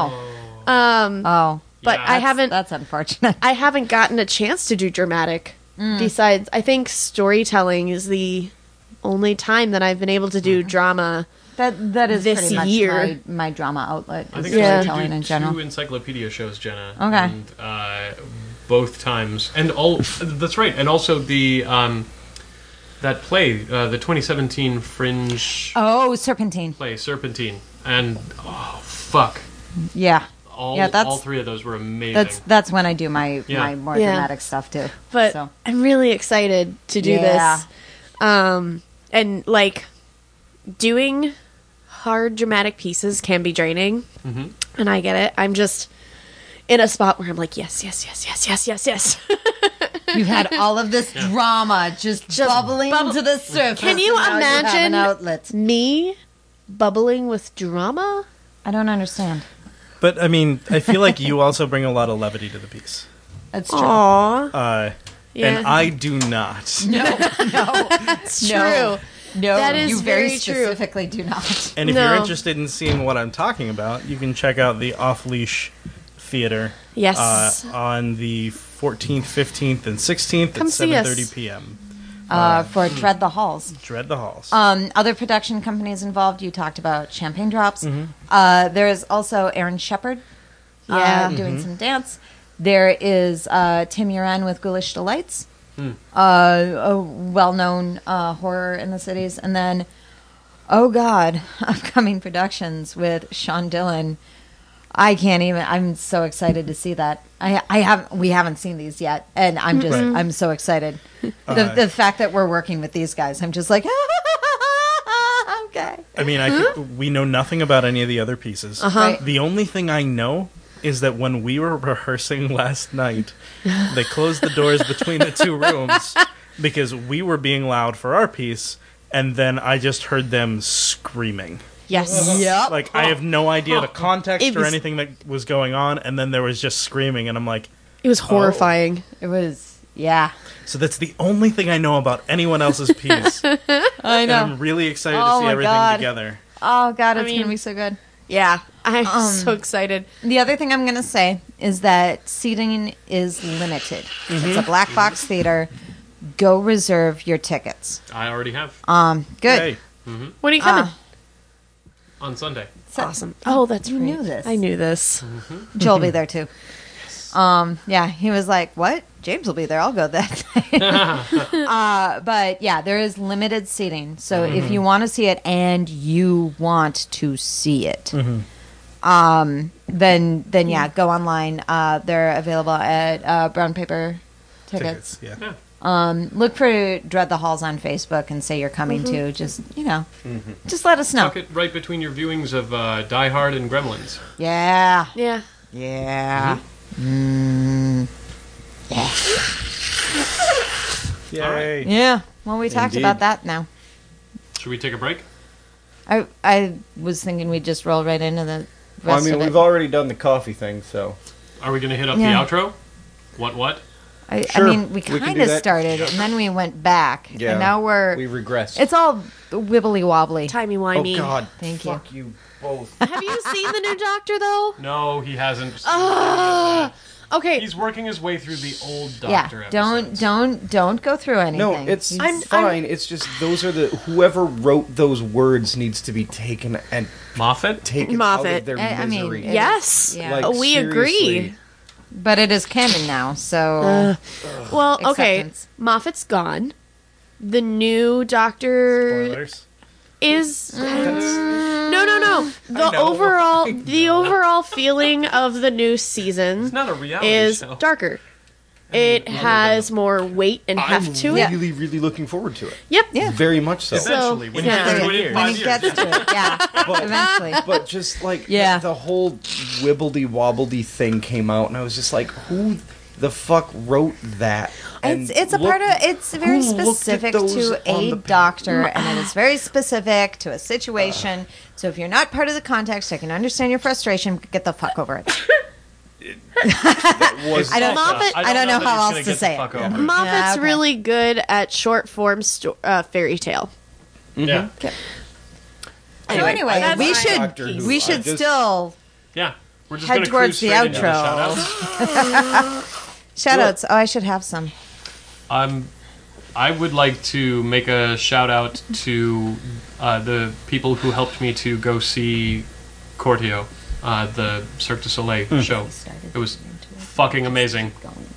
[SPEAKER 4] oh,
[SPEAKER 5] But
[SPEAKER 1] Yeah.
[SPEAKER 5] I haven't.
[SPEAKER 4] That's unfortunate.
[SPEAKER 5] I haven't gotten a chance to do dramatic. Besides, I think storytelling is the only time that I've been able to do drama.
[SPEAKER 4] That is
[SPEAKER 5] This
[SPEAKER 4] pretty much
[SPEAKER 5] year.
[SPEAKER 4] my drama outlet.
[SPEAKER 1] I
[SPEAKER 4] Is
[SPEAKER 1] think
[SPEAKER 5] Yeah.
[SPEAKER 1] I
[SPEAKER 4] storytelling
[SPEAKER 1] tried
[SPEAKER 4] in
[SPEAKER 1] to do
[SPEAKER 4] general.
[SPEAKER 1] 2 encyclopedia shows, Jenna.
[SPEAKER 4] Okay.
[SPEAKER 1] And both times, and all that's right, and also the that play, the 2017 Fringe
[SPEAKER 4] Oh, Serpentine.
[SPEAKER 1] play, Serpentine, and oh fuck,
[SPEAKER 4] Yeah,
[SPEAKER 1] all
[SPEAKER 4] Yeah, that's-
[SPEAKER 1] all 3 of those were amazing.
[SPEAKER 4] that's when I do my
[SPEAKER 1] Yeah.
[SPEAKER 4] more
[SPEAKER 5] Yeah.
[SPEAKER 4] dramatic stuff too.
[SPEAKER 5] But
[SPEAKER 4] So.
[SPEAKER 5] I'm really excited to do
[SPEAKER 4] Yeah.
[SPEAKER 5] this. And like doing hard dramatic pieces can be draining. And I get it. I'm just in a spot where I'm like, yes.
[SPEAKER 4] You've had all of this drama just bubbling to the surface.
[SPEAKER 5] Can you
[SPEAKER 4] and now have
[SPEAKER 5] imagine
[SPEAKER 4] an outlet?
[SPEAKER 5] me bubbling with drama?
[SPEAKER 4] I don't understand.
[SPEAKER 2] But I mean, I feel like you also bring a lot of levity to the piece,
[SPEAKER 4] That's true.
[SPEAKER 5] Aw. Yeah.
[SPEAKER 2] and I do not.
[SPEAKER 5] It's true.
[SPEAKER 4] No,
[SPEAKER 5] That is
[SPEAKER 4] you very
[SPEAKER 5] very true.
[SPEAKER 4] specifically do not.
[SPEAKER 2] And if
[SPEAKER 5] No.
[SPEAKER 2] you're interested in seeing what I'm talking about, you can check out the Off Leash Theater.
[SPEAKER 5] Yes.
[SPEAKER 2] On the 14th, 15th, and 16th
[SPEAKER 5] Come
[SPEAKER 2] at
[SPEAKER 5] see us.
[SPEAKER 2] 7:30 p.m.
[SPEAKER 4] For Dread the Halls.
[SPEAKER 2] Dread the Halls.
[SPEAKER 4] Other production companies involved. You talked about Champagne Drops. There is also Aaron Shepard doing some dance. There is Tim Uran with Ghoulish Delights, a well-known horror in the cities. And then, oh God, upcoming productions with Sean Dillon. I can't even. I'm so excited to see that. We haven't seen these yet, and I'm just.
[SPEAKER 2] Right.
[SPEAKER 4] I'm so excited. The fact that we're working with these guys, I'm just like, okay.
[SPEAKER 2] I mean, we know nothing about any of the other pieces.
[SPEAKER 4] Right.
[SPEAKER 2] The only thing I know is that when we were rehearsing last night, they closed the doors between the 2 rooms because we were being loud for our piece, and then I just heard them screaming.
[SPEAKER 5] Yes.
[SPEAKER 4] Yep.
[SPEAKER 2] Like, I have no idea the context
[SPEAKER 5] It
[SPEAKER 2] or
[SPEAKER 5] was-
[SPEAKER 2] anything that was going on, and then there was just screaming, and I'm like,
[SPEAKER 5] It was horrifying.
[SPEAKER 4] It was. Yeah.
[SPEAKER 2] so that's the only thing I know about anyone else's piece.
[SPEAKER 4] I
[SPEAKER 2] And I'm really excited to
[SPEAKER 4] Oh
[SPEAKER 2] see
[SPEAKER 4] my
[SPEAKER 2] everything
[SPEAKER 4] God.
[SPEAKER 2] together.
[SPEAKER 4] Oh God, it's
[SPEAKER 5] mean-
[SPEAKER 4] gonna be so good.
[SPEAKER 5] Yeah. I'm so excited.
[SPEAKER 4] The other thing I'm gonna say is that seating is limited. It's a black box theater. Go reserve your tickets.
[SPEAKER 1] I already have
[SPEAKER 4] Good.
[SPEAKER 2] Hey,
[SPEAKER 5] When are you coming?
[SPEAKER 1] on Sunday.
[SPEAKER 4] So-
[SPEAKER 5] Awesome. Oh, that's
[SPEAKER 4] You
[SPEAKER 5] right.
[SPEAKER 4] knew this.
[SPEAKER 5] I knew this.
[SPEAKER 4] Joel will be there too. Yeah, he was like, "What? James will be there. I'll go that night." But yeah, there is limited seating. So if you want to see it and you want to see it, then yeah, go online. They're available at Brown Paper Tickets.
[SPEAKER 2] tickets, yeah.
[SPEAKER 4] Look for Dread the Halls on Facebook and say you're coming too. Just just let us know.
[SPEAKER 1] Tuck it right between your viewings of Die Hard and Gremlins.
[SPEAKER 4] Yeah,
[SPEAKER 5] Yeah.
[SPEAKER 4] yeah.
[SPEAKER 2] Yay.
[SPEAKER 4] Yeah. Well, we talked
[SPEAKER 3] Indeed.
[SPEAKER 4] about that now.
[SPEAKER 1] Should we take a break?
[SPEAKER 4] I was thinking we'd just roll right into the rest
[SPEAKER 3] Well, I mean,
[SPEAKER 4] of it.
[SPEAKER 3] we've already done the coffee thing, so
[SPEAKER 1] Are we going to hit up
[SPEAKER 4] Yeah.
[SPEAKER 1] the outro? What?
[SPEAKER 4] I
[SPEAKER 3] Sure,
[SPEAKER 4] mean, we
[SPEAKER 3] we can
[SPEAKER 4] kind
[SPEAKER 3] do
[SPEAKER 4] of
[SPEAKER 3] that.
[SPEAKER 4] started, and then we went back,
[SPEAKER 3] Yeah,
[SPEAKER 4] and now
[SPEAKER 3] we regressed.
[SPEAKER 4] It's all wibbly wobbly.
[SPEAKER 5] Timey-wimey.
[SPEAKER 3] Oh God!
[SPEAKER 4] Thank you.
[SPEAKER 3] Fuck you both.
[SPEAKER 5] Have you seen the new Doctor, though?
[SPEAKER 1] No, he hasn't.
[SPEAKER 5] Okay.
[SPEAKER 1] He's working his way through the old
[SPEAKER 4] Yeah,
[SPEAKER 1] Doctor episodes.
[SPEAKER 4] don't go through anything.
[SPEAKER 3] No, it's
[SPEAKER 4] He's-
[SPEAKER 3] fine. It's just those are the whoever wrote those words needs to be taken and
[SPEAKER 1] Moffat.
[SPEAKER 3] taken out
[SPEAKER 5] Moffat.
[SPEAKER 3] of their
[SPEAKER 4] I mean,
[SPEAKER 3] misery.
[SPEAKER 4] it-
[SPEAKER 5] Yes.
[SPEAKER 4] Yeah.
[SPEAKER 3] Like,
[SPEAKER 5] We
[SPEAKER 3] seriously.
[SPEAKER 5] agree.
[SPEAKER 4] but it is canon now, so
[SPEAKER 5] Well, okay.
[SPEAKER 4] Acceptance.
[SPEAKER 5] Moffat's gone. The new Doctor
[SPEAKER 2] Spoilers.
[SPEAKER 5] is no. The
[SPEAKER 3] know,
[SPEAKER 5] overall feeling of the new season
[SPEAKER 1] It's not a reality
[SPEAKER 5] is
[SPEAKER 1] show.
[SPEAKER 5] darker. It has more weight and heft
[SPEAKER 3] I'm
[SPEAKER 5] to it.
[SPEAKER 3] really, really looking forward to it.
[SPEAKER 5] Yep.
[SPEAKER 4] Yeah.
[SPEAKER 3] Very much so.
[SPEAKER 1] Eventually, when
[SPEAKER 5] yeah.
[SPEAKER 1] you get to it in
[SPEAKER 4] when
[SPEAKER 1] 5
[SPEAKER 4] he
[SPEAKER 1] years.
[SPEAKER 4] gets to it, yeah, eventually.
[SPEAKER 3] But just like
[SPEAKER 4] Yeah.
[SPEAKER 3] the whole wibbledy wobbledy thing came out, and I was just like, who the fuck wrote that? And
[SPEAKER 4] It's a
[SPEAKER 3] look-
[SPEAKER 4] part of it's very
[SPEAKER 3] who looked at
[SPEAKER 4] specific
[SPEAKER 3] those
[SPEAKER 4] to
[SPEAKER 3] on
[SPEAKER 4] a
[SPEAKER 3] the
[SPEAKER 4] doctor, and it is very specific to a situation. So if you're not part of the context, I can understand your frustration. Get the fuck over it.
[SPEAKER 3] was
[SPEAKER 4] I don't-
[SPEAKER 5] Moffat-
[SPEAKER 4] I don't know
[SPEAKER 1] that
[SPEAKER 4] how
[SPEAKER 1] he's
[SPEAKER 4] else
[SPEAKER 1] gonna
[SPEAKER 4] to
[SPEAKER 1] get
[SPEAKER 4] say
[SPEAKER 1] the
[SPEAKER 4] it.
[SPEAKER 1] fuck over
[SPEAKER 5] Moffat's
[SPEAKER 4] Yeah, okay.
[SPEAKER 5] really good at short form fairy tale.
[SPEAKER 1] Yeah.
[SPEAKER 4] So anyway,
[SPEAKER 5] that's
[SPEAKER 4] we
[SPEAKER 5] fine.
[SPEAKER 4] should
[SPEAKER 3] Doctor Who.
[SPEAKER 4] we
[SPEAKER 3] I
[SPEAKER 4] should
[SPEAKER 3] just-
[SPEAKER 4] still
[SPEAKER 1] Yeah. We're just
[SPEAKER 4] Head
[SPEAKER 1] gonna
[SPEAKER 4] towards
[SPEAKER 1] cruise
[SPEAKER 4] the
[SPEAKER 1] straight into
[SPEAKER 4] outro.
[SPEAKER 1] shout-outs.
[SPEAKER 4] shout outs. Oh, I should have some.
[SPEAKER 1] I would like to make a shout out to the people who helped me to go see Cortio, the Cirque du Soleil show. It was fucking amazing.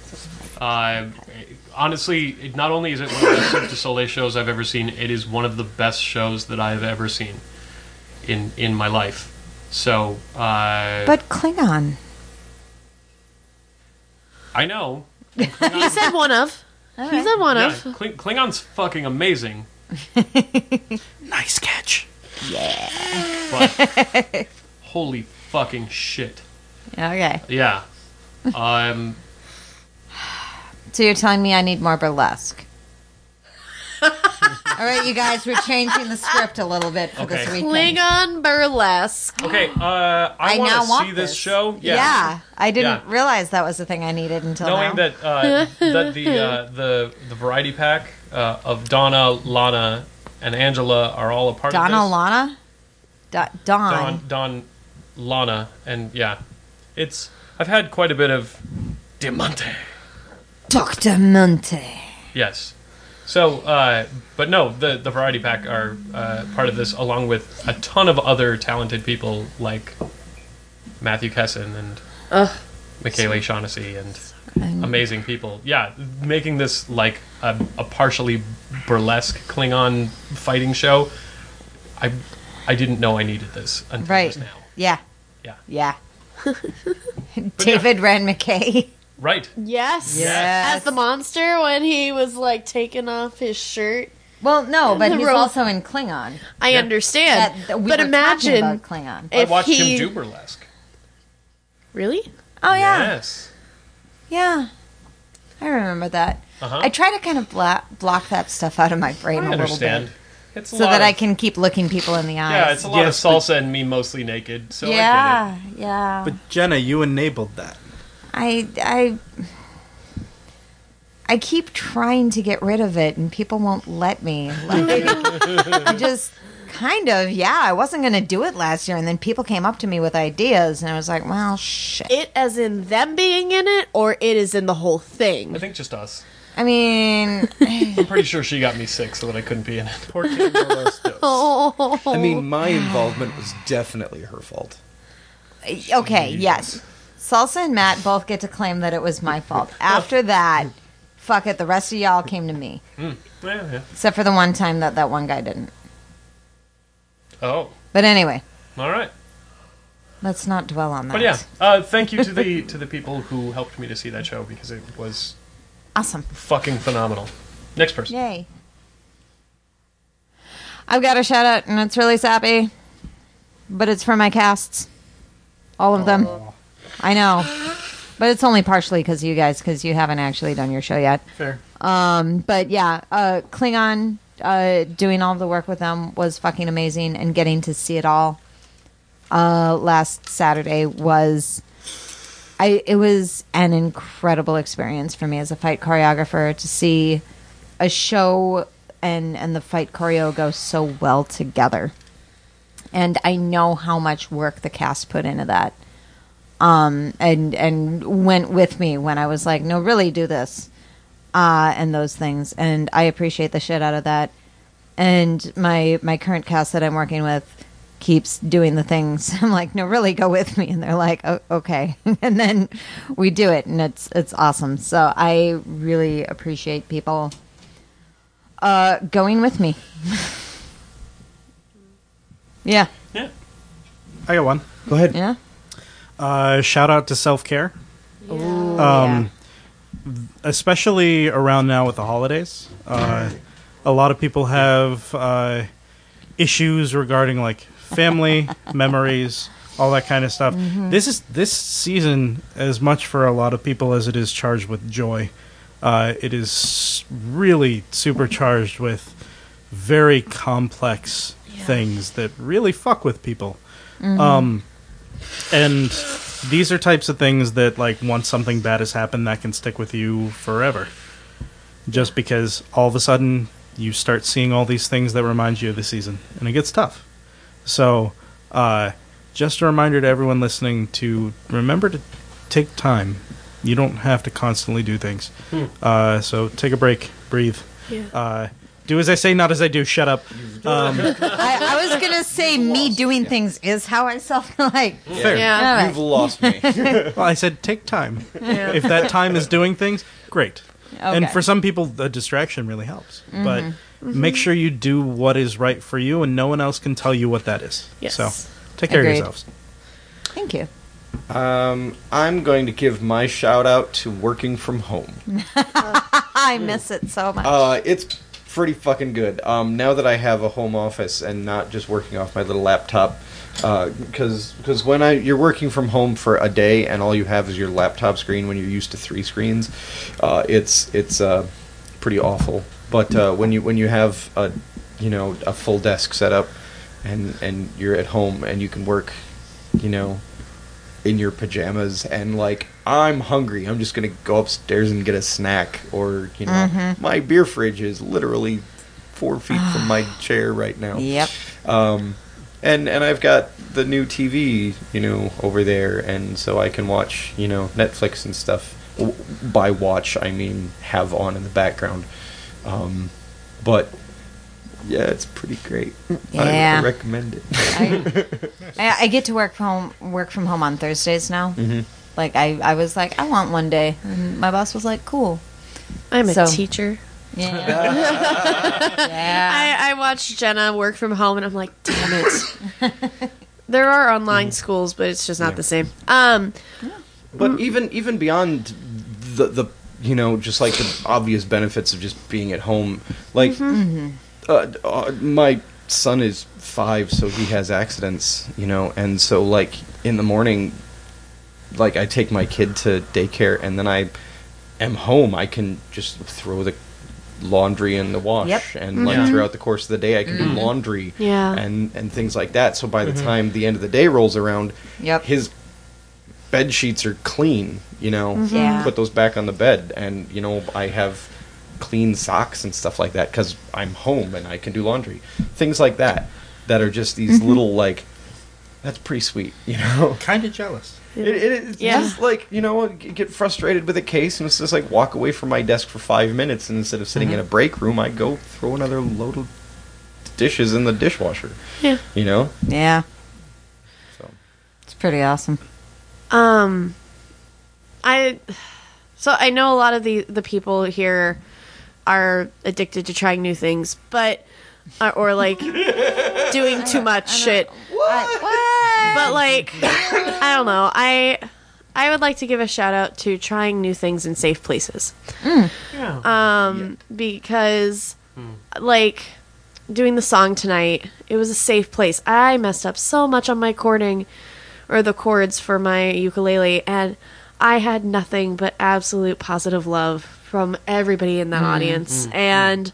[SPEAKER 1] Honestly, not only is it one of the best Cirque du Soleil shows I've ever seen, it is one of the best shows that I've ever seen in my life. So,
[SPEAKER 4] But Klingon.
[SPEAKER 1] I know.
[SPEAKER 5] He said one of. He said one
[SPEAKER 1] Yeah,
[SPEAKER 5] of.
[SPEAKER 1] Klingon's fucking amazing.
[SPEAKER 2] Nice catch.
[SPEAKER 1] But holy fucking shit.
[SPEAKER 4] Okay.
[SPEAKER 1] Yeah.
[SPEAKER 4] So you're telling me I need more burlesque? All right, you guys, we're changing the script a little bit for this
[SPEAKER 1] Okay.
[SPEAKER 4] weekend.
[SPEAKER 5] Klingon burlesque.
[SPEAKER 1] Okay, I
[SPEAKER 4] I
[SPEAKER 1] want
[SPEAKER 4] now
[SPEAKER 1] to
[SPEAKER 4] want
[SPEAKER 1] see this
[SPEAKER 4] this.
[SPEAKER 1] show.
[SPEAKER 4] Yeah, I didn't
[SPEAKER 1] Yeah.
[SPEAKER 4] realize that was the thing I needed until
[SPEAKER 1] Knowing
[SPEAKER 4] now.
[SPEAKER 1] that the variety pack of Donna, Lana, and Angela are all a part
[SPEAKER 4] Donna
[SPEAKER 1] of
[SPEAKER 4] Lana? Dawn.
[SPEAKER 1] this. Don, Lana, and yeah, I've had quite a bit of Diamante.
[SPEAKER 4] Dr. Monte.
[SPEAKER 1] Yes. So, but no, the variety pack are part of this, along with a ton of other talented people like Matthew Kesson and Michaela Shaughnessy and amazing people. Yeah, making this like a partially burlesque Klingon fighting show. I didn't know I needed this until
[SPEAKER 4] Right.
[SPEAKER 1] just now.
[SPEAKER 4] Yeah.
[SPEAKER 1] Yeah.
[SPEAKER 4] Yeah. David Rand McKay.
[SPEAKER 1] Right.
[SPEAKER 5] Yes.
[SPEAKER 4] Yes.
[SPEAKER 5] As the monster when he was like taking off his shirt.
[SPEAKER 4] Well, no, but
[SPEAKER 5] The
[SPEAKER 4] he's
[SPEAKER 5] ro-
[SPEAKER 4] also in Klingon.
[SPEAKER 5] I
[SPEAKER 1] Yeah.
[SPEAKER 5] understand.
[SPEAKER 4] We
[SPEAKER 5] but
[SPEAKER 4] were
[SPEAKER 5] imagine
[SPEAKER 4] talking about Klingon.
[SPEAKER 1] I
[SPEAKER 5] if
[SPEAKER 1] watched
[SPEAKER 5] he
[SPEAKER 1] him do burlesque.
[SPEAKER 5] Really?
[SPEAKER 4] Oh, yeah.
[SPEAKER 1] Yes.
[SPEAKER 4] Yeah. I remember that.
[SPEAKER 1] Uh-huh.
[SPEAKER 4] I try to kind of block that stuff out of my brain
[SPEAKER 1] I
[SPEAKER 4] a little
[SPEAKER 1] understand.
[SPEAKER 4] bit.
[SPEAKER 1] It's a
[SPEAKER 4] So
[SPEAKER 1] lot
[SPEAKER 4] that
[SPEAKER 1] of,
[SPEAKER 4] I can keep looking people in the eyes.
[SPEAKER 1] Yeah, it's a lot
[SPEAKER 2] Yes,
[SPEAKER 1] of salsa and me mostly naked. So I
[SPEAKER 4] yeah, yeah.
[SPEAKER 2] But Jenna, you enabled that.
[SPEAKER 4] I keep trying to get rid of it, and people won't let me. Like, I just kind of, I wasn't going to do it last year, and then people came up to me with ideas, and I was like, well, shit.
[SPEAKER 5] It as in them being in it, or it is in the whole
[SPEAKER 1] did it.
[SPEAKER 5] thing?
[SPEAKER 1] I think just us.
[SPEAKER 4] I mean,
[SPEAKER 1] I'm pretty sure she got me sick so that I couldn't be in it.
[SPEAKER 3] I mean, my involvement was definitely her fault.
[SPEAKER 4] okay, yes. Salsa and Matt both get to claim that it was my fault. After that, fuck it, the rest of y'all came to me.
[SPEAKER 1] Yeah.
[SPEAKER 4] Except for the one time that one guy didn't.
[SPEAKER 1] Oh,
[SPEAKER 4] But anyway,
[SPEAKER 1] all right.
[SPEAKER 4] let's not dwell on that.
[SPEAKER 1] But yeah, thank you to the people who helped me to see that show because it was
[SPEAKER 4] Awesome.
[SPEAKER 1] fucking phenomenal. Next person.
[SPEAKER 4] Yay. I've got a shout out, and it's really sappy, but it's for my casts. All of them. I know. But it's only partially because you guys, because you haven't actually done your show yet.
[SPEAKER 1] Fair.
[SPEAKER 4] But yeah, Klingon, doing all the work with them was fucking amazing, and getting to see it all last Saturday was... it was an incredible experience for me as a fight choreographer to see a show and the fight choreo go so well together. And I know how much work the cast put into that. And went with me when I was like, no, really do this. And those things. And I appreciate the shit out of that. And my current cast that I'm working with keeps doing the things. I'm like, no, really go with me. And they're like, oh, okay. And then we do it, and it's awesome. So I really appreciate people going with me. Yeah.
[SPEAKER 1] Yeah.
[SPEAKER 2] I got one.
[SPEAKER 3] Go ahead.
[SPEAKER 4] Yeah.
[SPEAKER 2] Shout out to self-care. Especially around now with the holidays. A lot of people have issues regarding like family, memories, all that kind of stuff. This season, as much for a lot of people as it is charged with joy, it is really supercharged with very complex things that really fuck with people. And these are types of things that, like, once something bad has happened, that can stick with you forever. Just because all of a sudden you start seeing all these things that remind you of the season, and it gets tough. So, just a reminder to everyone listening to remember to take time. You don't have to constantly do things. So take a break, breathe. Do as I say, not as I do. Shut up.
[SPEAKER 4] I was going to say me doing things is how I self-like.
[SPEAKER 2] Fair.
[SPEAKER 5] Yeah.
[SPEAKER 4] All right.
[SPEAKER 3] You've lost me.
[SPEAKER 2] Well, I said take time. If that time is doing things, great. And
[SPEAKER 4] Okay.
[SPEAKER 2] for some people, the distraction really helps. But make sure you do what is right for you, and no one else can tell you what that is.
[SPEAKER 5] Yes.
[SPEAKER 2] So take care
[SPEAKER 4] Agreed.
[SPEAKER 2] of yourselves.
[SPEAKER 4] Thank you.
[SPEAKER 3] I'm going to give my shout out to working from home.
[SPEAKER 4] I miss it so much.
[SPEAKER 3] It's pretty fucking good. Now that I have a home office and not just working off my little laptop, because when you're working from home for a day and all you have is your laptop screen when you're used to 3 screens, it's pretty awful. But when you have a full desk set up and you're at home and you can work, in your pajamas and like, I'm hungry, I'm just gonna go upstairs and get a snack, or my beer fridge is literally 4 feet from my chair right now.
[SPEAKER 4] Yep.
[SPEAKER 3] And I've got the new TV, over there, and so I can watch, Netflix and stuff. By watch, I mean have on in the background. But yeah, it's pretty great.
[SPEAKER 4] Yeah.
[SPEAKER 3] I recommend it.
[SPEAKER 4] I get to work from home on Thursdays now. Like I was like, I want one day, and my boss was like, cool.
[SPEAKER 5] I'm a
[SPEAKER 4] So-
[SPEAKER 5] teacher.
[SPEAKER 4] Yeah. Yeah.
[SPEAKER 5] I watched Jenna work from home, and I'm like, damn it. There are online schools, but it's just not the same.
[SPEAKER 3] But even beyond the just like the obvious benefits of just being at home, like my son is 5, so he has accidents, and so like in the morning, like I take my kid to daycare, and then I am home. I can just throw the laundry in the wash,
[SPEAKER 4] Yep.
[SPEAKER 3] and like throughout the course of the day I can do laundry
[SPEAKER 5] Yeah.
[SPEAKER 3] and things like that. So by the time the end of the day rolls around,
[SPEAKER 4] Yep.
[SPEAKER 3] his bed sheets are clean,
[SPEAKER 4] Yeah.
[SPEAKER 3] put those back on the bed, and I have clean socks and stuff like that because I'm home and I can do laundry, things like that are just these little, like, that's pretty sweet.
[SPEAKER 2] Kind of jealous.
[SPEAKER 3] It's just like, get frustrated with a case, and it's just like walk away from my desk for 5 minutes, and instead of sitting in a break room, I go throw another load of dishes in the dishwasher.
[SPEAKER 5] Yeah.
[SPEAKER 4] Yeah.
[SPEAKER 3] So
[SPEAKER 4] It's pretty awesome.
[SPEAKER 5] I know a lot of the people here are addicted to trying new things, but or like doing too much shit. But like, I don't know. I would like to give a shout out to trying new things in safe places. Because like doing the song tonight, it was a safe place. I messed up so much on my chording or the chords for my ukulele, and I had nothing but absolute positive love from everybody in that audience. And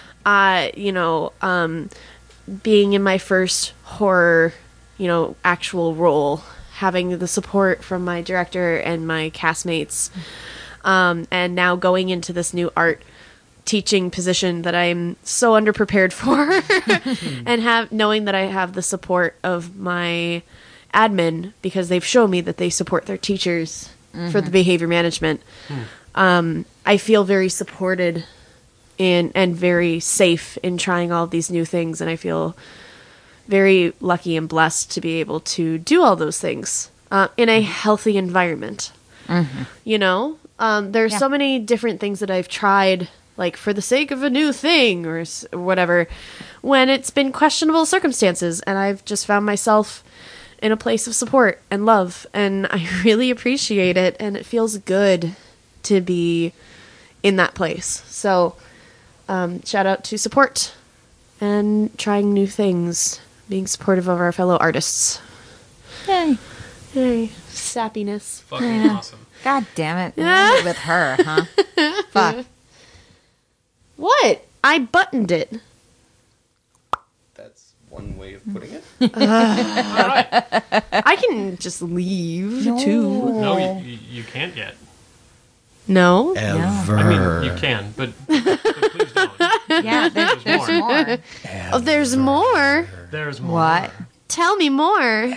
[SPEAKER 5] being in my first horror, actual role, having the support from my director and my castmates, and now going into this new art teaching position that I'm so underprepared for, and knowing that I have the support of my admin because they've shown me that they support their teachers for the behavior management. I feel very supported and very safe in trying all of these new things, and I feel very lucky and blessed to be able to do all those things in a healthy environment. You know, there's so many different things that I've tried, like for the sake of a new thing or whatever, when it's been questionable circumstances, and I've just found myself in a place of support and love, and I really appreciate it, and it feels good to be in that place. So shout out to support and trying new things, being supportive of our fellow artists.
[SPEAKER 4] Yay.
[SPEAKER 5] Yay. Sappiness.
[SPEAKER 1] Fucking awesome.
[SPEAKER 4] God damn it. We're with her, huh? Fuck.
[SPEAKER 5] What? I buttoned it.
[SPEAKER 3] That's one way of putting it.
[SPEAKER 1] All right.
[SPEAKER 5] I can just leave too.
[SPEAKER 1] No, you can't yet.
[SPEAKER 5] No?
[SPEAKER 3] Ever.
[SPEAKER 1] I mean, you can, but please don't.
[SPEAKER 4] Yeah, there's more.
[SPEAKER 5] Oh, there's more.
[SPEAKER 1] There's more.
[SPEAKER 4] What?
[SPEAKER 5] Tell me more.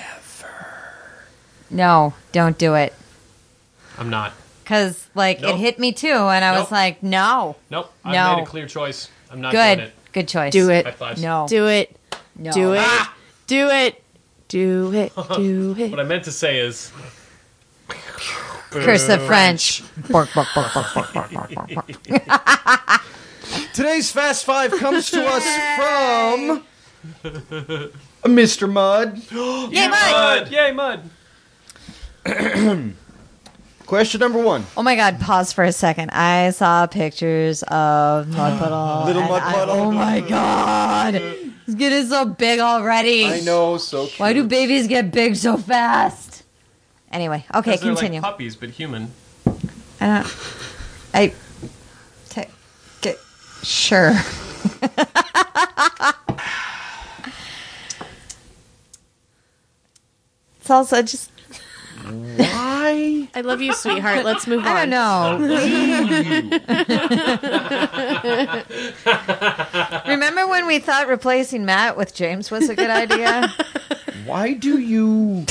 [SPEAKER 4] No, don't do it.
[SPEAKER 1] I'm not.
[SPEAKER 4] Because, like,
[SPEAKER 1] Nope.
[SPEAKER 4] it hit me too, and I was
[SPEAKER 1] Nope.
[SPEAKER 4] like, no.
[SPEAKER 1] Nope. I've
[SPEAKER 4] No.
[SPEAKER 1] made a clear choice. I'm not doing
[SPEAKER 4] Good.
[SPEAKER 1] it.
[SPEAKER 4] Good choice.
[SPEAKER 5] Do it.
[SPEAKER 1] High fives.
[SPEAKER 4] No.
[SPEAKER 5] Do it.
[SPEAKER 4] No.
[SPEAKER 5] Do it. Do it. Do it. Do it.
[SPEAKER 1] What I meant to say is...
[SPEAKER 4] Cursive French. Bork, bork, bork, bork, bork, bork, bork, bork, bork.
[SPEAKER 3] Today's Fast Five comes to us from Mr. Mudd.
[SPEAKER 4] Yay, Mud!
[SPEAKER 1] Yay, Mud!
[SPEAKER 3] Question number 1.
[SPEAKER 4] Oh my god, pause for a second. I saw pictures of Mud Puddle.
[SPEAKER 3] Little
[SPEAKER 4] and
[SPEAKER 3] Mud Puddle.
[SPEAKER 4] oh my god. He's getting so big already.
[SPEAKER 3] I know, so cute.
[SPEAKER 4] Why do babies get big so fast? Anyway, okay,
[SPEAKER 1] 'Cause they're
[SPEAKER 4] continue.
[SPEAKER 1] like puppies, but human.
[SPEAKER 4] Sure. It's also just,
[SPEAKER 3] Why?
[SPEAKER 5] I love you, sweetheart. Let's move on.
[SPEAKER 4] I don't know. Remember when we thought replacing Matt with James was a good idea?
[SPEAKER 3] Why do you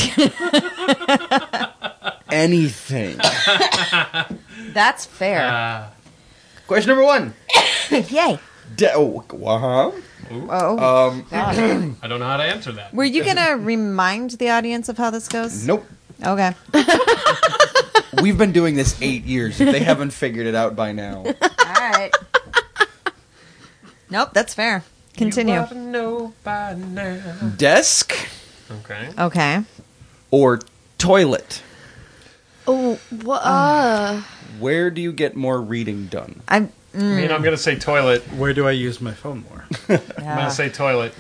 [SPEAKER 3] anything?
[SPEAKER 4] That's fair.
[SPEAKER 3] Question number 1.
[SPEAKER 4] Yay.
[SPEAKER 3] Uh-huh.
[SPEAKER 4] Oh.
[SPEAKER 1] I don't know how to answer that.
[SPEAKER 4] Were you going to remind the audience of how this goes?
[SPEAKER 3] Nope.
[SPEAKER 4] Okay.
[SPEAKER 3] We've been doing this 8 years. If they haven't figured it out by now.
[SPEAKER 4] All right. Nope, that's fair. Continue.
[SPEAKER 1] You ought to know by now.
[SPEAKER 3] Desk
[SPEAKER 1] Okay.
[SPEAKER 4] Okay.
[SPEAKER 3] or toilet?
[SPEAKER 5] Oh, what?
[SPEAKER 3] Where do you get more reading done?
[SPEAKER 1] I mean, I'm going to say toilet.
[SPEAKER 2] Where do I use my phone more?
[SPEAKER 1] I'm going to say toilet.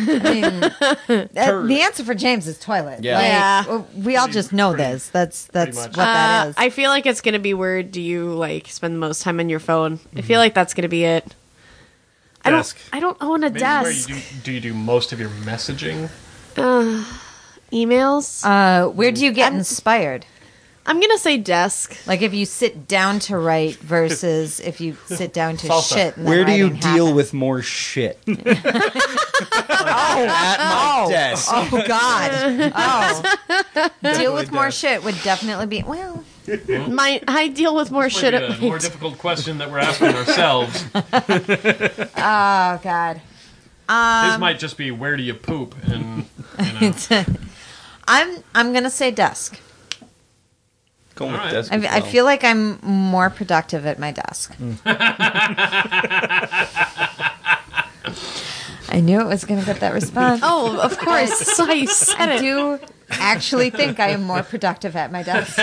[SPEAKER 4] The answer for James is toilet.
[SPEAKER 3] Yeah.
[SPEAKER 4] Like,
[SPEAKER 5] Yeah.
[SPEAKER 4] we all just know this. That's
[SPEAKER 1] much.
[SPEAKER 4] what that is.
[SPEAKER 5] I feel like it's gonna be where do you like spend the most time on your phone? I feel like that's gonna be it.
[SPEAKER 2] Desk.
[SPEAKER 5] I don't own a
[SPEAKER 1] Maybe
[SPEAKER 5] desk.
[SPEAKER 1] where you do most of your messaging?
[SPEAKER 5] Emails.
[SPEAKER 4] Where do you get inspired?
[SPEAKER 5] I'm gonna say desk.
[SPEAKER 4] Like if you sit down to write versus if you sit down to
[SPEAKER 1] Salsa.
[SPEAKER 4] shit. And then
[SPEAKER 3] Where do you
[SPEAKER 4] writing
[SPEAKER 3] deal
[SPEAKER 4] happens.
[SPEAKER 3] with more shit? At my desk.
[SPEAKER 4] Oh God! Oh, deal with more shit would definitely be well.
[SPEAKER 5] I deal with more shit
[SPEAKER 1] Maybe
[SPEAKER 5] at
[SPEAKER 1] a more
[SPEAKER 5] night.
[SPEAKER 1] difficult question that we're asking ourselves.
[SPEAKER 4] Oh God!
[SPEAKER 1] This might just be where do you poop? And you know,
[SPEAKER 4] I'm gonna say desk.
[SPEAKER 3] Going with
[SPEAKER 1] All right.
[SPEAKER 3] desk
[SPEAKER 4] I,
[SPEAKER 3] as
[SPEAKER 4] I
[SPEAKER 3] well.
[SPEAKER 4] feel like I'm more productive at my desk. I knew it was going to get that response.
[SPEAKER 5] Oh, of course. So I said
[SPEAKER 4] I
[SPEAKER 5] it.
[SPEAKER 4] do actually think I am more productive at my desk.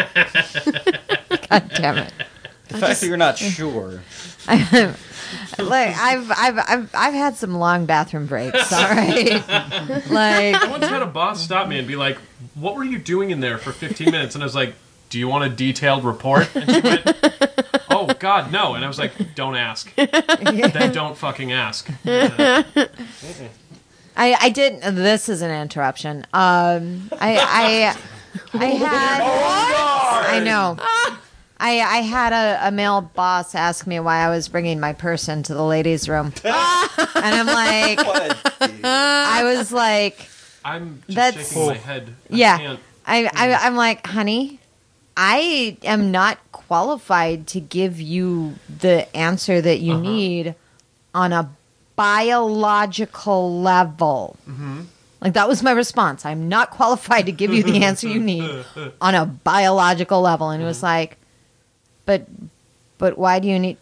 [SPEAKER 4] God damn it!
[SPEAKER 3] The fact that you're not sure.
[SPEAKER 4] Like I've had some long bathroom breaks. All right, like
[SPEAKER 1] I once had a boss stop me and be like, "What were you doing in there for 15 minutes?" And I was like, "Do you want a detailed report?" And she went, "Oh God, no!" And I was like, "Don't ask. Then don't fucking ask."
[SPEAKER 4] I did. This is an interruption. I had. I know. I had a male boss ask me why I was bringing my purse into the ladies' room, and I'm like, I was like,
[SPEAKER 1] I'm just
[SPEAKER 4] That's-
[SPEAKER 1] shaking my head.
[SPEAKER 4] yeah, I'm like, honey, I am not qualified to give you the answer that you need on a biological level. Like, that was my response. I'm not qualified to give you the answer you need on a biological level. And it was like, but why do you need...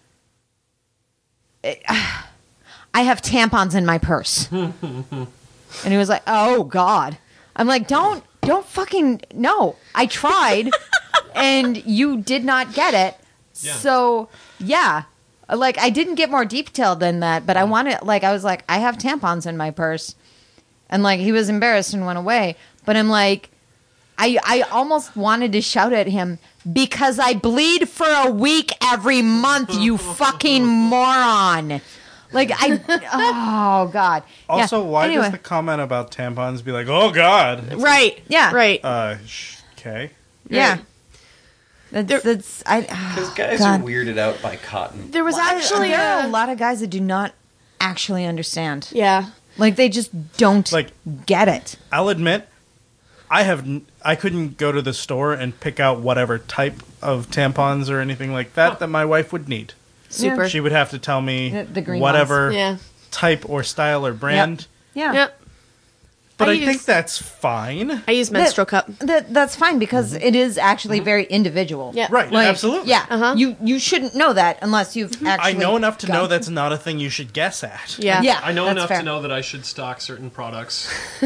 [SPEAKER 4] I have tampons in my purse. And he was like, oh, God. I'm like, don't fucking... No, I tried, and you did not get it.
[SPEAKER 1] Yeah.
[SPEAKER 4] So, yeah. Like, I didn't get more detailed than that, but I wanted... Like, I was like, I have tampons in my purse. And, like, he was embarrassed and went away. But I'm like... I almost wanted to shout at him, because I bleed for a week every month, you fucking moron. Like, oh, God.
[SPEAKER 2] Also,
[SPEAKER 4] Yeah.
[SPEAKER 2] why
[SPEAKER 4] Anyway.
[SPEAKER 2] does the comment about tampons be like, oh, God?
[SPEAKER 5] Right.
[SPEAKER 4] Yeah.
[SPEAKER 5] Right.
[SPEAKER 2] Okay.
[SPEAKER 4] Yeah. That's
[SPEAKER 3] Because guys
[SPEAKER 4] God.
[SPEAKER 3] are weirded out by cotton.
[SPEAKER 5] There was actually
[SPEAKER 4] there are a lot of guys that do not actually understand.
[SPEAKER 5] Yeah.
[SPEAKER 4] Like, they just don't
[SPEAKER 2] Like-
[SPEAKER 4] get it.
[SPEAKER 2] I'll admit, I couldn't go to the store and pick out whatever type of tampons or anything like that that my wife would need.
[SPEAKER 5] Super.
[SPEAKER 2] She would have to tell me
[SPEAKER 4] The green
[SPEAKER 2] whatever
[SPEAKER 5] Yeah.
[SPEAKER 2] type or style or brand.
[SPEAKER 4] Yeah.
[SPEAKER 5] Yep.
[SPEAKER 2] But I
[SPEAKER 5] use-
[SPEAKER 2] think that's fine.
[SPEAKER 5] I use menstrual cup.
[SPEAKER 4] That's fine, because it is actually very individual.
[SPEAKER 5] Yeah.
[SPEAKER 2] Right,
[SPEAKER 4] Like,
[SPEAKER 2] absolutely.
[SPEAKER 4] Yeah.
[SPEAKER 5] Uh-huh.
[SPEAKER 4] You shouldn't know that unless you've actually
[SPEAKER 2] I know enough to know
[SPEAKER 4] gone-
[SPEAKER 2] that's not a thing you should guess at.
[SPEAKER 5] Yeah.
[SPEAKER 4] Yeah.
[SPEAKER 1] I know
[SPEAKER 4] that's
[SPEAKER 1] enough
[SPEAKER 4] fair.
[SPEAKER 1] to know that I should stock certain products.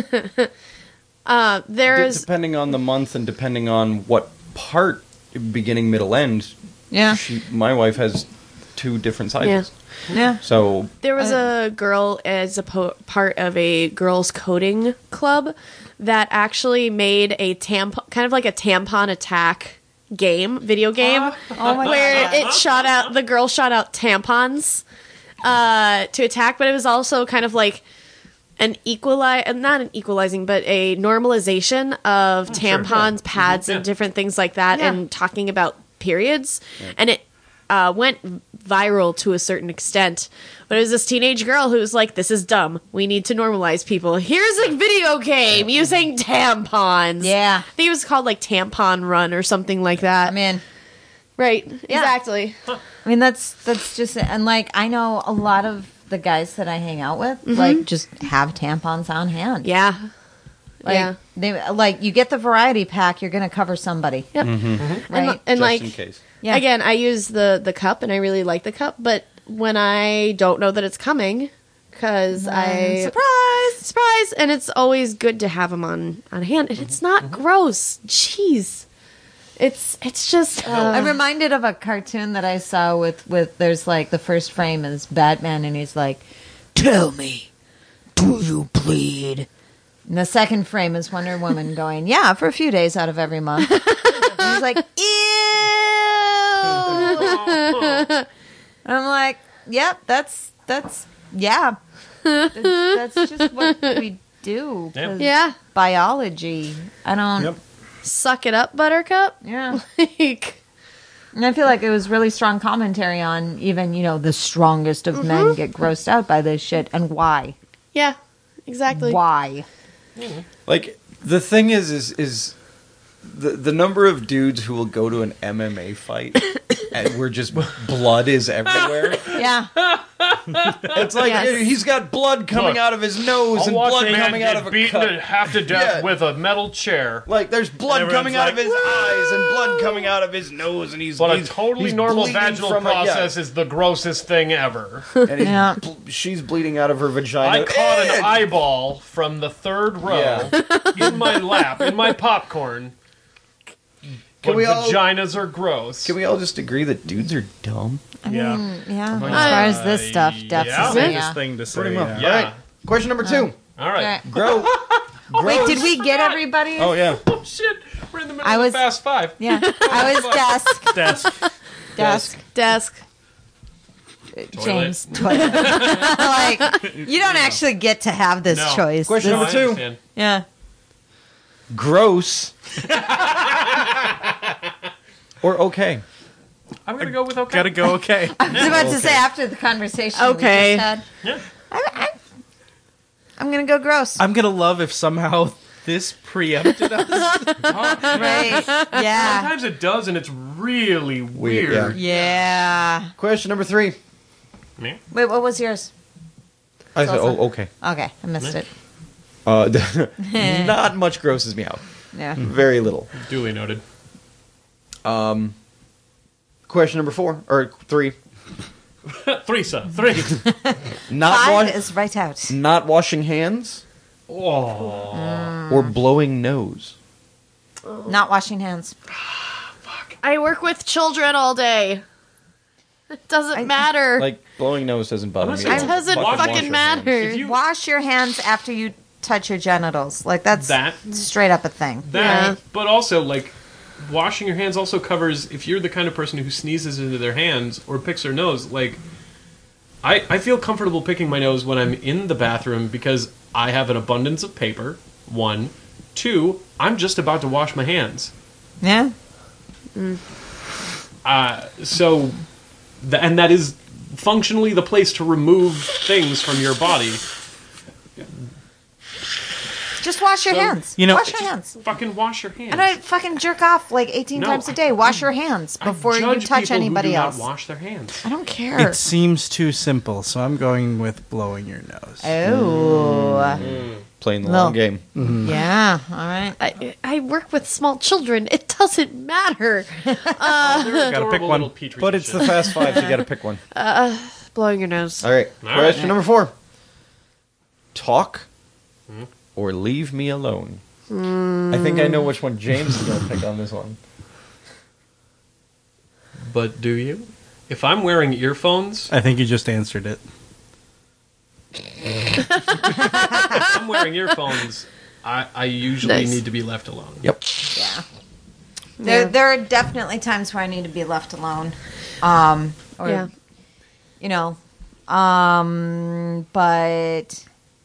[SPEAKER 5] There's
[SPEAKER 3] Depending on the month and depending on what part, beginning, middle, end,
[SPEAKER 4] Yeah.
[SPEAKER 3] my wife has 2 different sizes.
[SPEAKER 4] Yeah.
[SPEAKER 3] So
[SPEAKER 5] There was a girl as a part of a girls' coding club that actually made a tampon, kind of like a tampon attack video game, where it shot out, the girl shot out tampons to attack, but it was also kind of like not an equalizing, but a normalization of tampons, pads, and different things like that,
[SPEAKER 4] Yeah.
[SPEAKER 5] and talking about periods, and it went viral to a certain extent. But it was this teenage girl who was like, "This is dumb. We need to normalize people. Here's a video game using tampons."
[SPEAKER 4] Yeah.
[SPEAKER 5] I think it was called like Tampon Run or something like that.
[SPEAKER 4] I mean,
[SPEAKER 5] Right? Exactly.
[SPEAKER 4] that's just, and like, I know a lot of the guys that I hang out with, like, just have tampons on hand.
[SPEAKER 5] Yeah.
[SPEAKER 4] Like,
[SPEAKER 5] yeah.
[SPEAKER 4] they like, you get the variety pack, you're gonna cover somebody.
[SPEAKER 5] Yep.
[SPEAKER 4] Right?
[SPEAKER 5] And
[SPEAKER 3] just
[SPEAKER 5] like,
[SPEAKER 3] in case.
[SPEAKER 4] Yeah.
[SPEAKER 5] again, I use the cup, and I really like the cup. But when I don't know that it's coming, because surprise, and it's always good to have them on hand, and it's not gross. Jeez, it's just.
[SPEAKER 4] I'm reminded of a cartoon that I saw with there's like, the first frame is Batman, and he's like, "Tell me, do you bleed?" And the second frame is Wonder Woman going, "Yeah, for a few days out of every month." And he's like, "Ew." And I'm like, "Yep, that's yeah, that's just what we do." 'cause
[SPEAKER 5] Yeah.
[SPEAKER 4] biology. I don't.
[SPEAKER 2] Yep.
[SPEAKER 5] Suck it up, Buttercup.
[SPEAKER 4] Yeah.
[SPEAKER 5] Like,
[SPEAKER 4] And I feel like it was really strong commentary on even, the strongest of men get grossed out by this shit, and why?
[SPEAKER 5] yeah, exactly.
[SPEAKER 4] Why?
[SPEAKER 3] Like, the thing is the number of dudes who will go to an MMA fight and where just blood is everywhere.
[SPEAKER 4] Yeah.
[SPEAKER 3] It's like,
[SPEAKER 5] Yes.
[SPEAKER 3] he's got blood coming
[SPEAKER 1] Look,
[SPEAKER 3] out of his nose and blood coming out of a
[SPEAKER 1] beaten
[SPEAKER 3] cut.
[SPEAKER 1] to half to death
[SPEAKER 3] Yeah.
[SPEAKER 1] with a metal chair.
[SPEAKER 3] Like, there's blood
[SPEAKER 2] Everyone's
[SPEAKER 3] coming out of
[SPEAKER 2] like,
[SPEAKER 3] his eyes and blood coming out of his nose, and he's
[SPEAKER 1] But a
[SPEAKER 3] he's-
[SPEAKER 1] totally
[SPEAKER 3] he's
[SPEAKER 1] normal
[SPEAKER 3] bleeding
[SPEAKER 1] vaginal
[SPEAKER 3] from
[SPEAKER 1] process is the grossest thing ever.
[SPEAKER 3] and he's
[SPEAKER 4] Yeah.
[SPEAKER 3] she's bleeding out of her vagina.
[SPEAKER 1] I caught an eyeball from the third row in my lap, in my popcorn. But
[SPEAKER 3] we all-
[SPEAKER 1] vaginas are gross.
[SPEAKER 3] Can we all just agree that dudes are dumb?
[SPEAKER 2] Yeah.
[SPEAKER 4] Yeah. As far as this stuff, definitely.
[SPEAKER 2] Safest
[SPEAKER 4] Yeah.
[SPEAKER 2] thing to say.
[SPEAKER 3] Pretty much.
[SPEAKER 2] Yeah.
[SPEAKER 1] Yeah.
[SPEAKER 3] All right. Question number 2.
[SPEAKER 1] All right.
[SPEAKER 4] Okay.
[SPEAKER 3] Grow.
[SPEAKER 4] Wait, did we get everybody?
[SPEAKER 3] Oh yeah.
[SPEAKER 1] Oh, shit. We're in the middle
[SPEAKER 4] I
[SPEAKER 1] of
[SPEAKER 4] was-
[SPEAKER 1] the Fast Five.
[SPEAKER 4] Yeah. I was
[SPEAKER 2] Desk.
[SPEAKER 5] Desk.
[SPEAKER 4] James, toilet. Like, you don't actually get to have this
[SPEAKER 1] No.
[SPEAKER 4] choice.
[SPEAKER 3] Question
[SPEAKER 1] No,
[SPEAKER 3] number
[SPEAKER 1] I
[SPEAKER 3] 2.
[SPEAKER 1] understand.
[SPEAKER 4] Yeah.
[SPEAKER 3] Gross. Or okay.
[SPEAKER 1] I'm gonna go with okay.
[SPEAKER 2] Gotta go okay.
[SPEAKER 4] I was about to say after the conversation
[SPEAKER 5] Okay.
[SPEAKER 4] we just had.
[SPEAKER 1] Yeah.
[SPEAKER 4] I'm gonna go gross.
[SPEAKER 2] I'm gonna love if somehow this preempted us.
[SPEAKER 4] Right. Yeah.
[SPEAKER 1] Sometimes it does, and it's really weird.
[SPEAKER 4] Yeah.
[SPEAKER 3] Question number 3.
[SPEAKER 1] Me?
[SPEAKER 4] Wait, what was yours?
[SPEAKER 3] I said,
[SPEAKER 4] Salsa.
[SPEAKER 3] okay.
[SPEAKER 4] Okay, I missed it.
[SPEAKER 3] Not much grosses me out.
[SPEAKER 4] Yeah.
[SPEAKER 3] Very little.
[SPEAKER 1] Duly noted.
[SPEAKER 3] Question number 4 or 3.
[SPEAKER 1] 3, sir. 3.
[SPEAKER 3] Not
[SPEAKER 4] 5 is right out.
[SPEAKER 3] not washing hands
[SPEAKER 1] Oh.
[SPEAKER 3] or blowing nose.
[SPEAKER 4] Not washing hands.
[SPEAKER 5] I work with children all day. It doesn't matter.
[SPEAKER 3] Like blowing nose doesn't bother me.
[SPEAKER 1] It
[SPEAKER 5] it doesn't
[SPEAKER 3] Wash your
[SPEAKER 5] fucking
[SPEAKER 3] hands.
[SPEAKER 5] matter.
[SPEAKER 1] If you-
[SPEAKER 4] Wash your hands after you touch your genitals. Like that's
[SPEAKER 1] That-
[SPEAKER 4] straight up a thing.
[SPEAKER 1] That, but also, like, washing your hands also covers if you're the kind of person who sneezes into their hands or picks their nose. Like, I feel comfortable picking my nose when I'm in the bathroom because I have an abundance of paper, 1. 2, I'm just about to wash my hands.
[SPEAKER 4] Yeah.
[SPEAKER 1] So, and that is functionally the place to remove things from your body.
[SPEAKER 4] Just wash your hands.
[SPEAKER 2] you know-
[SPEAKER 4] wash your hands.
[SPEAKER 1] Fucking wash your hands.
[SPEAKER 4] And I fucking jerk off like 18
[SPEAKER 1] No,
[SPEAKER 4] times a day. Wash your hands before
[SPEAKER 1] I
[SPEAKER 4] you
[SPEAKER 1] judge
[SPEAKER 4] touch
[SPEAKER 1] people
[SPEAKER 4] anybody
[SPEAKER 1] who do
[SPEAKER 4] else.
[SPEAKER 1] Not wash their hands.
[SPEAKER 4] I don't care.
[SPEAKER 2] It seems too simple, so I'm going with blowing your nose.
[SPEAKER 4] Oh.
[SPEAKER 3] Playing the
[SPEAKER 4] Well.
[SPEAKER 3] long game.
[SPEAKER 4] Yeah. All right.
[SPEAKER 5] I work with small children. It doesn't matter.
[SPEAKER 2] Gotta pick one.
[SPEAKER 3] But it's the fast 5, so you gotta pick one.
[SPEAKER 5] Blowing your nose.
[SPEAKER 3] All right.
[SPEAKER 1] All
[SPEAKER 3] Question
[SPEAKER 1] right.
[SPEAKER 3] number 4. Talk or leave me alone. I think I know which one James is going to pick on this one.
[SPEAKER 1] But do you? If I'm wearing earphones,
[SPEAKER 2] I think you just answered it.
[SPEAKER 1] if I'm wearing earphones, I usually
[SPEAKER 5] Nice.
[SPEAKER 1] need to be left alone.
[SPEAKER 3] Yep.
[SPEAKER 4] Yeah.
[SPEAKER 5] Yeah.
[SPEAKER 4] There are definitely times where I need to be left alone. Or,
[SPEAKER 5] Yeah.
[SPEAKER 4] you know, but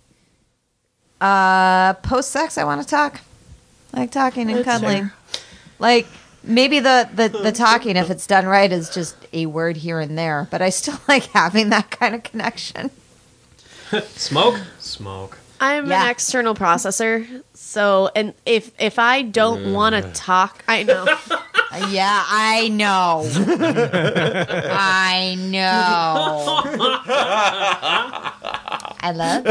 [SPEAKER 4] post sex, I want to talk. I like talking and cuddling. Like maybe the talking, if it's done right, is just a word here and there. But I still like having that kind of connection.
[SPEAKER 1] Smoke? Smoke.
[SPEAKER 5] I'm
[SPEAKER 4] Yeah.
[SPEAKER 5] an external processor, so and if I don't want to talk, I know.
[SPEAKER 4] Yeah, I know. I know. I love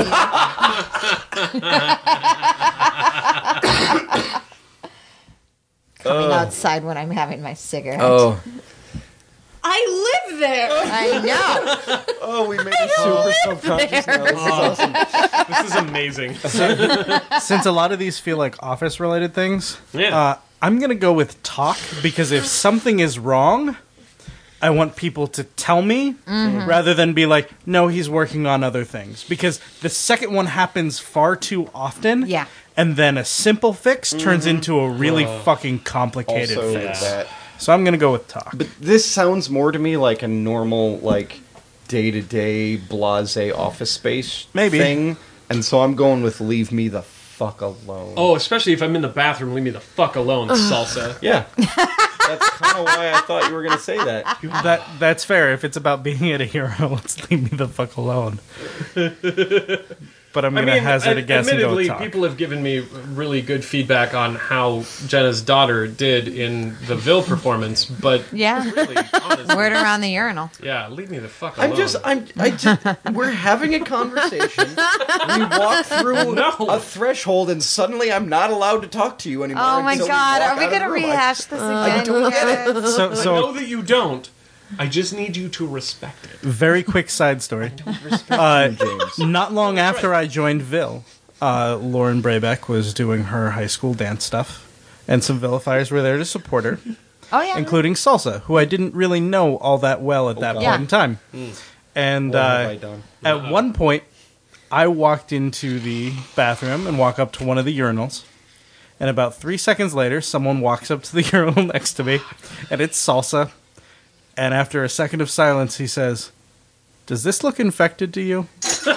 [SPEAKER 4] you. Coming outside when I'm having my cigarette.
[SPEAKER 3] Oh.
[SPEAKER 5] I live there.
[SPEAKER 4] I know.
[SPEAKER 3] Oh, we made it super self-conscious now. This is awesome.
[SPEAKER 1] This is amazing.
[SPEAKER 2] Since a lot of these feel like office-related things,
[SPEAKER 1] Yeah.
[SPEAKER 2] I'm going to go with talk, because if something is wrong, I want people to tell me rather than be like, no, he's working on other things. Because the second one happens far too often.
[SPEAKER 4] Yeah.
[SPEAKER 2] And then a simple fix turns into a really fucking complicated
[SPEAKER 3] Also
[SPEAKER 2] fix.
[SPEAKER 3] that.
[SPEAKER 2] So I'm going to go with talk.
[SPEAKER 3] But this sounds more to me like a normal, like, day-to-day blasé office space
[SPEAKER 2] Maybe.
[SPEAKER 3] thing. And so I'm going with leave me the fuck alone.
[SPEAKER 1] Oh, especially if I'm in the bathroom, leave me the fuck alone, salsa.
[SPEAKER 3] Yeah. That's kind of why I thought you were going to say that.
[SPEAKER 2] That's fair. If it's about being at a hero, let's leave me the fuck alone. But I'm going to hazard a guess and go
[SPEAKER 1] admittedly,
[SPEAKER 2] with talk.
[SPEAKER 1] people have given me really good feedback on how Jenna's daughter did in the Vil performance, but
[SPEAKER 4] Yeah.
[SPEAKER 1] really, honestly,
[SPEAKER 4] Word around the urinal.
[SPEAKER 1] yeah, leave me the fuck alone.
[SPEAKER 3] We're having a conversation. We walk through
[SPEAKER 1] No.
[SPEAKER 3] a threshold, and suddenly I'm not allowed to talk to you anymore.
[SPEAKER 4] Oh my
[SPEAKER 3] until
[SPEAKER 4] god,
[SPEAKER 3] walk
[SPEAKER 4] are we
[SPEAKER 3] out of
[SPEAKER 4] going to
[SPEAKER 3] the room.
[SPEAKER 4] rehash this again?
[SPEAKER 3] don't get it.
[SPEAKER 4] guys?
[SPEAKER 2] So,
[SPEAKER 1] I
[SPEAKER 2] so
[SPEAKER 1] know that you don't. I just need you to respect it.
[SPEAKER 2] very quick side story.
[SPEAKER 3] James.
[SPEAKER 2] Not long after I joined Vil, Lauren Brabeck was doing her high school dance stuff, and some vilifiers were there to support her,
[SPEAKER 4] Oh, yeah.
[SPEAKER 2] including Salsa, who I didn't really know all that well at that
[SPEAKER 3] God.
[SPEAKER 2] point
[SPEAKER 4] Yeah.
[SPEAKER 2] in time. And
[SPEAKER 3] What have I done?
[SPEAKER 2] at one point, I walked into the bathroom and walk up to one of the urinals. And about 3 seconds later, someone walks up to the urinal next to me, and it's Salsa. And after a second of silence, he says, "Does this look infected to you?"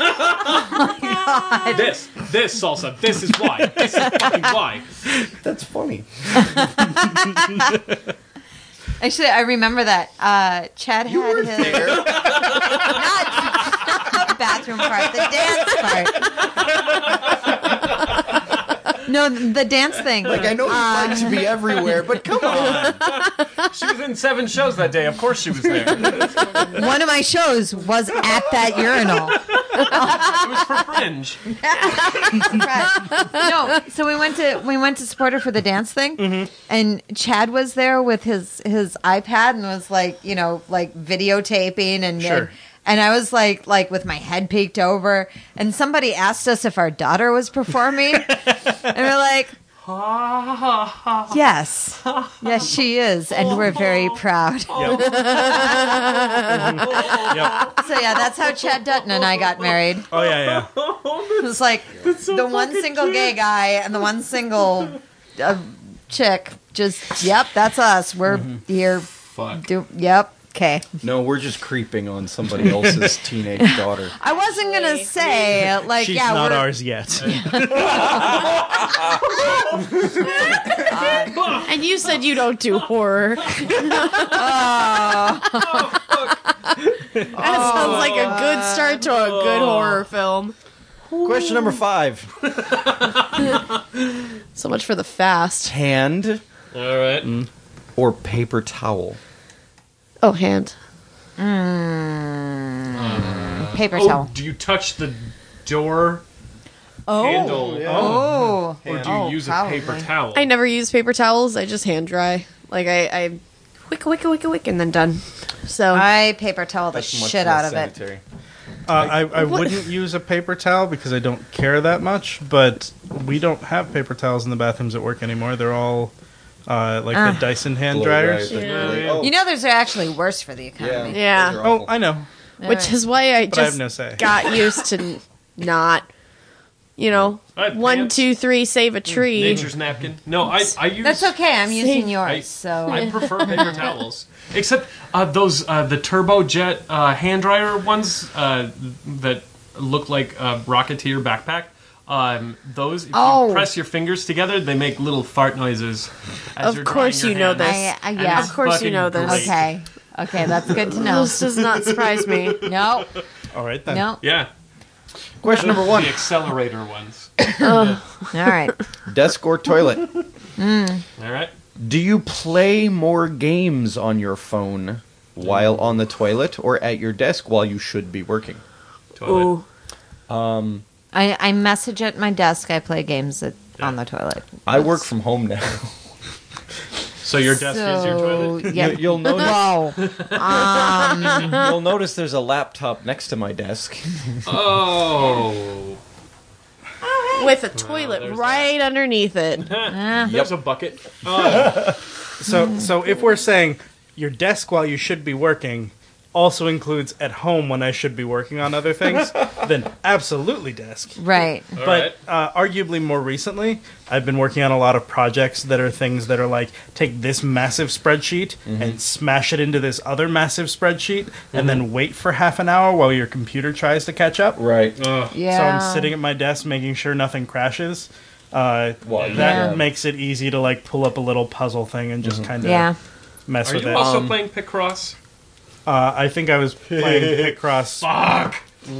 [SPEAKER 1] This salsa. This is why. This is fucking why.
[SPEAKER 3] That's funny.
[SPEAKER 4] Actually, I remember that. Chad
[SPEAKER 3] You
[SPEAKER 4] had
[SPEAKER 3] were
[SPEAKER 4] his
[SPEAKER 3] there.
[SPEAKER 4] not the bathroom part, the dance part. No, the dance thing.
[SPEAKER 3] Like, I know you like to be everywhere, but come on.
[SPEAKER 1] She was in 7 shows that day. Of course she was there. It
[SPEAKER 4] One of my shows was at that urinal.
[SPEAKER 1] was for Fringe.
[SPEAKER 4] Right. No, so we went to support her for the dance thing, and Chad was there with his iPad and was like videotaping and
[SPEAKER 2] Sure.
[SPEAKER 4] and I was like with my head peeked over, and somebody asked us if our daughter was performing, and we're like, yes, she is, and we're very proud.
[SPEAKER 2] Yep.
[SPEAKER 4] So yeah, that's how Chad Dutton and I got married.
[SPEAKER 2] Oh yeah.
[SPEAKER 4] It was like the one single gay guy and the one single chick. Just that's us. We're here.
[SPEAKER 1] Fuck.
[SPEAKER 4] Okay.
[SPEAKER 3] No, we're just creeping on somebody else's teenage daughter.
[SPEAKER 4] I wasn't gonna say like
[SPEAKER 2] She's not
[SPEAKER 4] we're,
[SPEAKER 2] ours yet.
[SPEAKER 5] And you said you don't do horror. That sounds like a good start to a good horror film.
[SPEAKER 3] Question number 5.
[SPEAKER 5] So much for the fast.
[SPEAKER 3] Hand
[SPEAKER 1] All right.
[SPEAKER 3] or paper towel?
[SPEAKER 5] Oh, hand.
[SPEAKER 4] paper
[SPEAKER 1] Oh,
[SPEAKER 4] towel.
[SPEAKER 1] do you touch the door
[SPEAKER 4] Oh.
[SPEAKER 1] handle?
[SPEAKER 4] Oh.
[SPEAKER 1] Or do you use
[SPEAKER 4] probably.
[SPEAKER 1] a paper towel?
[SPEAKER 5] I never use paper towels. I just hand dry. Like I wick, and then done. So
[SPEAKER 4] I paper towel the
[SPEAKER 3] That's much
[SPEAKER 4] shit
[SPEAKER 3] less
[SPEAKER 4] out of it.
[SPEAKER 3] sanitary.
[SPEAKER 2] I wouldn't use a paper towel because I don't care that much, but we don't have paper towels in the bathrooms at work anymore. They're all the Dyson hand
[SPEAKER 3] Blow
[SPEAKER 2] dryers.
[SPEAKER 3] dries,
[SPEAKER 5] Yeah.
[SPEAKER 3] like, oh,
[SPEAKER 4] You know, there's actually worse for the economy.
[SPEAKER 5] Yeah.
[SPEAKER 3] those are
[SPEAKER 2] Oh,
[SPEAKER 3] awful.
[SPEAKER 2] I know.
[SPEAKER 5] which is why I
[SPEAKER 2] But I have
[SPEAKER 5] just
[SPEAKER 2] no say.
[SPEAKER 5] got used to not,
[SPEAKER 1] I have
[SPEAKER 5] 1,
[SPEAKER 1] pants.
[SPEAKER 5] 2, 3, save a tree.
[SPEAKER 1] Nature's napkin. No, I use.
[SPEAKER 4] That's okay. I'm using
[SPEAKER 1] I-
[SPEAKER 4] yours. So
[SPEAKER 1] I prefer paper towels. Except those the Turbojet hand dryer ones that look like a Rocketeer backpack. Those, if
[SPEAKER 4] Oh.
[SPEAKER 1] you press your fingers together, they make little fart noises. As
[SPEAKER 5] Of
[SPEAKER 1] you're
[SPEAKER 5] course
[SPEAKER 1] drying
[SPEAKER 5] you
[SPEAKER 1] your
[SPEAKER 5] know
[SPEAKER 1] hands.
[SPEAKER 5] this.
[SPEAKER 4] I
[SPEAKER 1] And
[SPEAKER 4] yeah.
[SPEAKER 1] it's
[SPEAKER 5] Of course you
[SPEAKER 1] fucking
[SPEAKER 5] know this.
[SPEAKER 1] great.
[SPEAKER 4] Okay, that's good to know.
[SPEAKER 5] This does not surprise me.
[SPEAKER 4] No,
[SPEAKER 2] All right then.
[SPEAKER 4] no.
[SPEAKER 1] Yeah,
[SPEAKER 3] Question number 1.
[SPEAKER 1] the accelerator ones.
[SPEAKER 4] All right.
[SPEAKER 3] Desk or toilet?
[SPEAKER 1] All right.
[SPEAKER 3] Do you play more games on your phone while on the toilet or at your desk while you should be working?
[SPEAKER 1] Toilet.
[SPEAKER 5] Ooh.
[SPEAKER 4] I message at my desk. I play games on the toilet.
[SPEAKER 3] I work from home now.
[SPEAKER 1] So your desk is your toilet.
[SPEAKER 4] Yeah.
[SPEAKER 3] You'll notice.
[SPEAKER 4] Whoa.
[SPEAKER 3] You'll notice there's a laptop next to my desk.
[SPEAKER 1] Oh.
[SPEAKER 5] With a toilet
[SPEAKER 1] there's
[SPEAKER 5] right underneath it.
[SPEAKER 1] There's a bucket.
[SPEAKER 2] So if we're saying your desk while you should be working also includes at home when I should be working on other things, then absolutely desk.
[SPEAKER 4] Right.
[SPEAKER 1] All
[SPEAKER 2] But
[SPEAKER 1] right.
[SPEAKER 2] arguably more recently, I've been working on a lot of projects that are things that are like take this massive spreadsheet and smash it into this other massive spreadsheet and then wait for half an hour while your computer tries to catch up.
[SPEAKER 3] Right.
[SPEAKER 4] Yeah.
[SPEAKER 2] So I'm sitting at my desk making sure nothing crashes. That
[SPEAKER 3] yeah.
[SPEAKER 2] makes it easy to like pull up a little puzzle thing and just kind of
[SPEAKER 4] Yeah.
[SPEAKER 2] mess
[SPEAKER 1] Are
[SPEAKER 2] with
[SPEAKER 1] you
[SPEAKER 2] it.
[SPEAKER 1] also playing Picross?
[SPEAKER 2] I think I was playing Picross.
[SPEAKER 1] Fuck.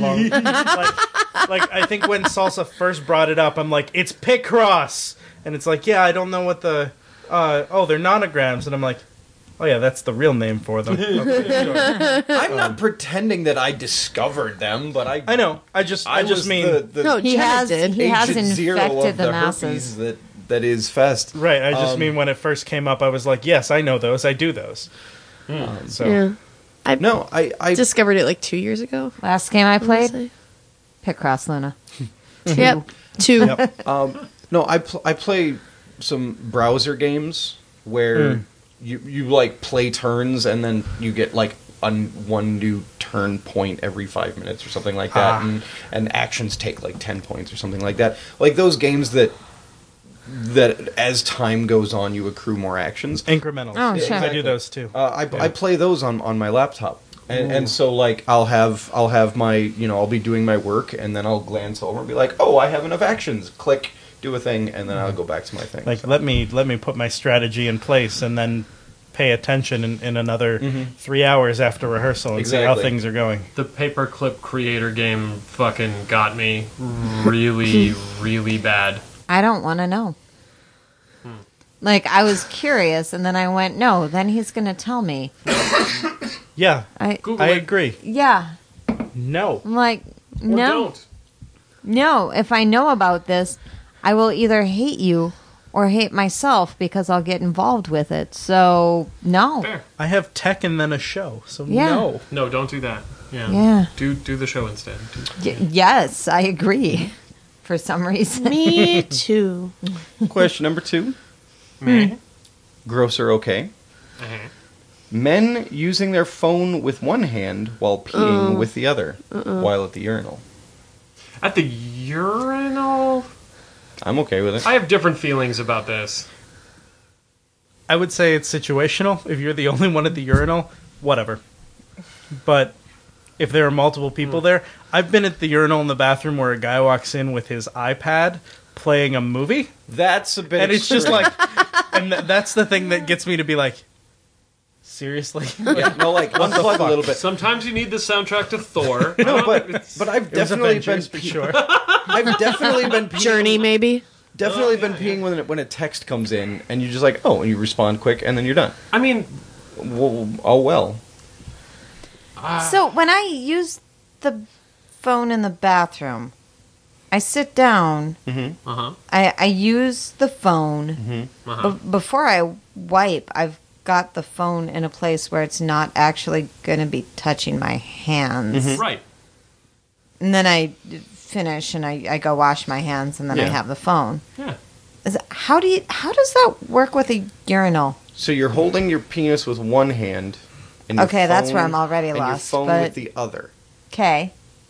[SPEAKER 2] Like I think when Salsa first brought it up, I'm like, it's Picross, and it's like, yeah, I don't know what the they're nonograms, and I'm like, oh yeah, that's the real name for them. Okay, sure.
[SPEAKER 3] I'm not pretending that I discovered them, but I
[SPEAKER 2] I know. I just
[SPEAKER 3] was
[SPEAKER 2] mean
[SPEAKER 3] the
[SPEAKER 5] No,
[SPEAKER 4] He
[SPEAKER 5] Jenna
[SPEAKER 4] has
[SPEAKER 5] did.
[SPEAKER 4] he has
[SPEAKER 3] agent zero
[SPEAKER 4] infected
[SPEAKER 3] of
[SPEAKER 4] the
[SPEAKER 3] the
[SPEAKER 4] masses.
[SPEAKER 3] herpes that is Fest.
[SPEAKER 2] right. I just mean when it first came up, I was like, yes, I know those. I do those. So
[SPEAKER 5] Yeah.
[SPEAKER 3] No, I
[SPEAKER 5] Discovered it like 2 years ago.
[SPEAKER 4] Last game I
[SPEAKER 5] I wanna
[SPEAKER 4] played,
[SPEAKER 5] say.
[SPEAKER 4] Picross Luna.
[SPEAKER 5] Yep. 2.
[SPEAKER 2] Yep.
[SPEAKER 3] no, I play some browser games where you like play turns and then you get like one new turn point every 5 minutes or something like that, and actions take like 10 points or something like that. Like those games that as time goes on you accrue more actions.
[SPEAKER 2] Incrementals.
[SPEAKER 4] Oh,
[SPEAKER 2] Yeah,
[SPEAKER 4] sure.
[SPEAKER 2] I do those too.
[SPEAKER 3] I play those on my laptop. And so like I'll have my I'll be doing my work and then I'll glance over and be like, oh, I have enough actions. Click, do a thing, and then I'll go back to my thing.
[SPEAKER 2] Like let me put my strategy in place, and then pay attention in another 3 hours after rehearsal and see how
[SPEAKER 3] Exactly.
[SPEAKER 2] things are going.
[SPEAKER 1] The paperclip creator game fucking got me really, really bad.
[SPEAKER 4] I don't want to know. Like, I was curious, and then I went, no, then he's going to tell me.
[SPEAKER 2] Yeah,
[SPEAKER 1] Google
[SPEAKER 2] I
[SPEAKER 1] it.
[SPEAKER 2] agree.
[SPEAKER 4] Yeah.
[SPEAKER 2] No.
[SPEAKER 4] I'm like,
[SPEAKER 1] Or
[SPEAKER 4] no.
[SPEAKER 1] don't.
[SPEAKER 4] No, if I know about this, I will either hate you or hate myself because I'll get involved with it. So, no.
[SPEAKER 1] Fair.
[SPEAKER 2] I have tech and then a show, so
[SPEAKER 4] Yeah.
[SPEAKER 2] no.
[SPEAKER 1] No, don't do that. Yeah.
[SPEAKER 4] Yeah.
[SPEAKER 1] Do the show instead.
[SPEAKER 4] Yes, I agree. For some reason.
[SPEAKER 5] Me too.
[SPEAKER 3] Question number 2.
[SPEAKER 1] Me?
[SPEAKER 3] Grocer okay.
[SPEAKER 1] Uh-huh.
[SPEAKER 3] Men using their phone with one hand while peeing with the other while at the urinal.
[SPEAKER 1] At the urinal?
[SPEAKER 3] I'm okay with it.
[SPEAKER 1] I have different feelings about this.
[SPEAKER 2] I would say it's situational. If you're the only one at the urinal, whatever. But if there are multiple people there, I've been at the urinal in the bathroom where a guy walks in with his iPad playing a movie,
[SPEAKER 3] That's a bit
[SPEAKER 2] and it's just
[SPEAKER 3] extreme.
[SPEAKER 2] like, and that's the thing that gets me to be like, seriously?
[SPEAKER 3] Yeah, no, like unplug a little bit.
[SPEAKER 1] Sometimes you need the soundtrack to Thor.
[SPEAKER 3] No, but I've
[SPEAKER 2] It was
[SPEAKER 3] definitely been
[SPEAKER 2] Avengers, for sure.
[SPEAKER 3] I've definitely been peeing,
[SPEAKER 5] Journey, maybe.
[SPEAKER 3] Definitely been peeing when a text comes in and you're just like, oh, and you respond quick and then you're done.
[SPEAKER 1] I mean,
[SPEAKER 3] Well, oh well.
[SPEAKER 4] So when I use the phone in the bathroom, I sit down.
[SPEAKER 1] uh-huh.
[SPEAKER 4] I use the phone. Before I wipe, I've got the phone in a place where it's not actually going to be touching my hands.
[SPEAKER 1] Right.
[SPEAKER 4] And then I finish and I go wash my hands and then I
[SPEAKER 3] Yeah.
[SPEAKER 4] have the phone.
[SPEAKER 1] Yeah.
[SPEAKER 4] How does that work with a urinal?
[SPEAKER 3] So you're holding your penis with one hand. And your
[SPEAKER 4] Okay, that's
[SPEAKER 3] phone-
[SPEAKER 4] where I'm already
[SPEAKER 3] and
[SPEAKER 4] lost,
[SPEAKER 3] your phone
[SPEAKER 4] but-
[SPEAKER 3] with the other.
[SPEAKER 4] Okay.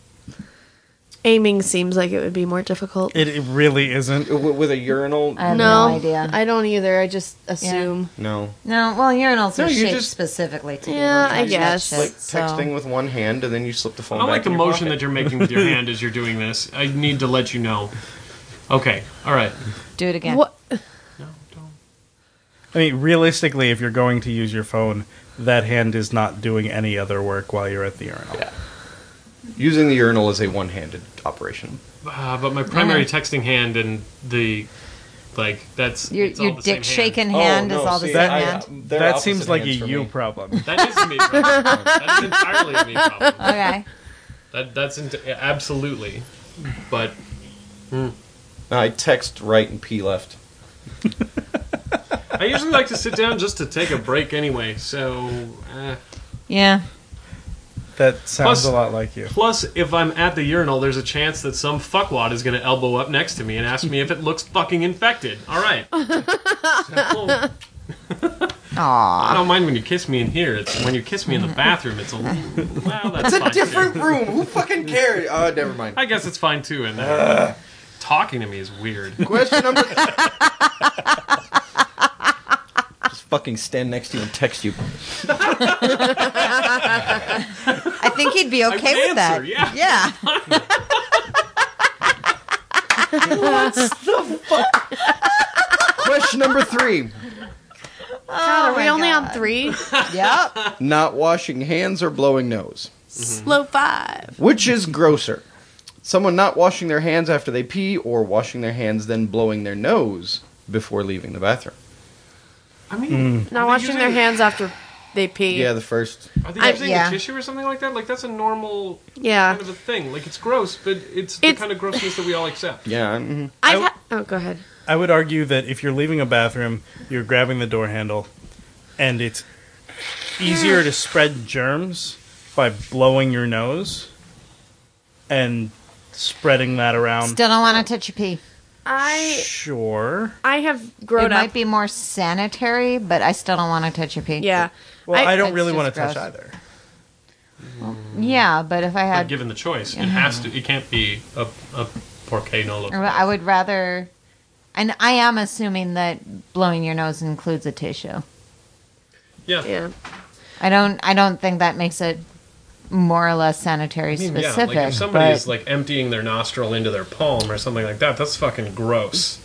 [SPEAKER 5] Aiming seems like it would be more difficult.
[SPEAKER 2] It really isn't.
[SPEAKER 3] With a urinal,
[SPEAKER 4] I have no idea.
[SPEAKER 5] I don't either. I just assume.
[SPEAKER 3] no.
[SPEAKER 4] No, well, urinals
[SPEAKER 3] No,
[SPEAKER 4] are
[SPEAKER 3] you
[SPEAKER 4] shaped
[SPEAKER 3] just-
[SPEAKER 4] specifically to
[SPEAKER 5] Yeah,
[SPEAKER 4] do
[SPEAKER 5] I
[SPEAKER 4] that
[SPEAKER 5] guess.
[SPEAKER 4] shit,
[SPEAKER 3] Like
[SPEAKER 4] so-
[SPEAKER 3] texting with one hand and then you slip the phone
[SPEAKER 1] I
[SPEAKER 3] back
[SPEAKER 1] like the
[SPEAKER 3] in your
[SPEAKER 1] motion
[SPEAKER 3] pocket.
[SPEAKER 1] that you're making with your hand as you're doing this. I need to let you know. Okay. All right.
[SPEAKER 4] Do it again.
[SPEAKER 5] What?
[SPEAKER 1] No, don't.
[SPEAKER 2] I mean, realistically, if you're going to use your phone, that hand is not doing any other work while you're at the urinal.
[SPEAKER 3] Yeah. Using the urinal is a one-handed operation.
[SPEAKER 1] But my primary texting hand and the that's
[SPEAKER 4] Your
[SPEAKER 1] it's all the same
[SPEAKER 4] dick shaking
[SPEAKER 1] hand.
[SPEAKER 4] hand
[SPEAKER 3] Oh,
[SPEAKER 4] is
[SPEAKER 3] no,
[SPEAKER 4] all the
[SPEAKER 3] see,
[SPEAKER 4] same
[SPEAKER 3] I-
[SPEAKER 4] hand.
[SPEAKER 3] they're
[SPEAKER 2] That
[SPEAKER 3] opposite
[SPEAKER 2] seems like a
[SPEAKER 3] hands for
[SPEAKER 2] you
[SPEAKER 3] me.
[SPEAKER 2] problem.
[SPEAKER 1] That is a me problem. That is entirely a me problem.
[SPEAKER 4] Okay.
[SPEAKER 1] Absolutely. But
[SPEAKER 3] I text right and pee left.
[SPEAKER 1] I usually like to sit down just to take a break anyway. So
[SPEAKER 4] Yeah.
[SPEAKER 2] That sounds
[SPEAKER 1] Plus-
[SPEAKER 2] a lot like you.
[SPEAKER 1] plus, if I'm at the urinal, there's a chance that some fuckwad is going to elbow up next to me and ask me if it looks fucking infected. All right. So, I don't mind when you kiss me in here. It's when you kiss me in the bathroom. It's a well, that's fine.
[SPEAKER 3] Different
[SPEAKER 1] too.
[SPEAKER 3] room. Who fucking cares? Never mind.
[SPEAKER 1] I guess it's fine too. And talking to me is weird.
[SPEAKER 3] Question number. Just fucking stand next to you and text you.
[SPEAKER 4] I think he'd be okay
[SPEAKER 1] would
[SPEAKER 4] with
[SPEAKER 1] answer,
[SPEAKER 4] that.
[SPEAKER 1] yeah.
[SPEAKER 3] Question number 3.
[SPEAKER 5] God, are we
[SPEAKER 4] my
[SPEAKER 5] only on
[SPEAKER 4] God.
[SPEAKER 5] 3?
[SPEAKER 4] Yep.
[SPEAKER 3] Not washing hands or blowing nose.
[SPEAKER 5] Slow 5.
[SPEAKER 3] Which is grosser? Someone not washing their hands after they pee or washing their hands then blowing their nose before leaving the bathroom?
[SPEAKER 1] I mean,
[SPEAKER 5] Not washing their hands after they pee.
[SPEAKER 3] Yeah, the first.
[SPEAKER 1] Are they using
[SPEAKER 4] yeah.
[SPEAKER 1] a tissue or something like that? Like that's a normal
[SPEAKER 5] Yeah.
[SPEAKER 1] kind of a thing. Like it's gross, but it's the
[SPEAKER 5] It's-
[SPEAKER 1] kind of grossness that we all accept.
[SPEAKER 3] Yeah.
[SPEAKER 5] Oh, go ahead.
[SPEAKER 2] I would argue that if you're leaving a bathroom, you're grabbing the door handle, and it's easier to spread germs by blowing your nose and spreading that around.
[SPEAKER 4] Still don't want to touch your pee.
[SPEAKER 2] Sure.
[SPEAKER 5] I have grown
[SPEAKER 4] It
[SPEAKER 5] up.
[SPEAKER 4] might be more sanitary, but I still don't want to touch your pee.
[SPEAKER 5] Yeah.
[SPEAKER 2] Well, I don't
[SPEAKER 4] it's
[SPEAKER 2] really
[SPEAKER 4] just
[SPEAKER 2] want to touch
[SPEAKER 4] gross.
[SPEAKER 2] either.
[SPEAKER 4] Yeah, but if I
[SPEAKER 1] But
[SPEAKER 4] had,
[SPEAKER 1] given the choice, it has to. It can't be a porque no lo.
[SPEAKER 4] I would rather. And I am assuming that blowing your nose includes a tissue.
[SPEAKER 1] Yeah.
[SPEAKER 5] Yeah.
[SPEAKER 4] I don't think that makes it more or less sanitary
[SPEAKER 1] I mean,
[SPEAKER 4] specific.
[SPEAKER 1] yeah, like if somebody
[SPEAKER 4] but
[SPEAKER 1] is like emptying their nostril into their palm or something like that, that's fucking gross.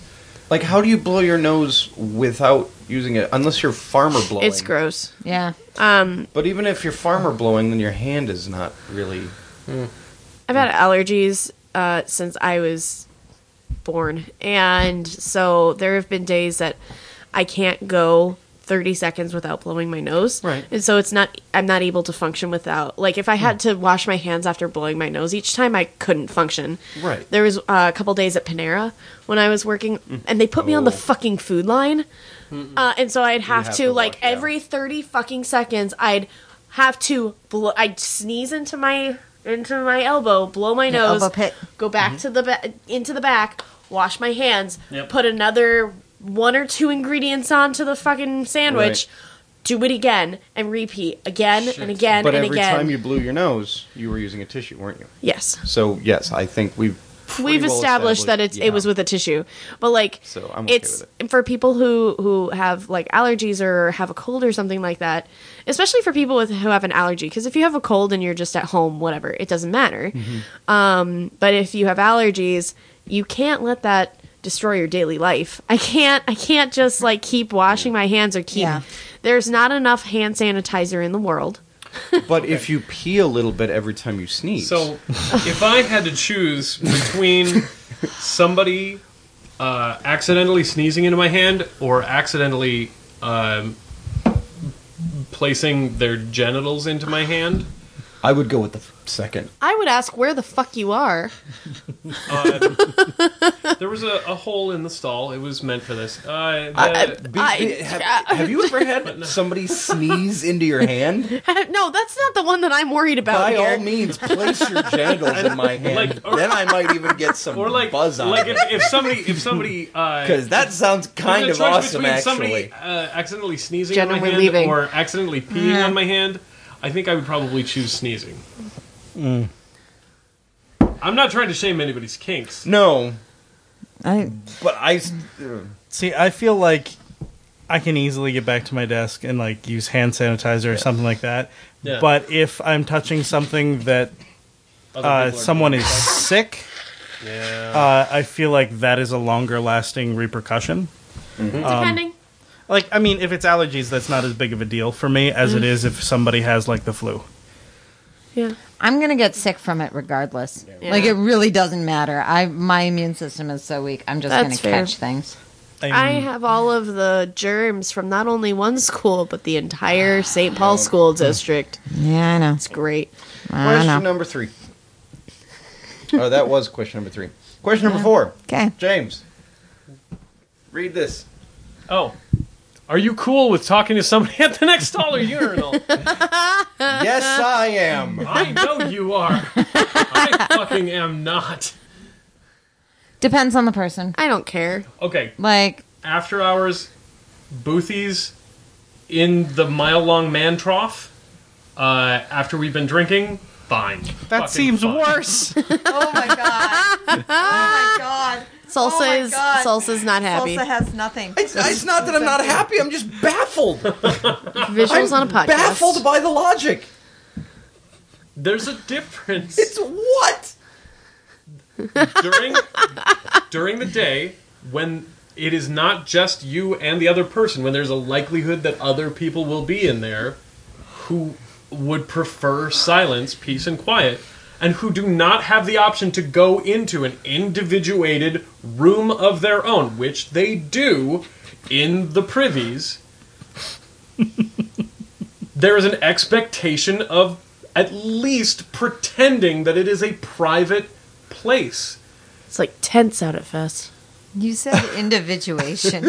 [SPEAKER 3] Like, how do you blow your nose without using it? Unless you're farmer blowing.
[SPEAKER 5] It's gross.
[SPEAKER 4] Yeah.
[SPEAKER 3] But even if you're farmer blowing, then your hand is not really...
[SPEAKER 5] I've had allergies since I was born, and so there have been days that I can't go 30 seconds without blowing my nose.
[SPEAKER 3] Right.
[SPEAKER 5] And so I'm not able to function without, like, if I had to wash my hands after blowing my nose each time, I couldn't function.
[SPEAKER 3] Right.
[SPEAKER 5] There was a couple days at Panera when I was working, and they put me on the fucking food line. And so I'd have to like,
[SPEAKER 3] wash, yeah.
[SPEAKER 5] every 30 fucking seconds, I'd have to I'd sneeze into my elbow, blow my nose,
[SPEAKER 4] elbow pit.
[SPEAKER 5] go back to into the back, wash my hands,
[SPEAKER 1] Yep.
[SPEAKER 5] put another 1 or 2 ingredients onto the fucking sandwich, do it again, and repeat again and again
[SPEAKER 3] But
[SPEAKER 5] and
[SPEAKER 3] every
[SPEAKER 5] again.
[SPEAKER 3] time you blew your nose, you were using a tissue, weren't you?
[SPEAKER 5] Yes.
[SPEAKER 3] So, yes, I think we've
[SPEAKER 5] We've
[SPEAKER 3] well
[SPEAKER 5] established that it was with a tissue, but like
[SPEAKER 3] So I'm okay
[SPEAKER 5] it's
[SPEAKER 3] with
[SPEAKER 5] for people who have like allergies or have a cold or something like that, especially for people who have an allergy. Because if you have a cold and you're just at home, whatever, it doesn't matter. But if you have allergies, you can't let that destroy your daily life. I can't just like keep washing my hands or keep.
[SPEAKER 4] Yeah.
[SPEAKER 5] There's not enough hand sanitizer in the world.
[SPEAKER 3] But if you pee a little bit every time you sneeze...
[SPEAKER 1] So, if I had to choose between somebody accidentally sneezing into my hand or accidentally placing their genitals into my hand,
[SPEAKER 3] I would go with the second.
[SPEAKER 5] I would ask where the fuck you are.
[SPEAKER 1] there was a hole in the stall. It was meant for this.
[SPEAKER 3] Have you ever had somebody sneeze into your hand?
[SPEAKER 5] No, that's not the one that I'm worried about
[SPEAKER 3] By
[SPEAKER 5] here.
[SPEAKER 3] all means, place your genitals in my hand. Then I might even get some
[SPEAKER 1] or like
[SPEAKER 3] buzz on
[SPEAKER 1] like
[SPEAKER 3] it.
[SPEAKER 1] if somebody
[SPEAKER 3] Because that sounds kind
[SPEAKER 1] there's
[SPEAKER 3] of
[SPEAKER 1] a choice
[SPEAKER 3] awesome,
[SPEAKER 1] between
[SPEAKER 3] actually.
[SPEAKER 1] somebody accidentally sneezing
[SPEAKER 5] Jen,
[SPEAKER 1] on my
[SPEAKER 5] we're
[SPEAKER 1] hand
[SPEAKER 5] leaving.
[SPEAKER 1] or accidentally peeing on my hand, I think I would probably choose sneezing. I'm not trying to shame anybody's kinks.
[SPEAKER 3] No,
[SPEAKER 4] I
[SPEAKER 3] but
[SPEAKER 2] See, I feel like I can easily get back to my desk and like use hand sanitizer or something like that.
[SPEAKER 1] Yeah.
[SPEAKER 2] But if I'm touching something that
[SPEAKER 1] Other people are
[SPEAKER 2] someone
[SPEAKER 1] doing
[SPEAKER 2] is
[SPEAKER 1] it.
[SPEAKER 2] sick, I feel like that is a longer lasting repercussion.
[SPEAKER 5] Depending.
[SPEAKER 2] Like, I mean, if it's allergies, that's not as big of a deal for me as it is if somebody has like the flu.
[SPEAKER 5] Yeah.
[SPEAKER 4] I'm gonna get sick from it regardless.
[SPEAKER 5] Yeah.
[SPEAKER 4] Like it really doesn't matter. My immune system is so weak. I'm just
[SPEAKER 5] That's
[SPEAKER 4] gonna
[SPEAKER 5] fair.
[SPEAKER 4] catch things.
[SPEAKER 5] I have all of the germs from not only one school, but the entire St. Paul school district.
[SPEAKER 4] Yeah, I know.
[SPEAKER 5] It's great.
[SPEAKER 4] I
[SPEAKER 3] question
[SPEAKER 4] know.
[SPEAKER 3] number 3. Oh, that was question number 3. Question number 4.
[SPEAKER 4] Okay.
[SPEAKER 3] James, read this.
[SPEAKER 1] Oh. Are you cool with talking to somebody at the next stall or urinal?
[SPEAKER 3] Yes, I am.
[SPEAKER 1] I know you are. I fucking am not.
[SPEAKER 4] Depends on the person.
[SPEAKER 5] I don't care.
[SPEAKER 1] Okay,
[SPEAKER 4] Like,
[SPEAKER 1] after hours, boothies in the mile-long man trough. After we've been drinking, fine.
[SPEAKER 2] That
[SPEAKER 1] Fucking
[SPEAKER 2] seems
[SPEAKER 1] fine.
[SPEAKER 2] worse.
[SPEAKER 4] oh my god, oh my god,
[SPEAKER 5] Salsa's not happy.
[SPEAKER 4] Salsa has nothing.
[SPEAKER 3] It's not that I'm not happy. I'm just baffled.
[SPEAKER 5] Visuals on a podcast.
[SPEAKER 3] Baffled by the logic.
[SPEAKER 1] There's a difference.
[SPEAKER 3] It's what?
[SPEAKER 1] during the day when it is not just you and the other person, when there's a likelihood that other people will be in there who would prefer silence, peace, and quiet, and who do not have the option to go into an individuated room of their own, which they do in the privies. There is an expectation of at least pretending that it is a private place.
[SPEAKER 5] It's like tents out at Fest.
[SPEAKER 4] You said individuation.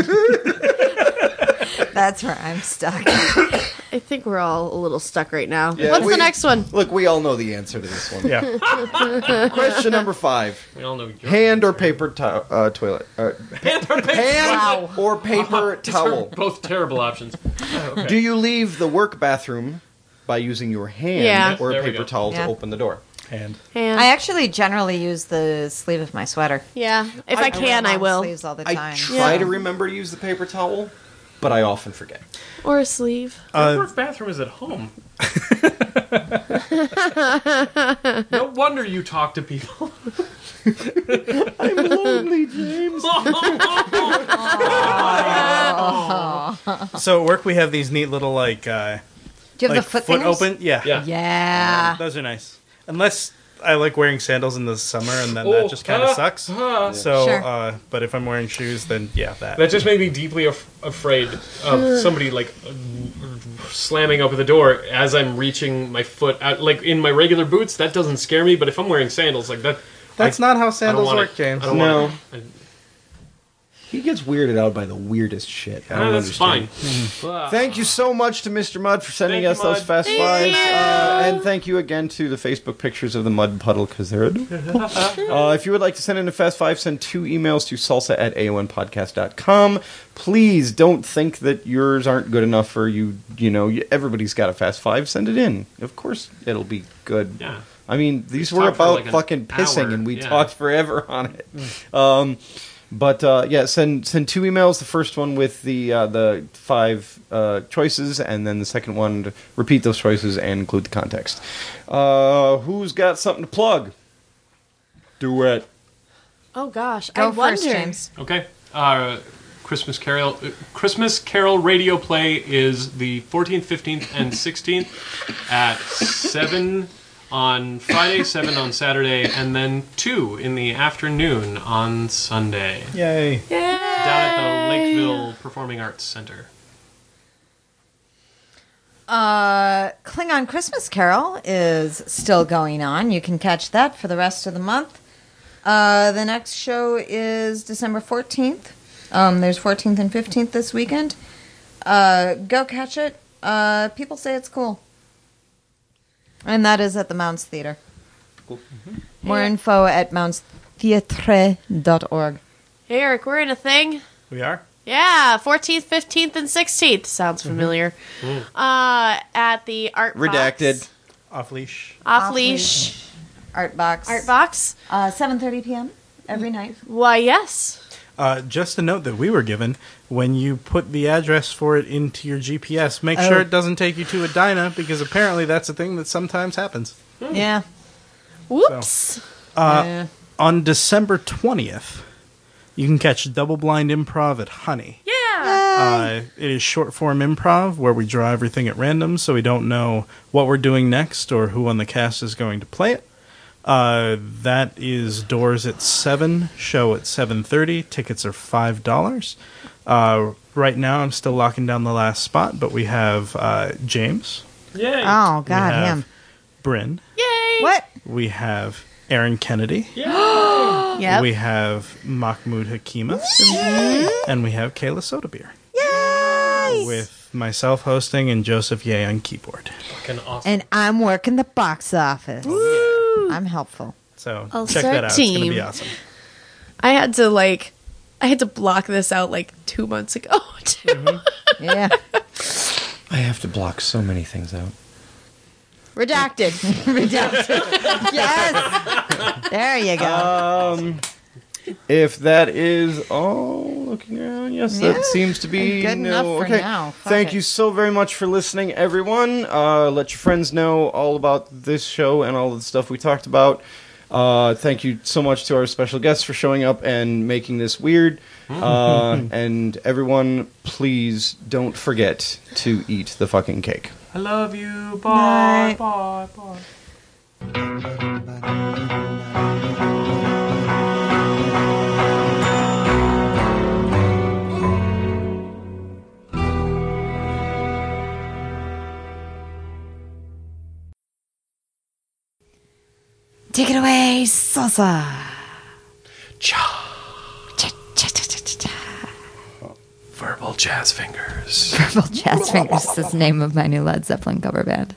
[SPEAKER 4] That's where I'm stuck.
[SPEAKER 5] I think we're all a little stuck right now.
[SPEAKER 3] Yeah,
[SPEAKER 5] What's the next one?
[SPEAKER 3] Look, we all know the answer to this one.
[SPEAKER 2] Yeah.
[SPEAKER 3] Question number 5.
[SPEAKER 1] We all know your
[SPEAKER 3] Hand or paper toilet?
[SPEAKER 1] hand or paper.
[SPEAKER 3] Hand or paper towel?
[SPEAKER 1] Both terrible options.
[SPEAKER 3] Do you leave the work bathroom by using your hand
[SPEAKER 5] Yeah.
[SPEAKER 3] or a
[SPEAKER 1] There we
[SPEAKER 3] paper
[SPEAKER 1] go.
[SPEAKER 3] towel
[SPEAKER 4] Yeah.
[SPEAKER 3] to open the door?
[SPEAKER 2] And
[SPEAKER 5] And
[SPEAKER 4] I actually generally use the sleeve of my sweater.
[SPEAKER 5] yeah, if I can, I
[SPEAKER 4] wear long
[SPEAKER 5] will.
[SPEAKER 4] Sleeves all the
[SPEAKER 3] I
[SPEAKER 4] time.
[SPEAKER 3] try to remember to use the paper towel, but I often forget.
[SPEAKER 5] Or a sleeve.
[SPEAKER 1] Your work bathroom is at home. No wonder you talk to people.
[SPEAKER 3] I'm lonely, James.
[SPEAKER 2] So at work we have these neat little like.
[SPEAKER 4] Do you have
[SPEAKER 2] like
[SPEAKER 4] the foot fingers?
[SPEAKER 2] open? Yeah.
[SPEAKER 4] Yeah.
[SPEAKER 2] Those are nice. Unless I like wearing sandals in the summer, and then that just kind of sucks. So,
[SPEAKER 4] Sure.
[SPEAKER 2] but if I'm wearing shoes, then yeah, that.
[SPEAKER 1] That just made me deeply afraid of somebody like slamming open the door as I'm reaching my foot out. Like in my regular boots, that doesn't scare me. But if I'm wearing sandals like that,
[SPEAKER 2] That's not how sandals work, James.
[SPEAKER 1] I don't
[SPEAKER 3] No.
[SPEAKER 1] want it.
[SPEAKER 3] He gets weirded out by the weirdest shit. I don't
[SPEAKER 1] That's
[SPEAKER 3] understand.
[SPEAKER 1] fine.
[SPEAKER 3] Thank you so much to Mr. Mud for sending
[SPEAKER 1] Thank
[SPEAKER 3] us
[SPEAKER 1] you,
[SPEAKER 3] those
[SPEAKER 1] Mud.
[SPEAKER 3] Fast Fives. And thank you again to the Facebook pictures of the mud puddle, because they're adorable. If you would like to send in a Fast Five, send 2 emails to salsa@aonpodcast.com. Please don't think that yours aren't good enough for you. You know, everybody's got a Fast Five. Send it in. Of course it'll be good.
[SPEAKER 1] Yeah.
[SPEAKER 3] I mean, these
[SPEAKER 1] We
[SPEAKER 3] were
[SPEAKER 1] talked for
[SPEAKER 3] about
[SPEAKER 1] like an
[SPEAKER 3] fucking pissing,
[SPEAKER 1] hour,
[SPEAKER 3] and we
[SPEAKER 1] yeah.
[SPEAKER 3] talked forever on it. But yeah, send 2 emails. The first one with the 5 choices, and then the second one to repeat those choices and include the context. Who's got something to plug? Do it.
[SPEAKER 5] Oh gosh,
[SPEAKER 4] Go
[SPEAKER 5] I
[SPEAKER 4] first,
[SPEAKER 5] wonder.
[SPEAKER 4] James.
[SPEAKER 1] Okay. Christmas Carol radio play is the 14th, 15th, and 16th at 7 on Friday, 7 on Saturday, and then 2 in the afternoon on Sunday.
[SPEAKER 2] Yay.
[SPEAKER 1] Down at the Lakeville Performing Arts Center.
[SPEAKER 4] Klingon Christmas Carol is still going on. You can catch that for the rest of the month. The next show is December 14th. There's 14th and 15th this weekend. Go catch it. People say it's cool. And that is at the Mounds Theater.
[SPEAKER 3] Cool.
[SPEAKER 4] More info at moundstheatre.org.
[SPEAKER 5] Hey Eric, we're in a thing.
[SPEAKER 2] We are?
[SPEAKER 5] Yeah, 14th, 15th, and 16th. Sounds familiar. At the Art
[SPEAKER 3] Redacted.
[SPEAKER 5] Box.
[SPEAKER 2] Off leash.
[SPEAKER 5] Off Leash
[SPEAKER 4] Art Box.
[SPEAKER 5] Art Box.
[SPEAKER 4] 7:30 p.m. every night.
[SPEAKER 5] Why, yes.
[SPEAKER 2] Just a note that we were given, when you put the address for it into your GPS, make sure it doesn't take you to Edina, because apparently that's a thing that sometimes happens.
[SPEAKER 4] Yeah.
[SPEAKER 5] Whoops.
[SPEAKER 4] Yeah.
[SPEAKER 2] On December 20th, you can catch Double Blind Improv at Honey.
[SPEAKER 5] Yeah.
[SPEAKER 2] It is short form improv where we draw everything at random, so we don't know what we're doing next or who on the cast is going to play it. That is doors at 7, show at 7:30. Tickets are $5. Right now, I'm still locking down the last spot, but we have James.
[SPEAKER 1] Yay!
[SPEAKER 4] Oh,
[SPEAKER 2] We
[SPEAKER 4] God,
[SPEAKER 2] have
[SPEAKER 4] him.
[SPEAKER 2] Bryn.
[SPEAKER 5] Yay.
[SPEAKER 4] What?
[SPEAKER 2] We have Aaron Kennedy.
[SPEAKER 4] Yep.
[SPEAKER 2] We have Mahmoud Hakima. And we have Kayla Sodabeer.
[SPEAKER 4] Yay!
[SPEAKER 2] With myself hosting and Joseph Ye on keyboard.
[SPEAKER 1] Fucking awesome.
[SPEAKER 4] And I'm working the box office. I'm helpful.
[SPEAKER 2] So
[SPEAKER 5] All
[SPEAKER 2] check that out. It's going to
[SPEAKER 5] team.
[SPEAKER 2] be awesome.
[SPEAKER 5] I had to block this out like 2 months ago, too.
[SPEAKER 4] Yeah.
[SPEAKER 3] I have to block so many things out.
[SPEAKER 4] Redacted. Redacted. Yes. There you go.
[SPEAKER 3] If that is all, looking around, yes,
[SPEAKER 4] Yeah.
[SPEAKER 3] that seems to be
[SPEAKER 4] Good enough for
[SPEAKER 3] okay.
[SPEAKER 4] now. Fuck
[SPEAKER 3] Thank
[SPEAKER 4] it.
[SPEAKER 3] you so very much for listening, everyone. Let your friends know all about this show and all the stuff we talked about. Thank you so much to our special guests for showing up and making this weird. And everyone, please don't forget to eat the fucking cake.
[SPEAKER 1] I love you. Bye.
[SPEAKER 4] Night.
[SPEAKER 1] Bye. Bye.
[SPEAKER 4] Take it away, salsa.
[SPEAKER 1] Verbal jazz fingers.
[SPEAKER 4] Purple Jazz Fingers is the name of my new Led Zeppelin cover band.